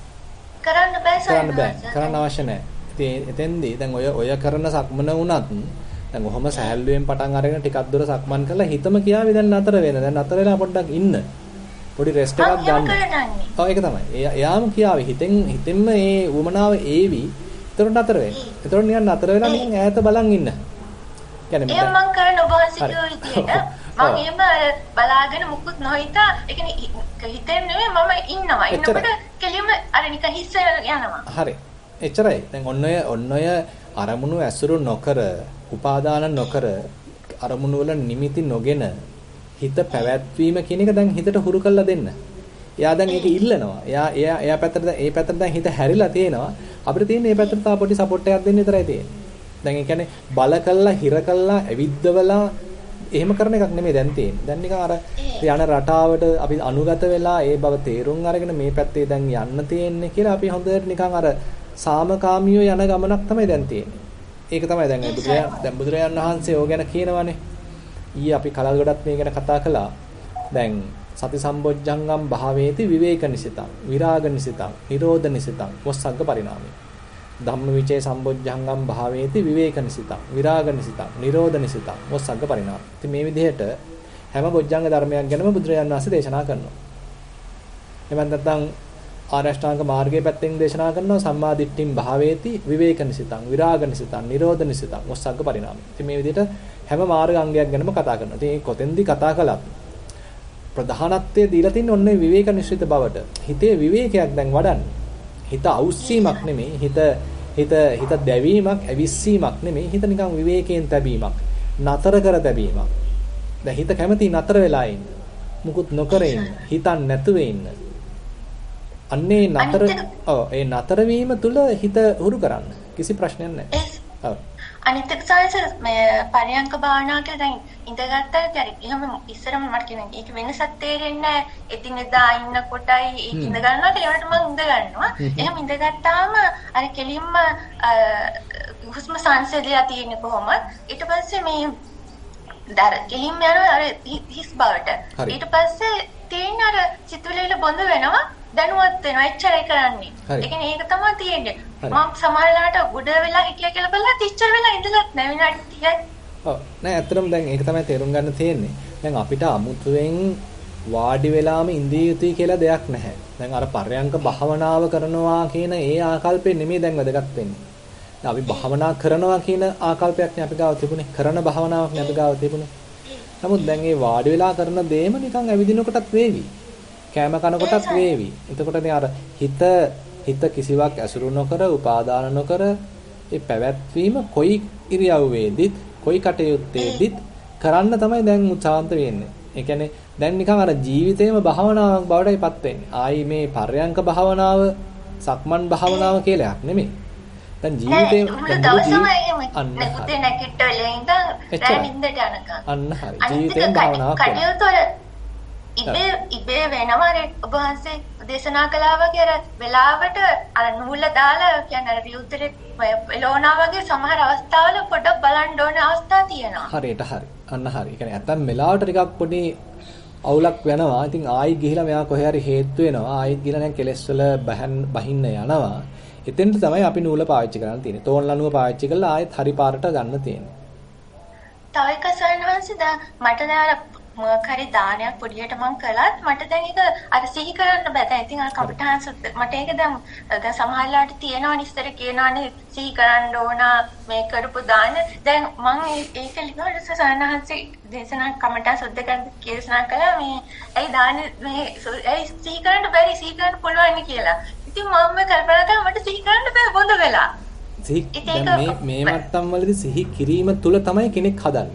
කරන්න බෑ කරන්න බෑ. කරන්න අවශ්‍ය නෑ. ඉතින් එතෙන්දී දැන් ඔය ඔය කරන සක්මන වුණත් දැන් ඔහොම සහැල්ලුවෙන් පටන් අරගෙන ටිකක් දුර සක්මන් කරලා හිතම කියාවි දැන් නතර වෙන. දැන් නතර වෙලා පොඩ්ඩක් ඉන්න. පොඩි රෙස්ට් එකක් ගන්න. ඔව් ඒක තමයි. එයාම කියාවි හිතෙන් හිතෙන්ම මේ උමනාව ඒවි. ඒතරට නතර වෙන්න. ඒතරට නිකන් නතර වෙලා නිකන් ඈත බලන් ඉන්න. කියන්නේ මම මම කරන ඔබ වහන්සේ කියෝ විදියට මම එහෙම බලාගෙන මුකුත් නොහිතා ඒ කියන්නේ හිතෙන් නෙමෙයි මම ඉන්නවා. ඉන්නකොට කෙලින්ම අර නිකන් හිස්ස යනවා. හරි. එච්චරයි. දැන් ඔන්න ඔය ඔන්න ඔය අරමුණු ඇසුරු නොකර උපාදාන නොකර අරමුණු වල නිමිති නොගෙන හිත පැවැත්වීම කියන එක දැන් හිතට හුරු කරලා දෙන්න. එයා දැන් ඒක ඉල්ලනවා. එයා එයා එයා පැත්තට දැන් ඒ පැත්තට දැන් හිත හැරිලා තියෙනවා. අපිට තියෙන්නේ මේ පැත්තට තා පොඩි සපෝට් එකක් දෙන්න විතරයි තියෙන්නේ. දැන් ඒ කියන්නේ බල කළා, හිර කළා, ඇවිද්දවලා එහෙම කරන එකක් නෙමෙයි දැන් තියෙන්නේ. දැන් නිකන් අර යන රටාවට අපි අනුගත වෙලා ඒ බව තේරුම් අරගෙන මේ පැත්තේ දැන් යන්න තියෙන්නේ කියලා අපි හොඳට නිකන් අර සාමකාමීව යන ගමනක් තමයි දැන් තියෙන්නේ. ඒක තමයි දැන් බුදුරජාණන් දැන් බුදුරජාණන් වහන්සේ ඕක ගැන කියනවානේ. ඊයේ අපි කලල් ගොඩක් මේ ගැන කතා කළා. දැන් සති සම්බොජ්ජංගම් භාවේති විවේක නිසිතං විරාග නිසිතං නිරෝධ නිසිතං වස්සග්ග පරිණාමේ ධම්මවිචේ සම්බොජ්ජංගම් භාවේති විවේක නිසිතං විරාග නිසිතං නිරෝධ නිසිතං වස්සග්ග පරිණාමේ. ඉතින් මේ විදිහට හැම බොජ්ජංග ධර්මයක් ගැනම බුදුරජාණන් වහන්සේ දේශනා කරනවා. එවන් නැත්නම් ආරෂ්ඨාංග මාර්ගයේ පැත්තෙන් දේශනා කරනවා සම්මා දිට්ඨින් භාවේති විවේක නිසිතං විරාග නිසිතං නිරෝධ නිසිතං වස්සග්ග පරිණාමේ. ඉතින් මේ විදිහට හැම මාර්ග අංගයක් ගැනම කතා කරනවා. ඉතින් මේ කොතෙන්ද කතා කළත් ප්‍රධානත්වයේ දීලා තින්නේ ඔන්නේ විවේක නිශ්චිත බවට. හිතේ විවේකයක් දැන් වඩන්නේ. හිත අවුස්සීමක් නෙමෙයි. හිත හිත හිත දැවීමක්, ඇවිස්සීමක් නෙමෙයි. හිත නිකන් විවේකයෙන් තැබීමක්. නතර කර තැබීමක්. දැන් හිත කැමති නතර වෙලා ඉන්න. මුකුත් නොකර ඉන්න. හිතන් නැතුව ඉන්න. අන්නේ නතර ඔව් ඒ නතර වීම තුල හිත හුරු කරන්න. කිසි ප්‍රශ්නයක් නැහැ. ඔව්. අනිත් එක සායස මේ පරියංක භාවනා කියලා දැන් ඉඳගත්තා කියන්නේ එහෙම ඉස්සරම මට කියන්නේ ඒක වෙනසක් තේරෙන්නේ නැහැ. එදිනෙදා ඉන්නකොටයි ඒක ඉඳ ගන්නවා කියලා ඒවට මම ඉඳ ගන්නවා. එහෙම ඉඳගත්තාම අර කෙලින්ම හුස්ම සංසිඳලා තියෙන්නේ කොහොමද? ඊට පස්සේ මේ දර කෙලින්ම යනවා අර හිස් බවට. ඊට පස්සේ තේින්න අර සිතුවිලි බොඳ වෙනවා. දැනුවත් වෙනවා එච්චරයි කරන්නේ. ඒ කියන්නේ ඒක තමයි තියෙන්නේ. මම සමහරලාට උඩ වෙලා හිටියා කියලා බලලා තිච්චර වෙලා ඉඳලත් නැහැ විනාඩි තිහයි. ඔව් නෑ ඇත්තටම දැන් ඒක තමයි තේරුම් ගන්න තියෙන්නේ. දැන් අපිට අමුතුවෙන් වාඩි වෙලාම ඉඳී යුතුයි කියලා දෙයක් නැහැ. දැන් අර පර්යංක භාවනාව කරනවා කියන ඒ ආකල්පෙ නෙමෙයි දැන් වැදගත් වෙන්නේ. දැන් අපි භාවනා කරනවා කියන ආකල්පයක් නේ අපි ගාව තිබුණේ. කරන භාවනාවක් නේ අපි ගාව තිබුණේ. නමුත් දැන් මේ වාඩි වෙලා කරන දේම නිකන් ඇවිදිනකොටත් වේවි. කෑම කනකොටත් වේවි. එතකොට අර හිත හිත කිසිවක් ඇසුරු නොකර උපාදාන නොකර ඒ පැවැත්වීම කොයි ඉරියව්වේදීත් කොයි කටයුත්තේදීත් කරන්න තමයි දැන් උත්සාහන්ත වෙන්නේ. ඒ කියන්නේ දැන් නිකන් අර ජීවිතේම භාවනාවක් බවටයිපත් වෙන්නේ. ආයි මේ පර්යංක භාවනාව සක්මන් භාවනාව කියලා එකක් නෙමෙයි. දැන් ජීවිතේ අන්න හරි. නැගිටලා ඉඳන් රැ නින්දට යනකම්. අන්න හරි. ජීවිතේ භාවනාවක් කටයුතු ඉබේ ඉබේ වෙනවා ඔබ වහන්සේ දේශනා කළා වගේ අර වෙලාවට අර නූල දාලා කියන්නේ අර වියුතරේ එළවනා වගේ සමහර අවස්ථාවල පොඩක් බලන්න ඕන අවස්ථා තියෙනවා. හරියට හරි. අන්න හරි. ඒ කියන්නේ නැත්තම් වෙලාවට ටිකක් පොඩි අවුලක් වෙනවා. ඉතින් ආයි ගිහිලා මෙයා කොහේ හරි හේතු වෙනවා. ආයිත් ගිහිලා දැන් කෙලස් වල බහන් බහින්න යනවා. එතෙන්ට තමයි අපි නූල පාවිච්චි කරන්න තියෙන්නේ. තෝන් ලණුව පාවිච්චි කරලා ආයෙත් හරි පාරට ගන්න තියෙන්නේ. තව එක සයන්හන්සේ දැන් මට දැන් මොකක් හරි දානයක් පොඩියට මම කළත් මට දැන් ඒක අර සිහි කරන්න බෑ. දැන් ඉතින් අර කපටහන් සුත් මට ඒක දැන් දැන් සමහරලාට තියෙනවා නිස්තර කියනවානේ සිහි කරන්න ඕන මේ කරපු දාන. දැන් මම ඒක ලියනකොට සයන්හන්සේ දේශනා කමටහන් සුද්ධ කරන්න දේශනා කළා මේ ඇයි දාන මේ ඇයි සිහි කරන්න බැරි සිහි කරන්න පුළුවන් කියලා. ඉතින් මම කල්පනා කරා මට සිහි කරන්න බෑ බොඳ වෙලා. සිහි මේ මේ මට්ටම් වලදී සිහි කිරීම තුල තමයි කෙනෙක් හදන්නේ.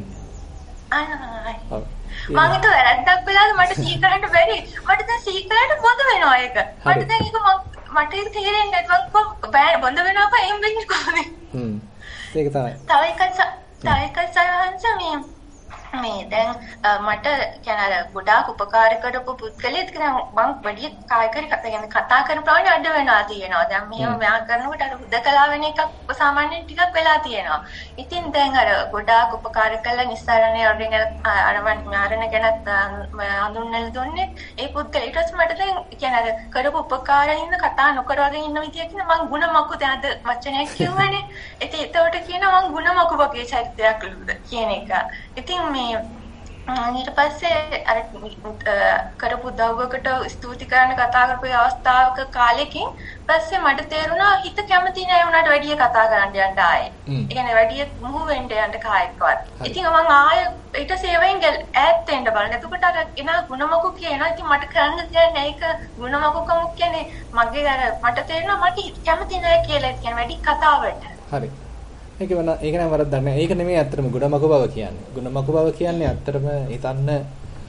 ආ මම හිත වැරද්දක් වෙලාද මට සිහි කරන්න බැරි. මට දැන් සිහි කරන්න බොඳ වෙනවා ඒක. මට දැන් ඒක මට ඒක තේරෙන්නේ නැහැ. මම බෑ බොඳ වෙනවා කො එහෙම වෙන්නේ කොහොමද? හ්ම්. ඒක තමයි. තව එකක් තව එකක් සයහන්ස මේ මේ දැන් මට කියන අර ගොඩාක් උපකාර කරපු පුද්ගලයෙක් දැන් මම වැඩි කායිකරි කතා කියන්නේ කතා කරන ප්‍රමාණය අඩු වෙනවා තියෙනවා. දැන් මෙහෙම මෙයා කරනකොට අර හුදකලා වෙන එකක් සාමාන්‍යයෙන් ටිකක් වෙලා තියෙනවා. ඉතින් දැන් අර ගොඩාක් උපකාර කළා නිස්සාරණේ වලින් අර මම මාරණ ගැනත් හඳුන්වලා දුන්නේ. ඒ පුද්ගලයා ඊට පස්සේ මට දැන් කියන්නේ අර කරපු උපකාරයින් කතා නොකර වගේ ඉන්න විදිය කියන මම ಗುಣමකු දැන් අද වචනයක් කියවනේ. ඉතින් ඒතකොට කියනවා මම ಗುಣමකු වගේ චරිතයක් කියන එක. ඉතින් මේ ඊට පස්සේ අර කරපු දවකට ස්තුති කරන්න කතා කරපු අවස්ථාවක කාලෙකින් පස්සේ මට තේරුණා හිත කැමති නෑ උනාට වැඩි කතා කරන්න යන්න ආයේ. ඒ කියන්නේ වැඩි මුහු වෙන්න යන්න කායකවත්. ඉතින් මම ආයෙ ඊට සේවයෙන් ඈත් වෙන්න බලන. එතකොට අර එනා ಗುಣමකු කියනවා. ඉතින් මට කරන්න දෙයක් නෑ. ඒක ಗುಣමකුකම කියන්නේ මගේ අර මට තේරුණා මට කැමති නෑ කියලා. ඒ කියන්නේ වැඩි කතාවට. හරි. ඒක වන ඒක නම් වරද්දක් නෑ. ඒක නෙමෙයි ඇත්තටම ගුණමක බව කියන්නේ. ගුණමක බව කියන්නේ ඇත්තටම හිතන්න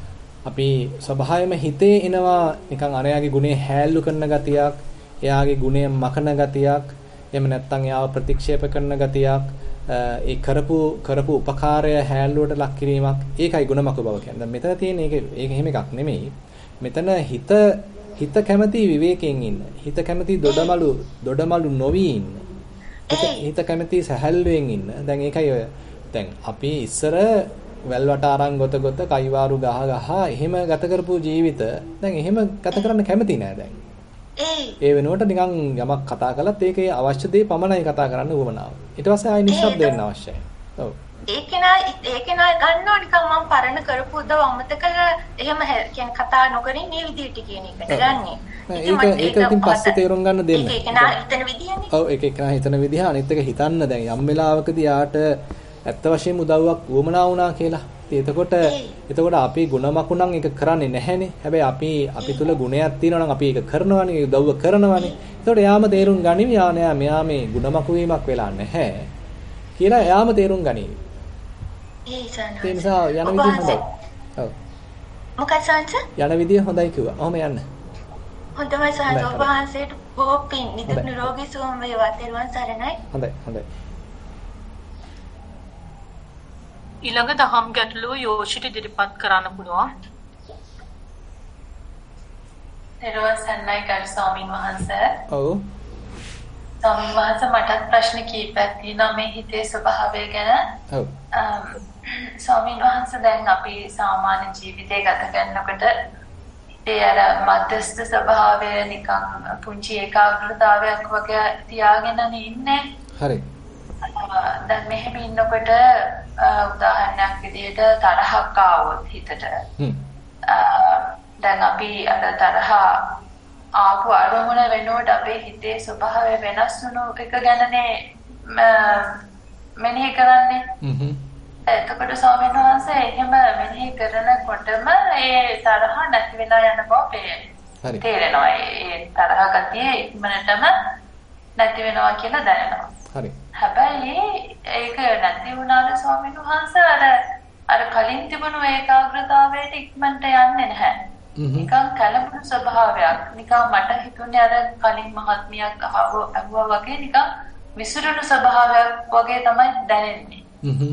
අපි ස්වභාවයෙන්ම හිතේ එනවා නිකන් අරයාගේ ගුණේ හැල්ලු කරන ගතියක්, එයාගේ ගුණය මකන ගතියක්, එහෙම නැත්නම් එයාව ප්‍රතික්ෂේප කරන ගතියක්, ඒ කරපු කරපු උපකාරය හැල්ලුවට ලක් කිරීමක්. ඒකයි ගුණමක බව කියන්නේ. දැන් මෙතන තියෙන ඒක ඒක එහෙම එකක් නෙමෙයි. මෙතන හිත හිත කැමති විවේකයෙන් ඉන්න. හිත කැමති දොඩමලු දොඩමලු නොවි ඉන්න. හිත කැමති සැහැල්ලුවෙන් ඉන්න. දැන් ඒකයි ඔය දැන් අපි ඉස්සර වැල්වට අරන් ගොත ගොත කයිවාරු ගහ ගහ එහෙම ගත කරපු ජීවිත දැන් එහෙම ගත කරන්න කැමති නෑ දැන්. ඒ වෙනුවට නිකන් යමක් කතා කළත් ඒකේ අවශ්‍ය දේ පමණයි කතා කරන්න උවමනාව. ඊට පස්සේ ආයි නිශ්ශබ්ද වෙන්න අවශ්‍යයි. ඔව්. ඒක නා ඒක නා ගන්නවා නිකන් මම පරණ කරපු උදව අමතක කරලා එහෙම කියන්නේ කතා නොකරින් මේ විදිහට කියන එකට ගන්නෙ. ඒක ඒක ඉතින් පස්සේ තේරුම් ගන්න දෙන්න. ඒක නා හිතන විදිහනේ. ඔව් ඒක ඒක නා හිතන විදිහ අනිත් එක හිතන්න දැන් යම් වෙලාවකදී යාට ඇත්ත වශයෙන්ම උදව්වක් වුමනා වුණා කියලා. ඉතින් එතකොට එතකොට අපි ගුණමකු නම් ඒක කරන්නේ නැහැනේ. හැබැයි අපි අපි තුල ගුණයක් තියෙනවා නම් අපි ඒක කරනවානේ, ඒක උදව්ව කරනවානේ. එතකොට එයාම තේරුම් ගනිමි යා නෑ මෙයා මේ ගුණමකු වීමක් වෙලා නැහැ කියලා එයාම තේරුම් ගනිමි. ඒ නිසා යන විදිහ හොඳයි. ඔව්. මොකක්ද සංස? යන විදිහ හොඳයි කිව්වා. ඔහොම යන්න. හොඳයි සංස. ඔබ වහන්සේට බොහෝ පින් නිදුක් නිරෝගී සුවම වේවා. තෙරුවන් සරණයි. හොඳයි හොඳයි. ඊළඟ දහම් ගැටලුව යෝෂිට ඉදිරිපත් කරන්න පුළුවන්. තෙරුවන් සරණයි ගරු ස්වාමීන් වහන්සේ. ඔව්. ස්වාමීන් වහන්සේ මටත් ප්‍රශ්න කීපයක් තියෙනවා මේ හිතේ ස්වභාවය ගැන. ඔව්. ස්වාමීන් වහන්සේ දැන් අපි සාමාන්‍ය ජීවිතය ගත කරනකොට හිතේ අර මධ්‍යස්ථ ස්වභාවය නිකන් පුංචි ඒකාග්‍රතාවයක් වගේ තියාගෙන ඉන්නේ. හරි. දැන් මෙහෙම ඉන්නකොට උදාහරණයක් විදිහට තරහක් ආවොත් හිතට දැන් අපි අර තරහ ආපු අරමුණ වෙනුවට අපේ හිතේ ස්වභාවය වෙනස් වුණු එක ගැනනේ මෙනෙහි කරන්නේ. හ්ම්. එතකොට ස්වාමීන් වහන්සේ එහෙම මෙනෙහි කරනකොටම ඒ තරහ නැති වෙලා යන බව පේනවා. තේරෙනවා. ඒ තරහ ගතිය ඉක්මනටම නැති වෙනවා කියලා දැනෙනවා. හරි. හැබැයි ඒක නැති වුණාද ස්වාමීන් වහන්සේ අර අර කලින් තිබුණු ඒකාග්‍රතාවයට ඉක්මනට යන්නේ නැහැ. නිකන් කලබල ස්වභාවයක්. නිකන් මට හිතුනේ අර කලින් මහත්මියක් අහුවා වගේ නිකන් විසිරුණු ස්වභාවයක් වගේ තමයි දැනෙන්නේ. හ්ම්.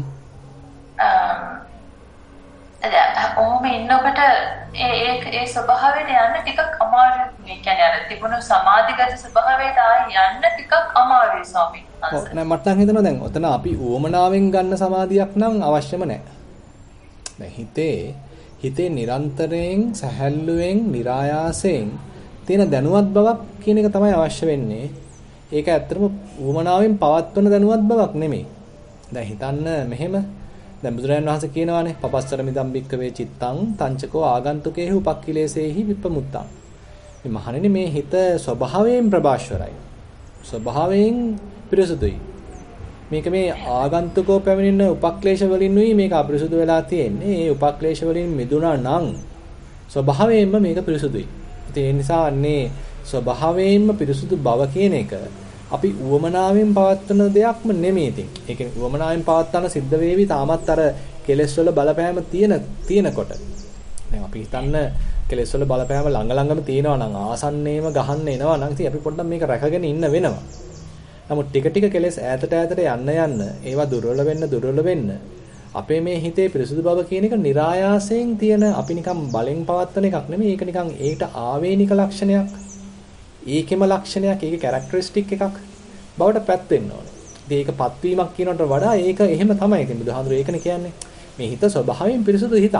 අ ඔහොම ඉන්නකොට ඒ ඒ ඒ ස්වභාවයට යන්න ටිකක් අමාරුයි. මේ කියන්නේ අර තිබුණු සමාධිගත ස්වභාවයට ආයි යන්න ටිකක් අමාරුයි ස්වාමීන් වහන්සේ. නෑ මට නම් හිතෙනවා දැන් ඔතන අපි උවමනාවෙන් ගන්න සමාධියක් නම් අවශ්‍යම නෑ. දැන් හිතේ හිතේ නිරන්තරයෙන් සැහැල්ලුවෙන් નિરાයාසයෙන් තියෙන දැනුවත් බවක් කියන එක තමයි අවශ්‍ය වෙන්නේ. ඒක ඇත්තටම උවමනාවෙන් පවත්වන දැනුවත් බවක් නෙමෙයි. දැන් හිතන්න මෙහෙම දැන් බුදුරජාණන් වහන්සේ කියනවානේ පපස්සර මිදම් බික්කවේ චිත්තං තංචකෝ ආගන්තුකේහි උපක්ඛිලේසේහි විප්පමුත්තං. මේ මහණෙනි මේ හිත ස්වභාවයෙන් ප්‍රභාෂ්වරයි. ස්වභාවයෙන් පිරිසුදුයි. මේක මේ ආගන්තුකෝ පැමිණෙන උපක්ලේශ වලින්ුයි මේක අපිරිසුදු වෙලා තියෙන්නේ. ඒ උපක්ලේශ වලින් මිදුණා නම් ස්වභාවයෙන්ම මේක පිරිසුදුයි. ඒ නිසා අන්නේ ස්වභාවයෙන්ම පිරිසුදු බව කියන එක අපි උවමනාවෙන් පවත්වන දෙයක්ම නෙමෙයි ඉතින්. ඒ කියන්නේ උවමනාවෙන් පවත්වන සිද්ධ වේවි තාමත් අර කෙලෙස් වල බලපෑම තියෙන තියෙනකොට. දැන් අපි හිතන්න කෙලෙස් වල බලපෑම ළඟ ළඟම තියෙනවා නම් ආසන්නේම ගහන්න එනවා නම් ඉතින් අපි පොඩ්ඩක් මේක රැකගෙන ඉන්න වෙනවා. නමුත් ටික ටික කෙලෙස් ඈතට ඈතට යන්න යන්න ඒවා දුර්වල වෙන්න දුර්වල වෙන්න අපේ මේ හිතේ පිරිසුදු බව කියන එක નિરાයාසයෙන් තියෙන අපි නිකන් බලෙන් පවත්වන එකක් නෙමෙයි. ඒක නිකන් ඒකට ආවේනික ලක්ෂණයක්. ඒකෙම ලක්ෂණයක්, ඒකේ කැරක්ටරිස්ටික් එකක් බවට පැත් වෙන්න ඕනේ. ඉතින් ඒක පත්වීමක් කියනකට වඩා ඒක එහෙම තමයි. ඉතින් බුදුහාඳුරේ ඒකනේ කියන්නේ. මේ හිත ස්වභාවයෙන් පිරිසුදු හිතක්.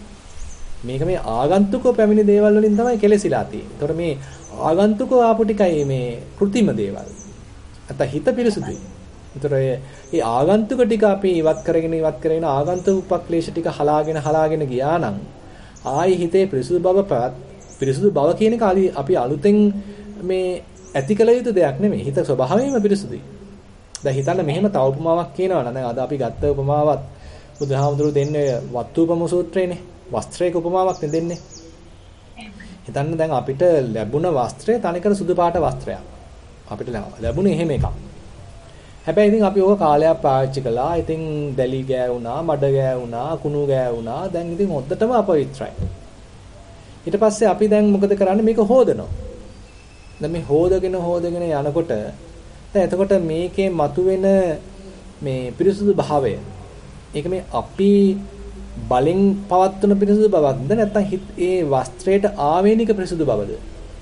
මේක මේ ආගන්තුකව පැමිණි දේවල් වලින් තමයි කෙලෙසිලා තියෙන්නේ. ඒතකොට මේ ආගන්තුකව ආපු ටිකයි මේ કૃතිම දේවල්. අත හිත පිරිසුදුයි. ඒතර ඒ ආගන්තුක ටික අපි ඉවත් කරගෙන ඉවත් කරගෙන ආගන්තුක උපක්ලේශ ටික හලාගෙන හලාගෙන ගියා නම් ආයි හිතේ පිරිසුදු බව පවත් පිරිසුදු බව කියන එක අපි අලුතෙන් මේ ඇති කළ යුතු දෙයක් නෙමෙයි. හිත ස්වභාවයෙන්ම පිරිසුදුයි. දැන් හිතන්න මෙහෙම තව උපමාවක් කියනවා නම් දැන් අද අපි ගත්ත උපමාවත් බුදුහාමුදුරුවෝ දෙන්නේ වත්තුපම සූත්‍රයේනේ. වස්ත්‍රයක උපමාවක් දෙන්නේ. හිතන්න දැන් අපිට ලැබුණ වස්ත්‍රය තනිකර සුදු පාට වස්ත්‍රයක්. අපිට ලැබුණේ එහෙම එකක්. හැබැයි ඉතින් අපි ඕක කාලයක් පාවිච්චි කළා. ඉතින් දැලි ගෑවුනා, මඩ ගෑවුනා, කුණු ගෑවුනා. දැන් ඉතින් හොද්දටම අපවිත්‍රයි. ඊට පස්සේ අපි දැන් මොකද කරන්නේ මේක හොදනවා. දැන් මේ හොදගෙන හොදගෙන යනකොට දැන් එතකොට මේකේ මතුවෙන මේ පිරිසුදු භාවය ඒක මේ අපි බලෙන් පවත්වන පිරිසුදු බවක්ද නැත්නම් ඒ වස්ත්‍රයට ආවේනික පිරිසුදු බවද?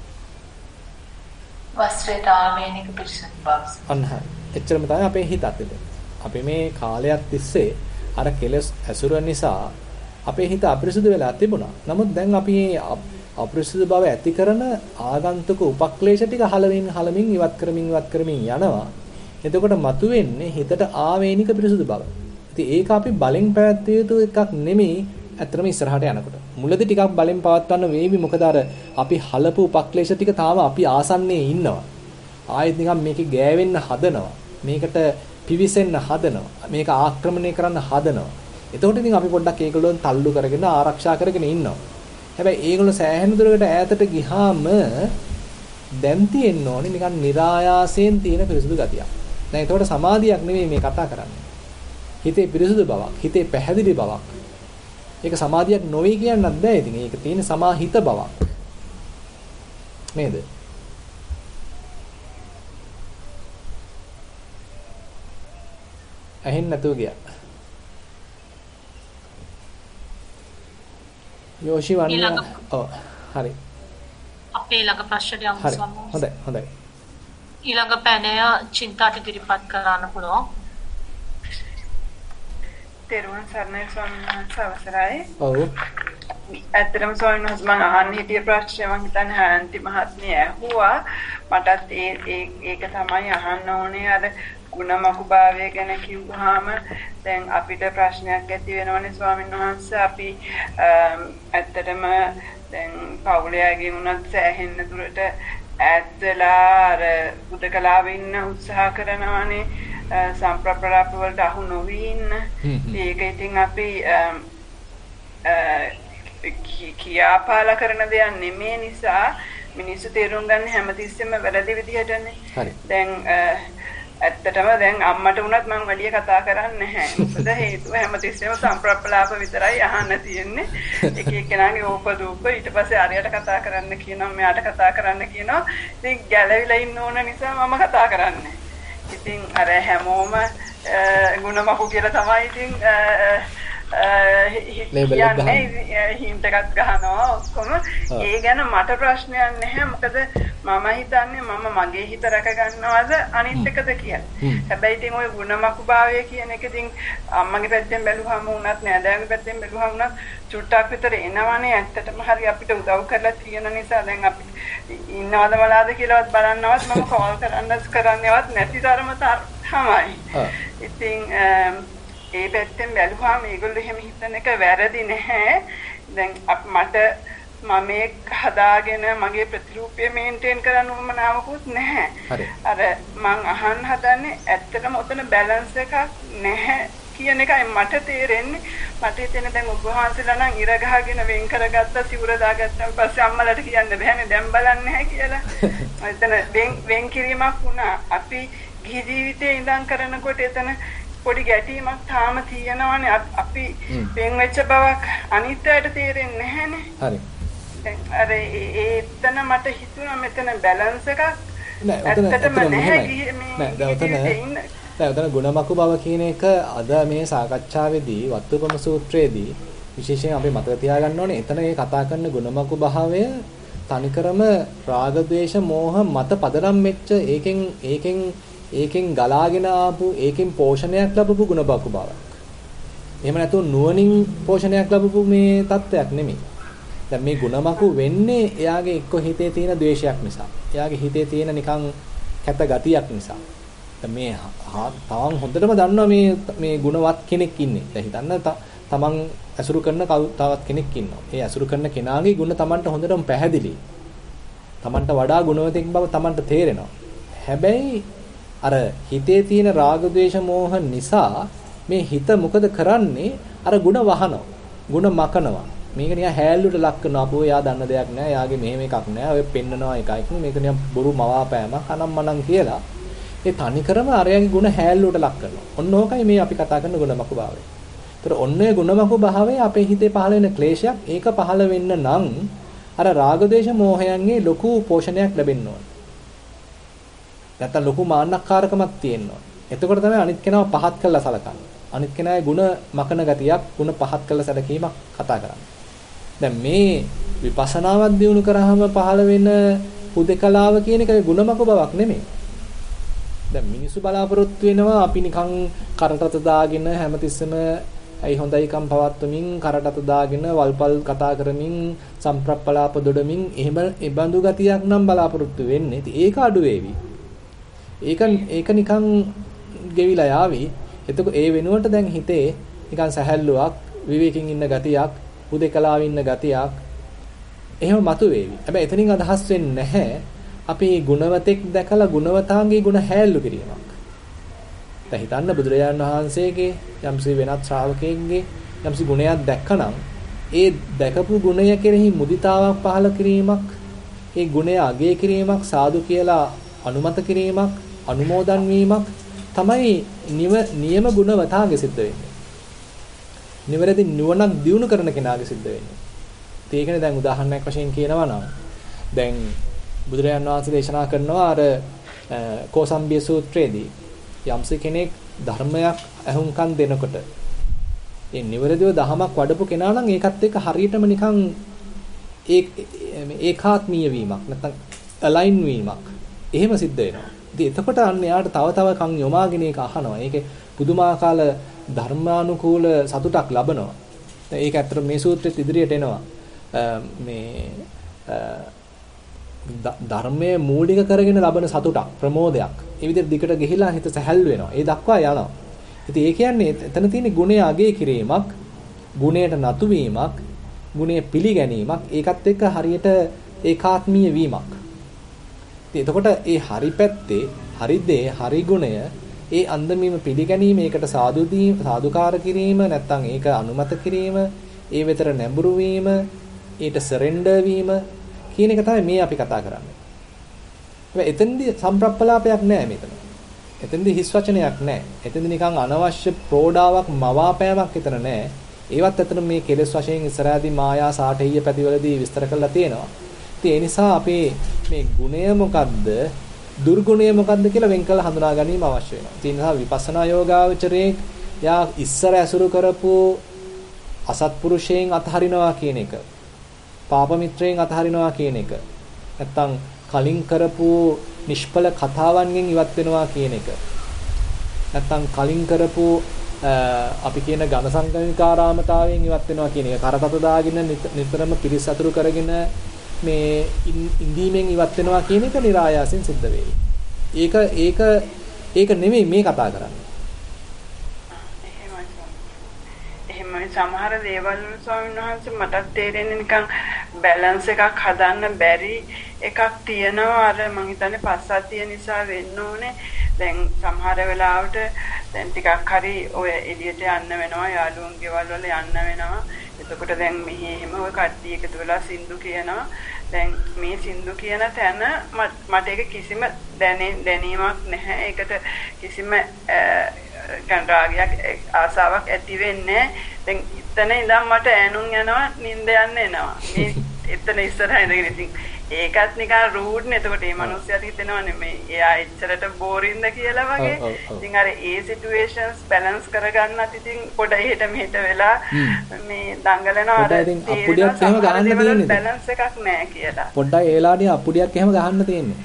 වස්ත්‍රයට ආවේනික පිරිසුදු බව. අන්න හරි. එච්චරම තමයි අපේ හිතත් එතන. අපි මේ කාලයක් තිස්සේ අර කෙලස් ඇසුර නිසා අපේ හිත අපිරිසුදු වෙලා තිබුණා. නමුත් දැන් අපි මේ අපිරිසුදු බව ඇති කරන ආගන්තුක උපක්ලේශ ටික හලමින් හලමින් ඉවත් කරමින් ඉවත් කරමින් යනවා. එතකොට මතුවෙන්නේ හිතට ආවේනික පිරිසුදු බව. ඉතින් ඒක අපි බලෙන් පැවැත්විය යුතු එකක් නෙමෙයි. ඇත්තටම ඉස්සරහට යනකොට. මුලදී ටිකක් බලෙන් පවත්වන්න වේවි. මොකද අර අපි හලපු උපක්ලේශ ටික තාම අපි ආසන්නයේ ඉන්නවා. ආයෙත් නිකන් මේකේ ගෑවෙන්න හදනවා. මේකට පිවිසෙන්න හදනවා. මේක ආක්‍රමණය කරන්න හදනවා. එතකොට ඉතින් අපි පොඩ්ඩක් ඒගොල්ලෝන් තල්ලු කරගෙන ආරක්ෂා කරගෙන ඉන්නවා. හැබැයි ඒගොල්ලෝ සෑහෙන දුරකට ඈතට ගියාම දැන් තියෙන්න ඕනේ නිකන් નિરાයාසයෙන් තියෙන පිරිසුදු ගතියක්. දැන් එතකොට සමාධියක් නෙමෙයි මේ කතා කරන්නේ. හිතේ පිරිසුදු බවක්, හිතේ පැහැදිලි බවක්. ඒක සමාධියක් නොවේ කියන්නත් බෑ. ඉතින් ඒක තියෙන සමාහිත බවක්. නේද? ඇහෙන්නේ නැතුව ගියා. යෝෂි වන්නේ ඔව් හරි. අපේ ළඟ ප්‍රශ්නයක් යමු සම්මත. හොඳයි හොඳයි. ඊළඟ පැනය චින්තාට ඉදිරිපත් කරන්න පුළුවන්. තෙරුවන් සරණයි ස්වාමීන් වහන්සේ අවසරයි. ඔව්. ඇත්තටම ස්වාමීන් වහන්සේ මම අහන්න හිටිය ප්‍රශ්නය මම හිතන්නේ ආන්ති මහත්මිය ඇහුවා. මටත් ඒ ඒක තමයි අහන්න ඕනේ අර ගුණමකුභාවය ගැන කිව්වහම දැන් අපිට ප්‍රශ්නයක් ඇති වෙනවනේ ස්වාමීන් වහන්සේ අපි ඇත්තටම දැන් පවුලයාගෙන් උනත් සෑහෙන දුරට ඈත් වෙලා අර බුදකලාවේ ඉන්න උත්සාහ කරනවනේ සම්ප්‍රප්‍රලාප වලට අහු නොවී ඉන්න. ඒක ඉතින් අපි කියාපාලා කරන දෙයක් නෙමේ නිසා මිනිස්සු තේරුම් ගන්න හැමතිස්සෙම වැරදි විදිහටනේ. හරි. දැන් ඇත්තටම දැන් අම්මට වුණත් මම වැඩි කතා කරන්නේ නැහැ. මොකද හේතුව හැමතිස්සෙම සම්ප්‍රප්ලාප විතරයි අහන්න තියෙන්නේ. එක එක්කෙනාගේ ඕපදූප ඊට පස්සේ ආරයට කතා කරන්න කියනවා, මෙයාට කතා කරන්න කියනවා. ඉතින් ගැළවිලා ඉන්න ඕන නිසා මම කතා කරන්නේ. ඉතින් අර හැමෝම ගුණමකු කියලා තමයි ඉතින් කියන්නේ හින්ට් එකක් ගහනවා ඔක්කොම. ඒ ගැන මට ප්‍රශ්නයක් නැහැ. මොකද මම හිතන්නේ මම මගේ හිත රැක ගන්නවද අනිත් එකද කියලා. හැබැයි ඉතින් ওই ගුණමකුභාවය කියන එක ඉතින් අම්මගේ පැත්තෙන් බැලුවම වුණත් නෑදෑයගේ පැත්තෙන් බැලුවම වුණත් චුට්ටක් විතර එනවනේ. ඇත්තටම හරි අපිට උදව් කරලා තියෙන නිසා දැන් අපි ඉන්නවද මලාද කියලාවත් බලන්නවත් මම කෝල් කරන්නත් කරන්නේවත් නැති තරම තමයි. ඉතින් ඒ පැත්තෙන් බැලුවාම මේගොල්ලෝ එහෙම හිතන එක වැරදි නැහැ. දැන් මට මම මේක හදාගෙන මගේ ප්‍රතිරූපය මේන්ටේන් කරන්න උවමනාවකුත් නැහැ. අර මං අහන්න හදන්නේ ඇත්තටම ඔතන බැලන්ස් එකක් නැහැ කියන එකයි මට තේරෙන්නේ. මට හිතෙන දැන් ඔබ වහන්සේලා නම් ඉර ගහගෙන වෙන් කරගත්ත සිවුර දාගත්තන් පස්සේ අම්මලාට කියන්න බෑනේ දැන් බලන්නේ නැහැ කියලා. එතන වෙන් වෙන් කිරීමක් වුණා. අපි ගිහි ජීවිතේ ඉඳන් කරනකොට එතන පොඩි ගැටීමක් තාම තියෙනවානේ. අපි වෙන් වෙච්ච බවක් අනිත් අයට තේරෙන්නේ නැහැනේ. හරි. අර ඒතන මට හිතුණා මෙතන බැලන්ස් එකක් නෑ ඇත්තටම නැහැ. නෑ දැන් උතන ගුණමකු බව කියන එක අද මේ සාකච්ඡාවේදී වත්තුපම සූත්‍රයේදී විශේෂයෙන් අපි මතක තියාගන්න ඕනේ. එතන මේ කතා කරන ගුණමකු භාවය තනිකරම රාග ద్వේෂ මෝහ මත පදනම් වෙච්ච ඒකෙන් ඒකෙන් ඒකෙන් ගලාගෙන ආපු ඒකෙන් පෝෂණයක් ලැබපු ගුණමකු බවක්. එහෙම නැතුව නුවණින් පෝෂණයක් ලැබපු මේ තත්ත්වයක් නෙමෙයි. දැන් මේ ගුණමකු වෙන්නේ එයාගේ එක්ක හිතේ තියෙන ද්වේෂයක් නිසා. එයාගේ හිතේ තියෙන නිකන් කැත ගතියක් නිසා. දැන් මේ තාම හොඳටම දන්නවා මේ මේ ගුණවත් කෙනෙක් ඉන්නේ. දැන් හිතන්න තමන් ඇසුරු කරන තවත් කෙනෙක් ඉන්නවා. ඒ ඇසුරු කරන කෙනාගේ ගුණ තමන්ට හොඳටම පැහැදිලි. තමන්ට වඩා ගුණවතෙක් බව තමන්ට තේරෙනවා. හැබැයි අර හිතේ තියෙන රාග ద్వේෂ මෝහ නිසා මේ හිත මොකද කරන්නේ? අර ගුණ වහනවා. ගුණ මකනවා. මේක නිකන් හැල්ලුට ලක් කරනවා. අපෝ එයා දන්න දෙයක් නෑ. එයාගේ මෙහෙම එකක් නෑ. ඔය පෙන්නනවා එකයි. මේක නිකන් බොරු මවාපෑමක් අනම්මනම් කියලා. ඒ තනිකරම අරයාගේ ගුණ හැල්ලුට ලක් කරනවා. ඔන්න ඕකයි මේ අපි කතා කරන ගුණමකු භාවය. ඒතර ඔන්න ඒ ගුණමකු භාවය අපේ හිතේ පහළ වෙන ක්ලේශයක්. ඒක පහළ වෙන්න නම් අර රාග දේශ මොහයන්ගේ ලොකු පෝෂණයක් ලැබෙන්න ඕන. නැත්තම් ලොකු මාන්නක්කාරකමක් තියෙන්න ඕන. එතකොට තමයි අනිත් කෙනාව පහත් කරලා සලකන්නේ. අනිත් කෙනාගේ ಗುಣ මකන ගතියක්, ಗುಣ පහත් කරලා සැලකීමක් කතා කරන්නේ. දැන් මේ විපස්සනාවක් දියුණු කරාම පහළ වෙන හුදකලාව කියන එක ಗುಣමක බවක් නෙමෙයි. දැන් මිනිස්සු බලාපොරොත්තු වෙනවා අපි නිකන් කරටත දාගෙන හැමතිස්සෙම ඇයි හොඳයිකම් පවත්වමින් කරටත දාගෙන වල්පල් කතා කරමින් සම්ප්‍රප්පලාප දොඩමින් එහෙම ඒබඳු ගතියක් නම් බලාපොරොත්තු වෙන්නේ. ඉතින් ඒක අඩු වේවි. ඒක ඒක නිකන් ගෙවිලා යාවි. එතකොට ඒ වෙනුවට දැන් හිතේ නිකන් සැහැල්ලුවක්, විවේකයෙන් ඉන්න ගතියක්, හුදකලාව ඉන්න ගතියක් එහෙම මතුවේවි. හැබැයි එතනින් අදහස් වෙන්නේ නැහැ අපි ගුණවතෙක් දැකලා ගුණවතාන්ගේ ගුණ හැල්ලු කිරීමක්. දැන් හිතන්න බුදුරජාණන් වහන්සේගේ යම්සි වෙනත් ශ්‍රාවකයෙක්ගේ යම්සි ගුණයක් දැක්කනම් ඒ දැකපු ගුණය කෙරෙහි මුදිතාවක් පහළ කිරීමක්, ඒ ගුණය අගය කිරීමක්, සාදු කියලා අනුමත කිරීමක්, අනුමෝදන් වීමක් තමයි නියම ගුණවතාගේ සිද්ධ වෙන්නේ. නිවැරදි නුවණක් දියුණු කරන කෙනාගේ සිද්ධ වෙන්නේ. ඒකනේ දැන් උදාහරණයක් වශයෙන් කියනවා නම් දැන් බුදුරජාණන් වහන්සේ දේශනා කරනවා අර කෝසම්බිය සූත්‍රයේදී යම්ස කෙනෙක් ධර්මයක් අහුම්කම් දෙනකොට ඒ නිවැරදිව දහමක් වඩපු කෙනා නම් ඒකත් එක්ක හරියටම නිකන් ඒ ඒකාත්මීය වීමක් නැත්නම් අලයින් වීමක් එහෙම සිද්ධ වෙනවා. ඉතින් එතකොට අන්න එයාට තව තව කන් යොමාගෙන ඒක අහනවා. ඒකේ පුදුමාකාර ධර්මානුකූල සතුටක් ලබනවා. ඒක ඇත්තට මේ සූත්‍රෙත් ඉදිරියට එනවා. මේ ධර්මයේ මූලික කරගෙන ලබන සතුටක්, ප්‍රමෝදයක්. ඒ විදිහට දිකට ගිහිලා හිත සැහැල්ලු වෙනවා. ඒ දක්වා යනවා. ඉතින් ඒ කියන්නේ එතන තියෙන ගුණය අගය කිරීමක්, ගුණයට නතු වීමක්, ගුණය පිළිගැනීමක්, ඒකත් එක්ක හරියට ඒකාත්මීය වීමක්. ඉතින් එතකොට ඒ හරි පැත්තේ, හරි දේ, හරි ගුණය, ඒ අන්දමීම පිළිගැනීම, ඒකට සාදු දීම, සාදුකාර කිරීම, නැත්නම් ඒක අනුමත කිරීම, ඒ වෙතර නැඹුරු වීම, ඊට සරෙන්ඩර් වීම කියන එක තමයි මේ අපි කතා කරන්නේ. හැබැයි එතෙන්දී සම්ප්‍රප්පලාපයක් නැහැ මෙතන. එතෙන්දී හිස් වචනයක් නැහැ. එතෙන්දී නිකන් අනවශ්‍ය ප්‍රෝඩාවක්, මවාපෑමක් එතන නැහැ. ඒවත් අතන මේ කෙලෙස් වශයෙන් ඉස්සරහදී මායා සාඨීය පැතිවලදී විස්තර කරලා තියෙනවා. ඉතින් ඒ නිසා අපි මේ ගුණය මොකද්ද, දුර්ගුණය මොකද්ද කියලා වෙන් කළ හඳුනා ගැනීම අවශ්‍ය වෙනවා. ඒ නිසා විපස්සනා යෝගාවචරයේ යා ඉස්සර ඇසුරු කරපු අසත්පුරුෂයෙන් අතහරිනවා කියන එක, පාප මිත්‍රයෙන් අතහරිනවා කියන එක, නැත්තම් කලින් කරපු නිෂ්ඵල කතාවන්ගෙන් ඉවත් වෙනවා කියන එක, නැත්තම් කලින් කරපු අපි කියන ඝන සංගමිකාරාමතාවයෙන් ඉවත් වෙනවා කියන එක, කරතත දාගෙන නිතරම පිරිස් අතුරු කරගෙන මේ ඉන්දීමෙන් ඉවත් වෙනවා කියන එක નિરાයාසයෙන් සිද්ධ වෙයි. ඒක ඒක ඒක නෙමෙයි මේ කතා කරන්නේ. සමහර දේවල් ස්වාමීන් වහන්සේ මටත් තේරෙන්නේ නිකන් බැලන්ස් එකක් හදන්න බැරි එකක් තියෙනවා. අර මං හිතන්නේ පස්සද්ධිය නිසා වෙන්න ඕනේ. දැන් සමහර වෙලාවට දැන් ටිකක් හරි ඔය එළියට යන්න වෙනවා, යාළුවන්ගේ ගෙවල් වල යන්න වෙනවා. එතකොට දැන් මෙහි එහෙම ඔය කට්ටිය එකතු වෙලා සින්දු කියනවා. දැන් මේ සින්දු කියන තැන මට ඒක කිසිම දැනීමක් නැහැ. ඒකට කිසිම කන්රාගයක් ආසාවක් ඇති වෙන්නේ. දැන් එතන ඉඳන් මට ඈනුම් යනවා, නිින්ද යන්න එනවා. මේ එතන ඉස්සරහ ඉඳගෙන ඉතින් ඒකත් නිකන් රූඩ් නේ. එතකොට මේ මිනිස්සුන්ට හිතෙනවනේ මේ එයා එච්චරට බෝරින්ද කියලා වගේ. ඉතින් අර ඒ සිටුේෂන්ස් බැලන්ස් කරගන්නත් ඉතින් පොඩයි හෙට මෙහෙට වෙලා මේ දඟලනවා. අර අපුඩියක් එහෙම ගහන්න තියෙන්නේ. බැලන්ස් එකක් නැහැ කියලා. පොඩ්ඩයි ඒලාදී අපුඩියක් එහෙම ගහන්න තියෙන්නේ.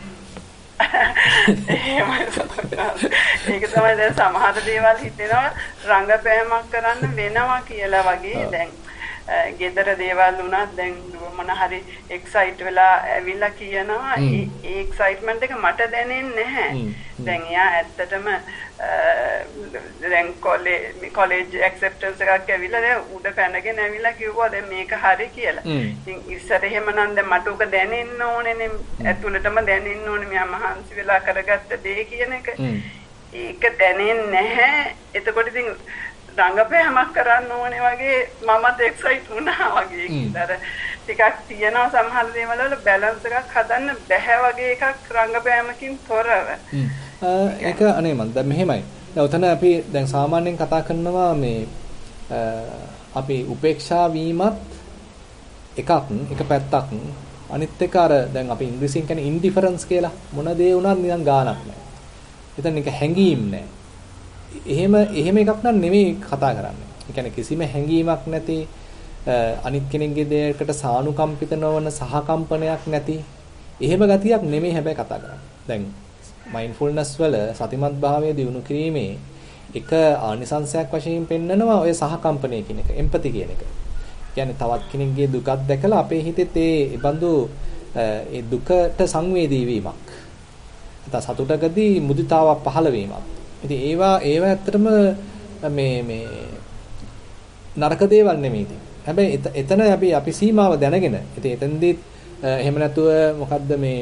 ඒක තමයි දැන් සමහර දේවල් හිතෙනවා රංගපෑමක් කරන්න වෙනවා කියලා වගේ. දැන් ගෙදර දේවල් වුණත් දැන් මොන හරි එක්සයිට් වෙලා ඇවිල්ලා කියනවා. ඒ එක්සයිට්මන්ට් එක මට දැනෙන්නේ නැහැ. දැන් එයා ඇත්තටම දැන් කොලේජ් ඇක්සෙප්ටන්ස් එකක් ඇවිල්ලා දැන් උඩ පැනගෙන ඇවිල්ලා කිව්වා දැන් මේක හරි කියලා. ඉතින් ඉස්සර එහෙමනම් දැන් මට උක දැනෙන්න ඕනේනේ, ඇතුළටම දැනෙන්න ඕනේ මෙයා මහන්සි වෙලා කරගත්ත දේ කියන එක. ඒක දැනෙන්නේ නැහැ. එතකොට ඉතින් රංගපෑමක් කරන්න ඕනේ වගේ මමත් එක්සයිට් වුණා වගේ. ඉතින් ටිකක් තියෙනවා සමහර දේවල් වල බැලන්ස් එකක් හදන්න බැහැ වගේ එකක් රංගපෑමකින් තොරව. ඒක අනේ මන් දැන් මෙහෙමයි. දැන් උතන අපි දැන් සාමාන්‍යයෙන් කතා කරනවා මේ අපි උපේක්ෂා වීමත් එකක් එක පැත්තක් අනිත් එක අර දැන් අපි ඉංග්‍රීසියෙන් කියන්නේ ඉන්ඩිෆරන්ස් කියලා මොන දේ වුණත් නිකන් ගානක් නැහැ. එතන නික හැංගීම් නැහැ. එහෙම එහෙම එකක් නම් නෙමෙයි කතා කරන්නේ. ඒ කියන්නේ කිසිම හැංගීමක් නැති අනිත් කෙනෙක්ගේ දෙයකට සානුකම්පිත නොවන සහකම්පනයක් නැති එහෙම ගතියක් නෙමෙයි හැබැයි කතා කරන්නේ. දැන් මයින්ඩ්ෆුල්නස් වල සතිමත් භාවයේ දියුණු කිරීමේ එක ආනිසංශයක් වශයෙන් පෙන්නනවා ඔය සහකම්පනය කියන එක, එම්පති කියන එක. කියන්නේ තවත් කෙනෙක්ගේ දුකක් දැකලා අපේ හිතෙත් ඒ බඳු ඒ දුකට සංවේදී වීමක්. නැත්නම් සතුටකදී මුදිතාවක් පහළ වීමක්. ඉතින් ඒවා ඒවා ඇත්තටම මේ මේ නරක දේවල් නෙමෙයි ඉතින්. හැබැයි එතන අපි අපි සීමාව දැනගෙන ඉතින් එතෙන්දී එහෙම නැතුව මොකද්ද මේ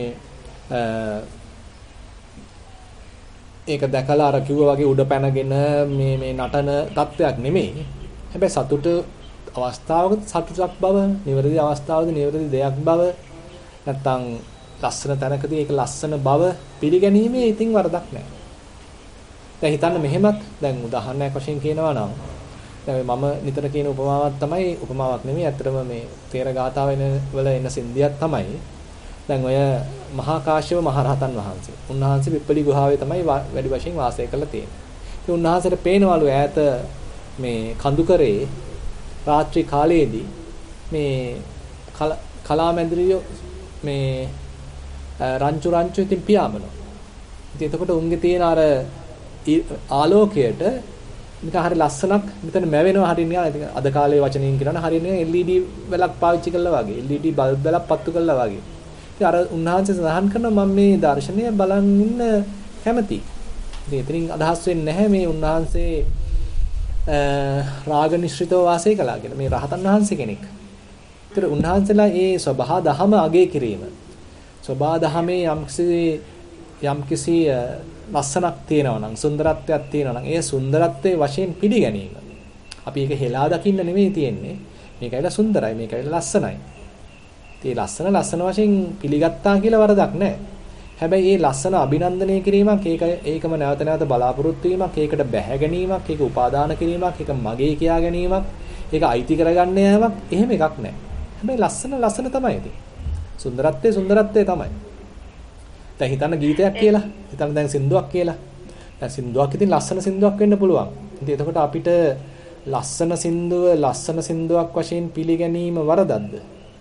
ඒක දැකලා අර කිව්වා වගේ උඩ පැනගෙන මේ මේ නටන තත්වයක් නෙමෙයි. හැබැයි සතුට අවස්ථාවක සතුටක් බව, නිවැරදි අවස්ථාවක නිවැරදි දෙයක් බව, නැත්තම් ලස්සන තැනකදී ඒක ලස්සන බව පිළිගැනීමේ ඉතින් වරදක් නැහැ. දැන් හිතන්න මෙහෙමත් දැන් උදාහරණයක් වශයෙන් කියනවා නම් දැන් මම නිතර කියන උපමාවක් තමයි උපමාවක් නෙමෙයි ඇත්තටම මේ තේර ගාථාව වෙන වල එන සින්දියක් තමයි. දැන් ඔය මහා කාශ්‍යප මහරහතන් වහන්සේ. උන්වහන්සේ පිප්පලි ගුහාවේ තමයි වැඩි වශයෙන් වාසය කරලා තියෙන්නේ. ඉතින් උන්වහන්සේට පේනවලු ඈත මේ කඳුකරේ රාත්‍රී කාලයේදී මේ කලාමැදිරිය මේ රංචු රංචු ඉතින් පියාඹනවා. ඉතින් එතකොට උන්ගේ තියෙන අර ආලෝකයට නිකන් හරි ලස්සනක් මෙතන මැවෙනවා හරිය නිකන් ඉතින් අද කාලේ වචනින් කියනවා හරිය නිකන් එල් ඊ ඩී වලක් පාවිච්චි කළා වගේ එල් ඊ ඩී බල්බ් වලක් පත්තු කළා වගේ. ඉතින් අර උන්වහන්සේ සඳහන් කරනවා මම මේ දර්ශනය බලන් ඉන්න කැමතියි. ඉතින් එතනින් අදහස් වෙන්නේ නැහැ මේ උන්වහන්සේ රාග නිශ්චිතව වාසය කළා කියලා. මේ රහතන් වහන්සේ කෙනෙක්. ඒතර උන්වහන්සේලා ඒ සබහා දහම අගය කිරීම. සබහා දහමේ යම්කිසි යම්කිසි ලස්සනක් තියෙනවා නම් සුන්දරත්වයක් තියෙනවා නම් ඒ සුන්දරත්වයේ වශයෙන් පිළිගැනීම. අපි ඒක හෙලා දකින්න නෙමෙයි තියෙන්නේ. මේකයිලා සුන්දරයි, මේකයිලා ලස්සනයි. ඒ ලස්සන ලස්සන වශයෙන් පිළිගත්තා කියලා වරදක් නැහැ. හැබැයි මේ ලස්සන අභිනන්දනය කිරීමක් ඒක ඒකම නැවත නැවත බලාපොරොත්තු වීමක්, ඒකට බැහැ ගැනීමක්, ඒක උපාදාන කිරීමක්, ඒක මගේ කියා ගැනීමක්, ඒක අයිති කරගන්න යාමක් එහෙම එකක් නැහැ. හැබැයි ලස්සන ලස්සන තමයි ඉතින්. සුන්දරත්වයේ සුන්දරත්වයේ තමයි. දැන් හිතන්න ගීතයක් කියලා. හිතන්න දැන් සින්දුවක් කියලා. දැන් සින්දුවක් ඉතින් ලස්සන සින්දුවක් වෙන්න පුළුවන්. ඉතින් එතකොට අපිට ලස්සන සින්දුව ලස්සන සින්දුවක් වශයෙන් පිළිගැනීම වරදක්ද?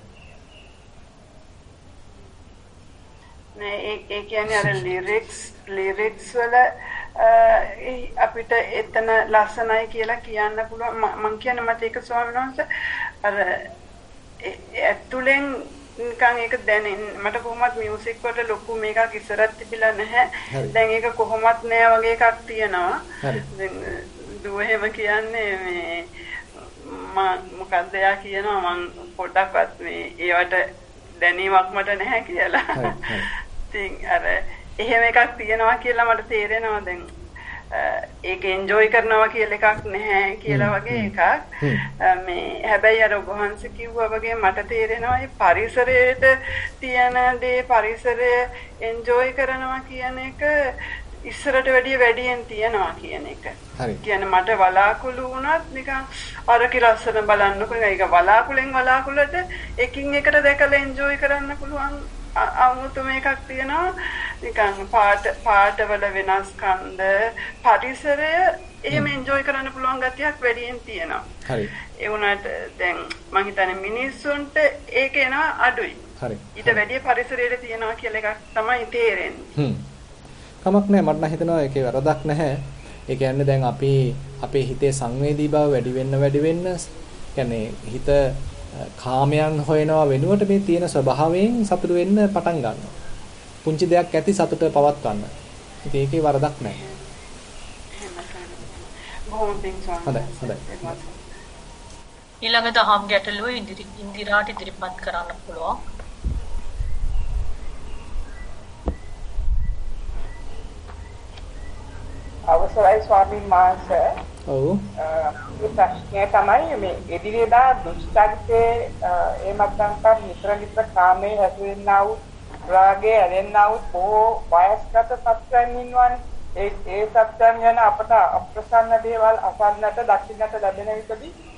නෑ ඒ කියන්නේ අර ලිරික්ස් ලිරික්ස් වල අපිට එතන ලස්සනයි කියලා කියන්න පුළුවන්. මම කියන්නේ මට ඒක ස්වාමීන් වහන්සේ අර ඇතුලෙන් නිකන් ඒක දැනෙන්න මට කොහොමත් මියුසික් වල ලොකු මේකක් ඉස්සරත් තිබිලා නැහැ. දැන් ඒක කොහොමත් නෑ වගේ එකක් තියෙනවා. දැන් දුව එහෙම කියන්නේ මේ මම මොකක්ද යා කියනවා මම පොඩ්ඩක්වත් මේ ඒවට දැනීමක් මට නැහැ කියලා. ඉතින් අර එහෙම එකක් තියෙනවා කියලා මට තේරෙනවා දැන් ඒක එන්ජොයි කරනවා කියලා එකක් නැහැ කියලා වගේ එකක්. මේ හැබැයි අර ඔබ වහන්සේ කිව්වා වගේ මට තේරෙනවා මේ පරිසරයට තියෙන දේ පරිසරය එන්ජොයි කරනවා කියන එක ඉස්සරට වැඩිය වැඩියෙන් තියනවා කියන එක. හරි. කියන්නේ මට වලාකුළු වුණත් නිකන් අරකි ලස්සන බලන්නකො ඒක වලාකුළෙන් වලාකුළට එකින් එකට දැකලා එන්ජොයි කරන්න පුළුවන් අමුතුම එකක් තියෙනවා. නිකන් පාට පාටවල වෙනස්කම්ද පරිසරය එහෙම එන්ජොයි කරන්න පුළුවන් ගතියක් වැඩියෙන් තියෙනවා. හරි. ඒ වුණාට දැන් මම හිතන්නේ මිනිස්සුන්ට ඒක එනවා අඩුයි. හරි. ඊට වැඩිය පරිසරයට තියෙනවා කියලා එකක් තමයි තේරෙන්නේ. හ්ම්. කමක් නැහැ මට නම් හිතෙනවා ඒකේ වරදක් නැහැ. ඒ කියන්නේ දැන් අපි අපේ හිතේ සංවේදී බව වැඩි වෙන්න වැඩි වෙන්න කියන්නේ හිත කාමයන් හොයනවා වෙනුවට මේ තියෙන ස්වභාවයෙන් සතුට වෙන්න පටන් ගන්නවා. පුංචි දෙයක් ඇති සතුට පවත්වන්න. ඉතින් ඒකේ වරදක් නැහැ. බොහොම පිං ස්වාමී. හොඳයි හොඳයි. ඊළඟ දහම් ගැටලුව ඉන්දිරාට ඉදිරිපත් කරන්න පුළුවන්. අවසරයි ස්වාමීන් වහන්සේ. ඔව්. මේ ප්‍රශ්නය තමයි මේ එදිනෙදා දුෂ්චරිතයේ එහෙමත් නැත්නම් නිතර නිතර කාමයේ හැසිරෙන්නා වූ රාගයේ ඇලෙන්නා වූ බොහෝ වයස්ගත සත්‍යයන් ඉන්නවනේ. ඒ ඒ සත්‍යයන් යන අපට අප්‍රසන්න දේවල් අසන්නට දකින්නට ලැබෙන විටදී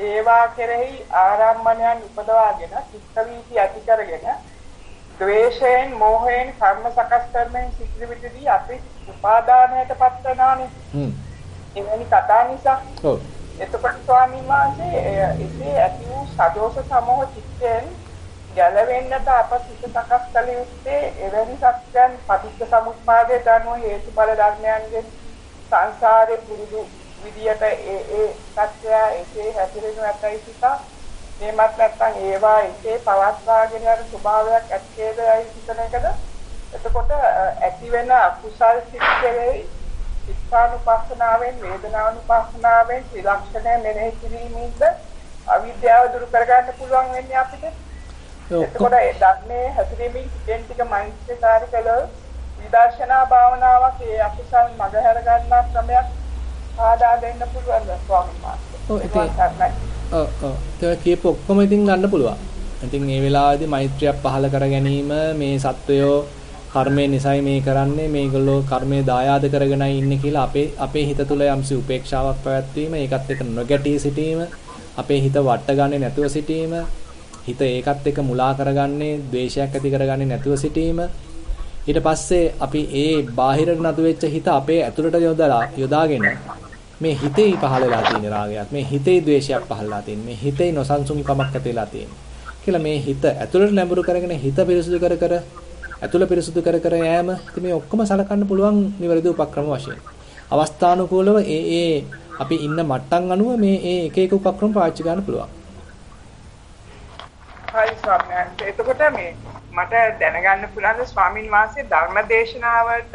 ඒවා කෙරෙහි ආරම්මණයන් උපදවාගෙන චිත්ත වීති ඇති කරගෙන ද්වේෂයෙන් මෝහයෙන් කර්ම සකස් කරමින් සිටින විටදී අපි උපාදානයට පත් වෙනානේ. හ්ම්. එවැනි කතා නිසා. ඔව්. එතකොට ස්වාමීන් වහන්සේ එසේ ඇති වූ සදෝෂ සමෝහ චිත්තයෙන් ගැලවෙන්නට අප සිත සකස් කළ යුත්තේ එවැනි සත්‍යයන් පටිච්ච සමුප්පාදයට අනුව හේතුඵල ධර්මයන්ගෙන් සංසාරේ පුරුදු විදියට ඒ ඒ සත්‍යය එසේ හැසිරෙනු ඇතයි සිතා මේවත් නැත්නම් ඒවා එසේ පවත්වාගෙන යන ස්වභාවයක් ඇත්තේදයි සිතන එකද එතකොට ඇති වෙන අකුසල් සිත් කෙරෙහි චිත්තානුපස්සනාවෙන් වේදනානුපස්සනාවෙන් ත්‍රිලක්ෂණය මෙනෙහි කිරීමෙන්ද අවිද්‍යාව දුරු කරගන්න පුළුවන් වෙන්නේ අපිට. එතකොට ඒ ධර්මයේ හැසිරීමෙන් ටිකෙන් ටික මනසකාරී කළොත් විදර්ශනා භාවනාවක් ඒ අකුසල් මගහැර ගන්න ක්‍රමයක් ආදා දෙන්න පුළුවන් ස්වාමීන් වහන්සේ. ඔව් ඒක. ඔව් ඔව්. ඒක කියපු ඔක්කොම ඉතින් ගන්න පුළුවන්. ඉතින් මේ වෙලාවේදී මෛත්‍රියක් පහළ කර ගැනීම මේ සත්වයෝ කර්මය නිසයි මේ කරන්නේ මේගොල්ලෝ කර්මයේ දායාද කරගෙනයි ඉන්නේ කියලා අපේ අපේ හිත තුළ යම්සි උපේක්ෂාවක් පැවැත්වීම ඒකත් එක්ක නොගැටී සිටීම අපේ හිත වට ගන්නේ නැතුව සිටීම හිත ඒකත් එක්ක මුලා කරගන්නේ ද්වේෂයක් ඇති කරගන්නේ නැතුව සිටීම ඊට පස්සේ අපි ඒ බාහිරට නතු වෙච්ච හිත අපේ ඇතුළට යොදලා යොදාගෙන මේ හිතේ පහළ වෙලා තියෙන රාගයක් මේ හිතේ ද්වේෂයක් පහළලා තියෙන මේ හිතේ නොසන්සුන්කමක් ඇති වෙලා තියෙන කියලා මේ හිත ඇතුළට නැඹුරු කරගෙන හිත පිරිසුදු කර කර ඇතුළ පිරිසුදු කර කර යෑම ඉතින් මේ ඔක්කොම සලකන්න පුළුවන් නිවැරදි උපක්‍රම වශයෙන්. අවස්ථානුකූලව ඒ ඒ අපි ඉන්න මට්ටම් අනුව මේ ඒ එක එක උපක්‍රම පාවිච්චි ගන්න පුළුවන්. හරි ස්වාමීන්. එතකොට මේ මට දැනගන්න පුළුවන් ස්වාමින් වහන්සේ ධර්ම දේශනාවට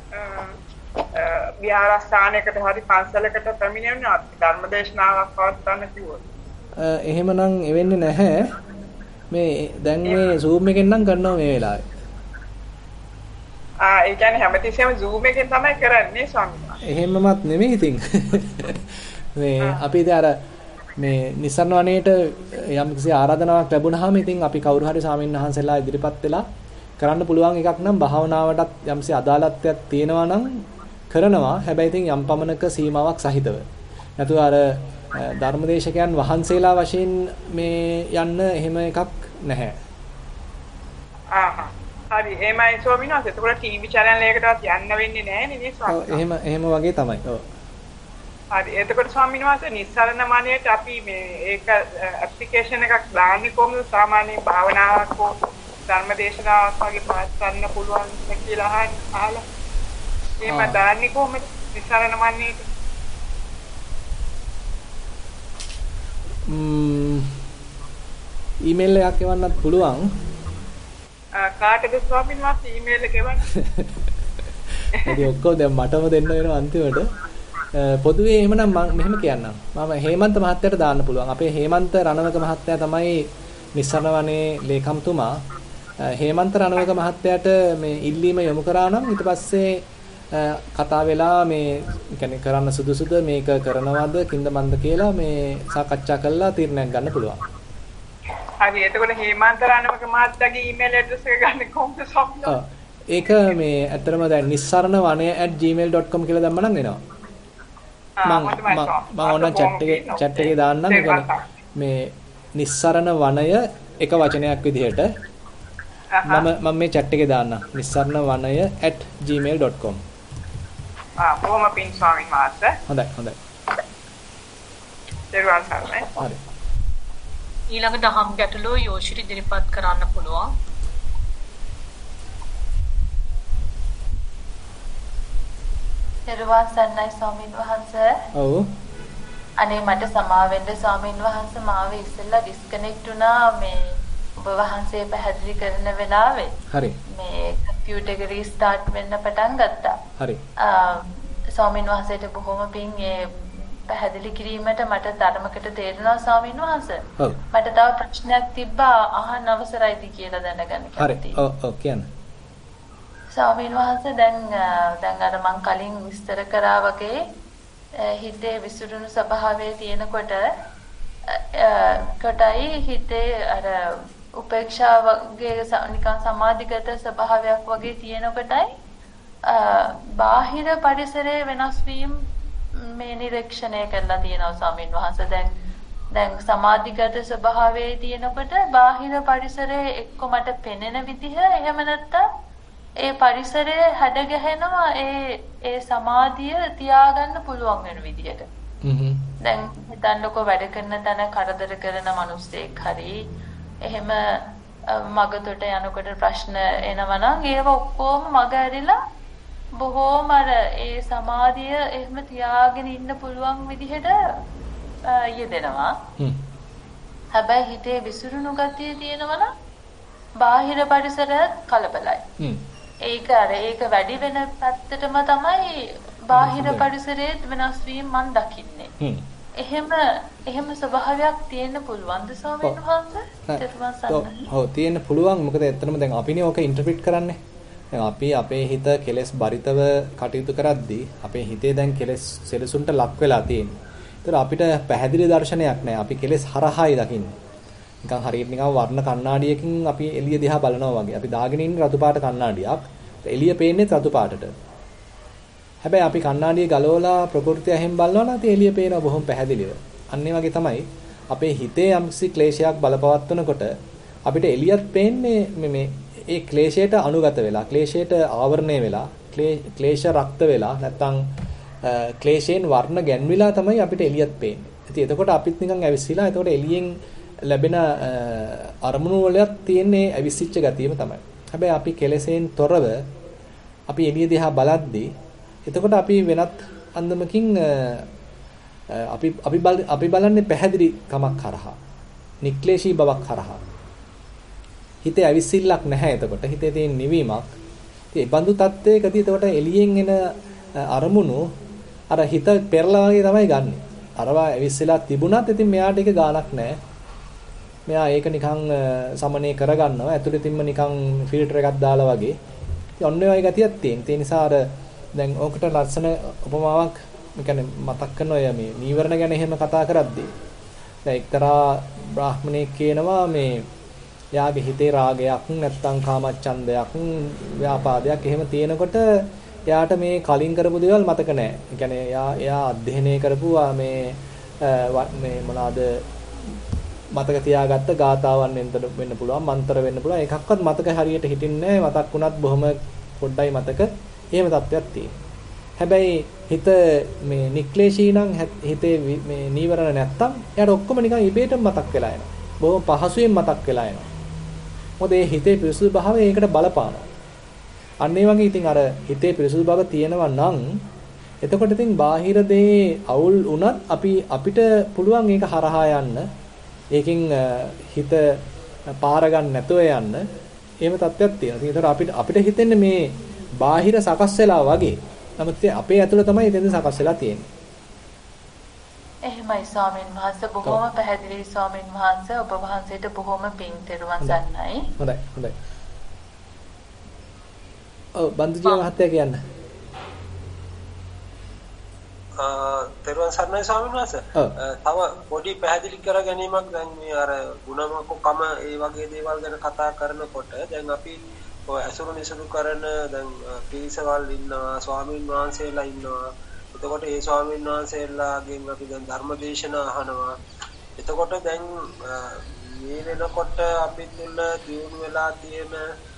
විහාරස්ථානයකට හරි පන්සලකට පැමිණෙන්න ධර්ම දේශනාවක් පවත්වන්න කිව්වොත්. එහෙමනම් එවෙන්නේ නැහැ. මේ දැන් මේ Zoom එකෙන් නම් කරනවා මේ වෙලාවේ. ආ ඒ කියන්නේ හැමතිස්සෙම Zoom එකෙන් තමයි කරන්නේ ස්වාමීන් වහන්සේ. එහෙමමත් නෙමෙයි ඉතින්. මේ අපි ඉතින් අර මේ නිසරණ වනයේට යම් කිසි ආරාධනාවක් ලැබුණාම ඉතින් අපි කවුරු හරි ස්වාමීන් වහන්සේලා ඉදිරිපත් වෙලා කරන්න පුළුවන් එකක් නම් භාවනාවටත් යම්සි අදාළත්වයක් තියෙනවා නම් කරනවා. හැබැයි ඉතින් යම් පමණක සීමාවක් සහිතව. නැතුව අර ධර්මදේශකයන් වහන්සේලා වශයෙන් මේ යන්න එහෙම එකක් නැහැ. ආහා. හරි එහෙමයි ස්වාමීන් වහන්සේ. ඒකට ටීවී channel එකකටවත් යන්න වෙන්නේ නැහැ නේ ස්වාමීන් වහන්සේ. ඔව් එහෙම එහෙම වගේ තමයි. ඔව්. හරි එතකොට ස්වාමීන් වහන්සේ නිස්සාරණ මානෙට අපි මේ ඒක ඇප්ලිකේෂන් එකක් දාන්නේ කොහොමද සාමාන්‍යයෙන් භාවනාවක් හෝ ධර්මදේශනාවක් වගේ පාස් කරන්න පුළුවන් කියලා අහලා එහෙම දාන්නේ කොහොමද නිස්සාරණ මානෙට ම්ම් ඊමේල් එකක් එවන්නත් පුළුවන් කාටද ස්වාමීන් වහන්සේ ඊමේල් එක එවන්න එදි ඔක්කොම දැන් මටම දෙන්න වෙනවා අන්තිමට පොදුවේ එහෙමනම් මම මෙහෙම කියන්නම්. මම හේමන්ත මහත්තයාට දාන්න පුළුවන්. අපේ හේමන්ත රණවක මහත්තයා තමයි නිස්සරණ වනේ ලේකම්තුමා. හේමන්ත රණවක මහත්තයාට මේ ඉල්ලීම යොමු කරා නම් ඊට පස්සේ කතා වෙලා මේ කියන්නේ කරන්න සුදුසුද මේක කරනවද කින්ද මන්ද කියලා මේ සාකච්ඡා කරලා තීරණයක් ගන්න පුළුවන්. හරි එතකොට හේමන්ත රණවක මහත්තයාගේ ඊමේල් ඇඩ්‍රස් එක ගන්න කොහොමද ස්වාමීන්? ඒක මේ ඇත්තටම දැන් නිස්සරණ වනේ at gmail dot com කියලා දැම්ම නම් එනවා. මම මම ඕන chat එකේ chat එකේ දාන්නම්. ඒ කියන්නේ මේ නිස්සරණ වනය එක වචනයක් විදිහට මම මම මේ chat එකේ දාන්නම්. නිස්සරණ වනය at gmail dot com. ආ කොහොම පින් ස්වාමීන් වහන්සේ. හොඳයි හොඳයි. දරුවන් සර්ණයි. හරි. ඊළඟ දහම් ගැටලුව යෝෂිට ඉදිරිපත් කරන්න පුළුවන්. දරුවන් සර්ණයි ස්වාමීන් වහන්සේ. ඔව්. අනේ මට සමා වෙන්න ස්වාමීන් වහන්සේ මාව ඉස්සෙල්ලා ඩිස්කනෙක්ට් වුණා මේ ඔබ වහන්සේ පැහැදිලි කරන වෙලාවේ. හරි. මේ කම්පියුටර් එක රීස්ටාර්ට් වෙන්න පටන් ගත්තා. හරි. ස්වාමීන් වහන්සේට බොහොම පිං ඒ පැහැදිලි කිරීමට මට ධර්මකට තේරෙනවා ස්වාමීන් වහන්සේ. ඔව්. මට තව ප්‍රශ්නයක් තිබ්බා අහන්න අවසරයිද කියලා දැනගන්න කැමතියි. හරි. ඔව් ඔව් කියන්න. ස්වාමීන් වහන්සේ දැන් දැන් අර මං කලින් විස්තර කරා වගේ හිතේ විසිරුණු ස්වභාවය තියෙනකොට කොටයි හිතේ අර උපේක්ෂාවගේ නිකන් සමාධිගත ස්වභාවයක් වගේ තියෙනකොටයි බාහිර පරිසරයේ වෙනස් වීම මේ නිරීක්ෂණය කරලා තියෙනවා ස්වාමීන් වහන්සේ. දැන් දැන් සමාධිගත ස්වභාවයේ තියෙනකොට බාහිර පරිසරයේ එක්ක මට පෙනෙන විදිහ එහෙම නැත්තම් ඒ පරිසරය හැඩ ගැහෙනවා ඒ ඒ සමාධිය තියාගන්න පුළුවන් වෙන විදිහට. හ්ම්. දැන් හිතන්නකෝ වැඩ කරන තැන කරදර කරන මිනිස්සෙක් හරි එහෙම මගතොට යනකොට ප්‍රශ්න එනවා නම් ඒව ඔක්කොම මග ඇරිලා බොහෝම අර ඒ සමාධිය එහෙම තියාගෙන ඉන්න පුළුවන් විදිහට යෙදෙනවා. හ්ම්. හැබැයි හිතේ විසිරුණු ගතිය තියෙනවා නම් බාහිර පරිසරය කලබලයි. හ්ම්. ඒක අර ඒක වැඩි වෙන පැත්තටම තමයි බාහිර පරිසරයේ වෙනස් වීම මම දකින්නේ. හ්ම්. එහෙම එහෙම ස්වභාවයක් තියෙන්න පුළුවන්ද ස්වාමීන් වහන්සේ? ඔව් තියෙන්න පුළුවන්. මොකද ඇත්තටම දැන් අපිනේ ඕක ඉන්ටර්ප්‍රිට් කරන්නේ. දැන් අපි අපේ හිත කෙලෙස් බරිතව කටයුතු කරද්දී අපේ හිතේ දැන් කෙලෙස් සෙලසුන්ට ලක් වෙලා තියෙනවා. ඒතර අපිට පැහැදිලි දර්ශනයක් නැහැ. අපි කෙලෙස් හරහායි දකින්නේ. නිකන් හරියට නිකන් වර්ණ කණ්ණාඩියකින් අපි එළිය දිහා බලනවා වගේ. අපි දාගෙන ඉන්නේ රතු පාට කණ්ණාඩියක්. එළිය පේන්නේ රතු පාටට. හැබැයි අපි කණ්ණාඩිය ගලවලා ප්‍රകൃතිය හැම බලනවා නම් ඉතින් එළිය පේනවා බොහොම පැහැදිලිව. අන්න ඒ වගේ තමයි අපේ හිතේ යම්සි ක්ලේශයක් බලපවත්වනකොට අපිට එළියත් පේන්නේ මේ මේ ඒ ක්ලේශයට අනුගත වෙලා, ක්ලේශයට ආවරණය වෙලා, ක්ලේශ රක්ත වෙලා නැත්තම් ක්ලේශයෙන් වර්ණ ගැන්විලා තමයි අපිට එළියත් පේන්නේ. ඉතින් එතකොට අපිත් නිකන් ඇවිස්සීලා එතකොට එළියෙන් ලැබෙන අරමුණු වලත් තියෙන්නේ ඇවිස්සිච්ච ගතියම තමයි. හැබැයි අපි කෙලෙසෙන් තොරව අපි එළිය දිහා බලද්දී එතකොට අපි වෙනත් අන්දමකින් අපි අපි අපි බලන්නේ පැහැදිලි කමක් කරහා. නික්ලේශී බවක් කරහා. හිතේ ඇවිස්සිල්ලක් නැහැ එතකොට. හිතේ තියෙන නිවීමක්. ඉතින් ඒ බඳු තත්ත්වයකදී එතකොට එළියෙන් එන අරමුණු අර හිත පෙරලා වගේ තමයි ගන්නෙ. අරවා ඇවිස්සලා තිබුණත් ඉතින් මෙයාට ඒක ගාණක් නැහැ. මෙයා ඒක නිකන් සමනය කරගන්නවා. ඇතුළතින්ම නිකන් ෆිල්ටර් එකක් දාලා වගේ. ඉතින් ඔන්න ඔය ගතියක් තියෙන. ඒ නිසා අර දැන් ඕකට ලස්සන උපමාවක් මේ කියන්නේ මතක් කරන ඔය මේ නීවරණ ගැන එහෙම කතා කරද්දී දැන් එක්තරා බ්‍රාහ්මණයෙක් කියනවා මේ යාගේ හිතේ රාගයක් නැත්නම් කාමච්ඡන්දයක් ව්‍යාපාදයක් එහෙම තියෙනකොට එයාට මේ කලින් කරපු දේවල් මතක නැහැ. ඒ කියන්නේ එයා එයා අධ්‍යයනය කරපු මේ මේ මොනවාද මතක තියාගත්ත ගාතාවන් වෙන්න පුළුවන්, මන්ත්‍ර වෙන්න පුළුවන්. එකක්වත් මතක හරියට හිටින්නේ නැහැ. මතක් වුණත් බොහොම පොඩ්ඩයි මතක. එහෙම තත්ත්වයක් තියෙනවා. හැබැයි හිත මේ නික්ලේශී නම් හිතේ මේ නීවරණ නැත්තම් එයාට ඔක්කොම නිකන් ඉබේටම මතක් වෙලා එනවා. බොහොම පහසුවෙන් මතක් වෙලා එනවා. මොකද ඒ හිතේ පිරිසුදු භාවය ඒකට බලපානවා. අන්න ඒ වගේ ඉතින් අර හිතේ පිරිසුදු බව තියෙනවා නම් එතකොට ඉතින් බාහිර දේ අවුල් වුණත් අපි අපිට පුළුවන් ඒක හරහා යන්න. ඒකෙන් හිත පාර ගන්න නැතුව යන්න. එහෙම තත්ත්වයක් තියෙනවා. ඉතින් ඒතර අපිට අපිට හිතෙන්නේ මේ බාහිර සකස් වෙලා වගේ. නමුත් අපේ ඇතුළ තමයි එතෙන්ද සකස් වෙලා තියෙන්නේ. එහෙමයි ස්වාමීන් වහන්සේ බොහොම පැහැදිලි ස්වාමීන් වහන්සේ ඔබ වහන්සේට බොහොම පිං තෙරුවන් සරණයි. හොඳයි හොඳයි. ඔව් බන්දුජී මහත්තයා කියන්න. අ තෙරුවන් සරණයි ස්වාමීන් වහන්සේ. තව පොඩි පැහැදිලි කර ගැනීමක් දැන් මේ අර ගුණමකම ඒ වගේ දේවල් ගැන කතා කරනකොට දැන් අපි ඔය අසුරු නිසුරු කරන දැන් පිරිසවල් ඉන්නවා ස්වාමීන් වහන්සේලා ඉන්නවා. එතකොට ඒ ස්වාමීන් වහන්සේලාගෙන් අපි දැන් ධර්මදේශනා අහනවා. එතකොට දැන් මේ වෙනකොට අපි තුල දියුණු වෙලා තියෙන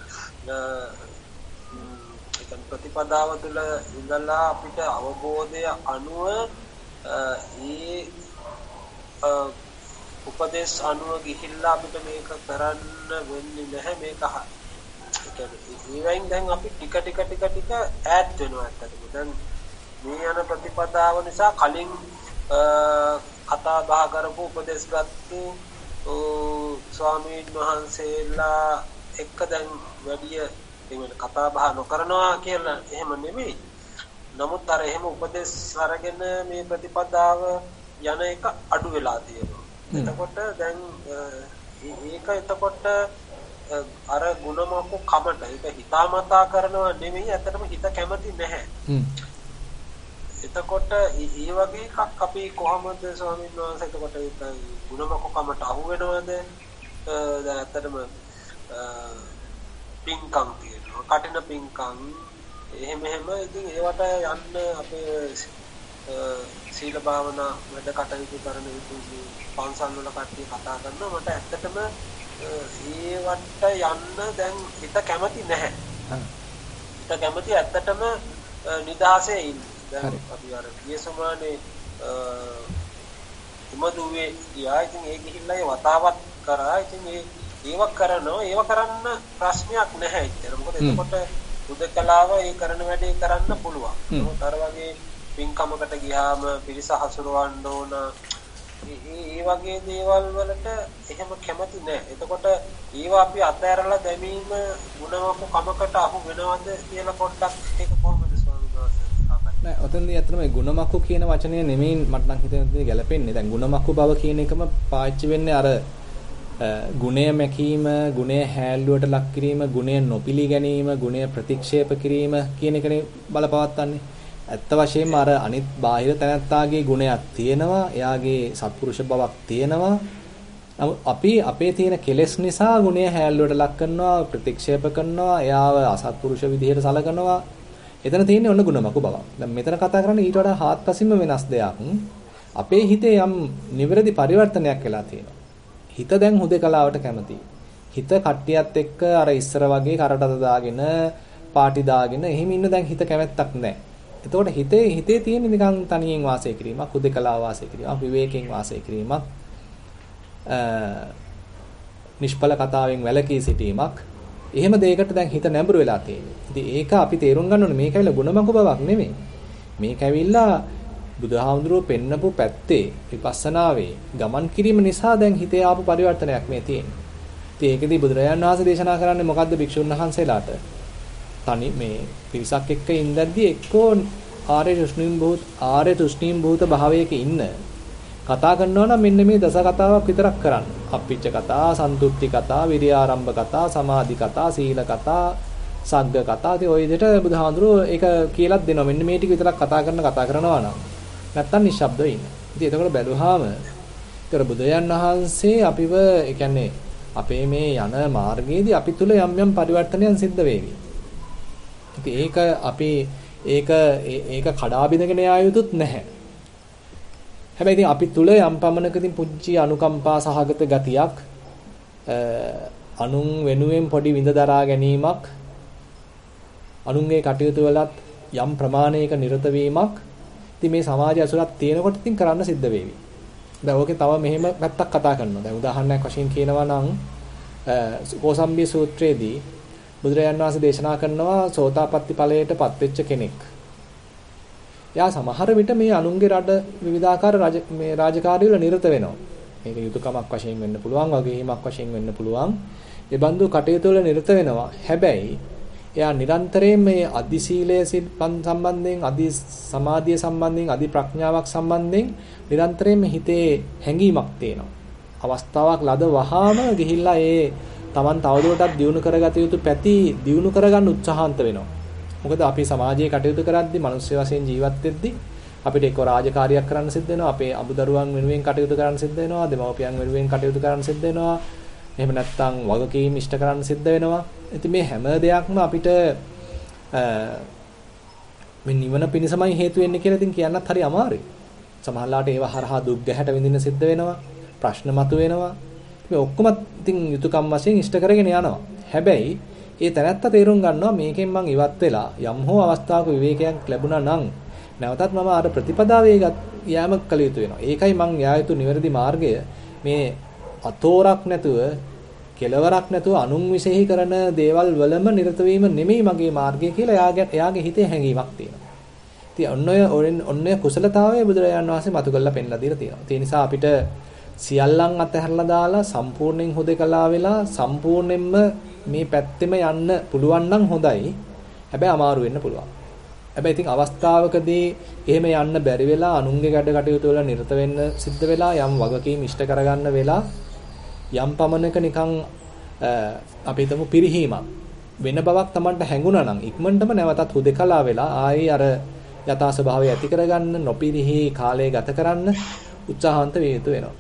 ඒ ප්‍රතිපදාව තුළ ඉඳලා අපිට අවබෝධය අනුව ඒ උපදේශ අනුව ගිහිල්ලා අපිට මේක කරන්න වෙන්නේ නැහැ මේක ඊවෙන් දැන් අපි ටික ටික ටික ටික ඈඩ් වෙනවා ඇත්තටම දැන් මේ යන ප්‍රතිපදාව නිසා කලින් කතා බහ කරපු උපදේශ ගත්තු ස්වාමීන් වහන්සේලා එක්ක දැන් වැඩි එමෙන්න කතා බහ නොකරනවා කියලා එහෙම නෙමෙයි. නමුත් අර එහෙම උපදේශ අරගෙන මේ ප්‍රතිපදාව යන එක අඩු වෙලා තියෙනවා. එතකොට දැන් ඒක එතකොට අර ගුණමක කමට ඒක හිතාමතා කරනවා නෙමෙයි ඇත්තටම හිත කැමති නැහැ. එතකොට ඒ වගේ එකක් අපි කොහොමද ස්වාමීන් වහන්සේ එතකොට ඒක ගුණමක කමට අහු වෙනවද? දැන් ඇත්තටම පින්කම් තියෙනවා කටින පින්කම් එහෙම එහෙම ඉතින් ඒවට යන්න අපේ සීල භාවනා වැඩ කටයුතු කරන විදිහ පන්සල් වල කට්ටිය කතා කරනවා මට ඇත්තටම ඒවට යන්න දැන් හිත කැමති නැහැ. හිත කැමති ඇත්තටම නිදහසේ ඉන්න. දැන් අපි අර ගියසමානේ උමදුවේ ගියා. ඉතින් ඒ ගිහිල්ලා ඒ වතාවත් කරා. ඉතින් ඒ ඒව කරනවා. ඒව කරන්න ප්‍රශ්නයක් නැහැ ඉතින්. මොකද එතකොට උදකලාව ඒ කරන වැඩේ කරන්න පුළුවන්. මොකද අර වගේ පින්කමකට ගියාම පිරිස හසුරවන්න ඕන. ඒ වගේ දේවල් වලට එහෙම කැමති නැහැ. එතකොට ඒව අපි අතහැරලා දැමීම ගුණවක කමකට අහු වෙනවද කියලා පොඩ්ඩක් ඒක කොහොමද ස්වාමීන් වහන්සේ? නෑ ඔතනදී ඇත්තටම මේ ගුණමක්කු කියන වචනේ නෙමෙයි මට නම් හිතෙන්නේ ගැලපෙන්නේ. දැන් ගුණමක්කු බව කියන එකම පාවිච්චි වෙන්නේ අර ගුණය මැකීම, ගුණය හැල්ලුවට ලක් කිරීම, ගුණය නොපිළි ගැනීම, ගුණය ප්‍රතික්ෂේප කිරීම කියන එකනේ බලපවත්තන්නේ. ඇත්ත වශයෙන්ම අර අනිත් බාහිර තැනැත්තාගේ ගුණයක් තියෙනවා, එයාගේ සත්පුරුෂ බවක් තියෙනවා. නමුත් අපි අපේ තියෙන කෙලෙස් නිසා ගුණය හැල්ලුවට ලක් කරනවා, ප්‍රතික්ෂේප කරනවා, එයාව අසත්පුරුෂ විදිහට සලකනවා. එතන තියෙන්නේ ඔන්න ගුණමකු බවක්. දැන් මෙතන කතා කරන්නේ ඊට වඩා හාත්පසින්ම වෙනස් දෙයක්. අපේ හිතේ යම් නිවැරදි පරිවර්තනයක් වෙලා තියෙනවා. හිත දැන් හුදකලාවට කැමතියි. හිත කට්ටියත් එක්ක අර ඉස්සර වගේ කරටද දාගෙන, පාටි දාගෙන එහෙම ඉන්න දැන් හිත කැමැත්තක් නැහැ. එතකොට හිතේ හිතේ තියෙන නිකන් තනියෙන් වාසය කිරීමක්, හුදකලාව වාසය කිරීමක්, විවේකයෙන් වාසය කිරීමක්, නිෂ්ඵල කතාවෙන් වැළකී සිටීමක්. එහෙම දෙයකට දැන් හිත නැඹුරු වෙලා තියෙන්නේ. ඉතින් ඒක අපි තේරුම් ගන්න ඕනේ මේක ඇවිල්ලා ගුණමක බවක් නෙමෙයි. මේක ඇවිල්ලා බුදුහාමුදුරුවෝ පෙන්නපු පැත්තේ විපස්සනාවේ ගමන් කිරීම නිසා දැන් හිතේ ආපු පරිවර්තනයක් මේ තියෙන්නේ. ඉතින් ඒකෙදී බුදුරජාණන් වහන්සේ දේශනා කරන්නේ මොකද්ද භික්ෂුන් වහන්සේලාට? තනි මේ පිරිසක් එක්ක ඉඳද්දී එක්කෝ ආර්ය තුෂ්ණීම් භූත ආර්ය තුෂ්ණීම් භූත භාවයක ඉන්න කතා කරනවා නම් මෙන්න මේ දස කතාවක් විතරක් කරන්න. අප්පිච්ච කතා, සන්තුට්ටි කතා, විරියාරම්භ කතා, සමාධි කතා, සීල කතා, සග්ග කතා. ඉතින් ওই විදිහට බුදුහාඳුරෝ ඒක කියලාත් දෙනවා. මෙන්න මේ ටික විතරක් කතා කරන කතා කරනවා නම් නැත්තම් නිශ්ශබ්දව ඉන්න. ඉතින් එතකොට බැලුවාම ඒතර බුදුයන් වහන්සේ අපිව ඒ කියන්නේ අපේ මේ යන මාර්ගයේදී අපි තුල යම් යම් පරිවර්තනයන් සිද්ධ වෙවි. ඉතින් ඒක අපි ඒක ඒක කඩා බිඳගෙන යා යුතුත් නැහැ. හැබැයි ඉතින් අපි තුල යම් පමණකදී පුංචි අනුකම්පා සහගත ගතියක් අනුන් වෙනුවෙන් පොඩි විඳ දරා ගැනීමක් අනුන්ගේ කටයුතු වලත් යම් ප්‍රමාණයක නිරත වීමක් ඉතින් මේ සමාජය ඇසුරක් තියෙනකොට ඉතින් කරන්න සිද්ධ වෙවි. දැන් ඕකේ තව මෙහෙම පැත්තක් කතා කරනවා. දැන් උදාහරණයක් වශයෙන් කියනවා නම් කෝසම්බී සූත්‍රයේදී බුදුරජාණන් වහන්සේ දේශනා කරනවා සෝතාපට්ටි ඵලයට පත්වෙච්ච කෙනෙක්. එයා සමහර විට මේ අනුන්ගේ රට විවිධාකාර රාජ මේ රාජකාරී වල නිරත වෙනවා. මේක යුතුයකමක් වශයෙන් වෙන්න පුළුවන්, වගකීමක් වශයෙන් වෙන්න පුළුවන්. ඒ බඳු කටයුතු වල නිරත වෙනවා. හැබැයි එයා නිරන්තරයෙන් මේ අදි සීලය සම්බන්ධයෙන්, අදි සමාධිය සම්බන්ධයෙන්, අදි ප්‍රඥාවක් සම්බන්ධයෙන් නිරන්තරයෙන්ම හිතේ හැඟීමක් තියෙනවා. අවස්ථාවක් ලද වහාම ගිහිල්ලා ඒ Taman තවදුරටත් දියුණු කරගත යුතු පැති දියුණු කරගන්න උත්සාහන්ත වෙනවා. මොකද අපි සමාජයේ කටයුතු කරද්දී, මිනිස්සු වශයෙන් ජීවත් වෙද්දී අපිට එක්ක රාජකාරියක් කරන්න සිද්ධ වෙනවා, අපේ අමුදරුවන් වෙනුවෙන් කටයුතු කරන්න සිද්ධ වෙනවා, දෙමව්පියන් වෙනුවෙන් කටයුතු කරන්න සිද්ධ වෙනවා. එහෙම නැත්නම් වගකීම් ඉෂ්ට කරන්න සිද්ධ වෙනවා. ඉතින් මේ හැම දෙයක්ම අපිට මේ නිවන පිණිසමයි හේතු වෙන්නේ කියලා ඉතින් කියන්නත් හරි අමාරුයි. සමහරලාට ඒව හරහා දුක් ගැහැට විඳින්න සිද්ධ වෙනවා, ප්‍රශ්න මතුවෙනවා. මේ ඔක්කොම ඉතින් යුතුයකම් වශයෙන් ඉෂ්ට කරගෙන යනවා. හැබැයි ඒ තැනත්තා තේරුම් ගන්නවා මේකෙන් මං ඉවත් වෙලා යම් හෝ අවස්ථාවක විවේකයක් ලැබුණා නම් නැවතත් මම අර ප්‍රතිපදාවේ යෑම කළ යුතු වෙනවා. ඒකයි මං යා යුතු නිවැරදි මාර්ගය. මේ අතෝරක් නැතුව, කෙලවරක් නැතුව අනුන් විශේෂී කරන දේවල් වලම නිරත වීම නෙමෙයි මගේ මාර්ගය කියලා එයාගේ එයාගේ හිතේ හැඟීමක් තියෙනවා. ඉතින් ඔන්න ඔය ඔන්න ඔය කුසලතාවය බුදුරජාණන් වහන්සේ මතු කරලා පෙන්නලා දීලා තියෙනවා. ඒ නිසා අපිට සියල්ලන් අතහැරලා දාලා සම්පූර්ණයෙන් හුදකලා වෙලා සම්පූර්ණයෙන්ම මේ පැත්තෙම යන්න පුළුවන් නම් හොඳයි. හැබැයි අමාරු වෙන්න පුළුවන්. හැබැයි ඉතින් අවස්ථාවකදී එහෙම යන්න බැරි වෙලා අනුන්ගේ වැඩ කටයුතු වල නිරත වෙන්න සිද්ධ වෙලා යම් වගකීම් ඉෂ්ට කරගන්න වෙලා යම් පමණක නිකන් අපි හිතමු පිරිහීමක් වෙන බවක් Tamanට හැඟුණා නම් ඉක්මනටම නැවතත් හුදකලා වෙලා ආයේ අර යථා ස්වභාවය ඇති කරගන්න නොපිරිහි කාලය ගත කරන්න උත්සාහන්ත විය යුතු වෙනවා.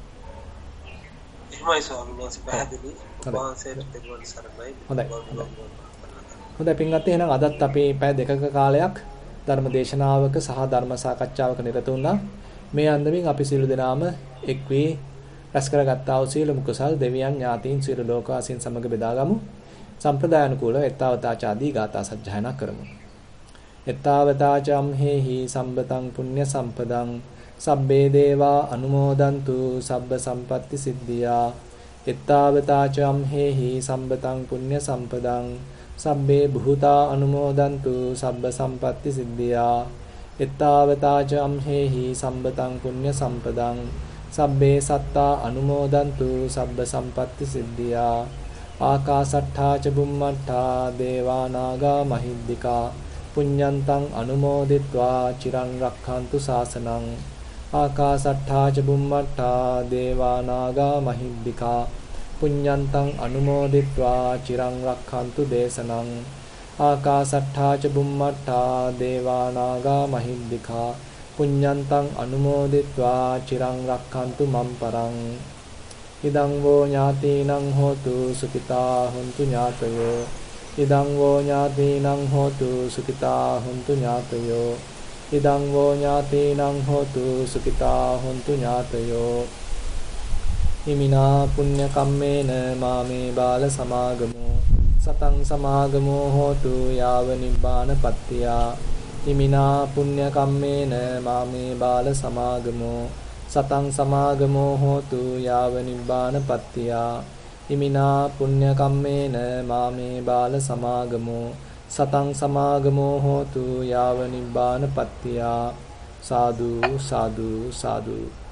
එහෙමයි ස්වාමීන් වහන්සේ පැහැදිලි. වහන්සේට දෙවියන් සරණයි. හොඳයි. හොඳයි පින්වත් එහෙනම් අදත් අපි පැය දෙකක කාලයක් ධර්ම දේශනාවක සහ ධර්ම සාකච්ඡාවක නිරත වුණා. මේ අන්දමින් අපි සියලු දෙනාම එක් වී රැස් කරගත්තා වූ සියලුම කුසල් දෙවියන් ඥාතීන් සියලු ලෝකවාසීන් සමග බෙදාගමු. සම්ප්‍රදායනුකූලව එත්තාවතාචාදී ගාථා සජ්ජායනා කරමු. එත්තාවතාචම් හේහි සම්බතං පුඤ්ඤ සම්පදං සබ්බේ දේවා අනුමෝදන්තු සබ්බ සම්පatti සිද්ධියා. එත්තාවතාචම් හේහි සම්බතං පුඤ්ඤ සම්පදං සබ්බේ භූතා අනුමෝදන්තු සබ්බ සම්පatti සිද්ධියා. එත්තාවතාචම් හේහි සම්බතං පුඤ්ඤ සම්පදං සබ්බේ සත්තා අනුමෝදන්තු සබ්බ සම්පatti සිද්ධියා. ආකාසට්ඨා ච බුම්මට්ඨා දේවා නාග මහිද්దికා පුඤ්ඤන්තං අනුමෝදිත්වා චිරං රක්ඛන්තු ශාසනං. ආකාසට්ඨා ච බුම්මට්ඨා දේවා නාග මහිද්దికා පුඤ්ඤන්තං අනුමෝදිත්වා චිරං රක්ඛන්තු දේශනං. ආකාසට්ඨා ච බුම්මට්ඨා දේවා නාග මහිද්దికා පුඤ්ඤන්තං අනුමෝදිත්වා චිරං රක්ඛන්තු මම් පරං. ඉදං වෝ ඥාතීනං හෝතු සුඛිතා හොන්තු ඥාතයෝ. ඉදං වෝ ඥාතීනං හෝතු සුඛිතා හොන්තු ඥාතයෝ. ඉදං වෝ ඥාතීනං හෝතු සුඛිතා හොන්තු ඥාතයෝ. හිමිනා පුඤ්ඤ කම්මේන මාමේ බාල සමාගමෝ සතං සමාගමෝ හෝතු යාව නිබ්බාන පත්තියා. හිමිනා පුඤ්ඤ කම්මේන මාමේ බාල සමාගමෝ සතං සමාගමෝ හෝතු යාව නිබ්බාන පත්තියා. හිමිනා පුඤ්ඤ කම්මේන මාමේ බාල සමාගමෝ සතං සමාගමෝ හෝතු යාව නිබ්බාන පත්තියා. සාදු සාදු සාදු.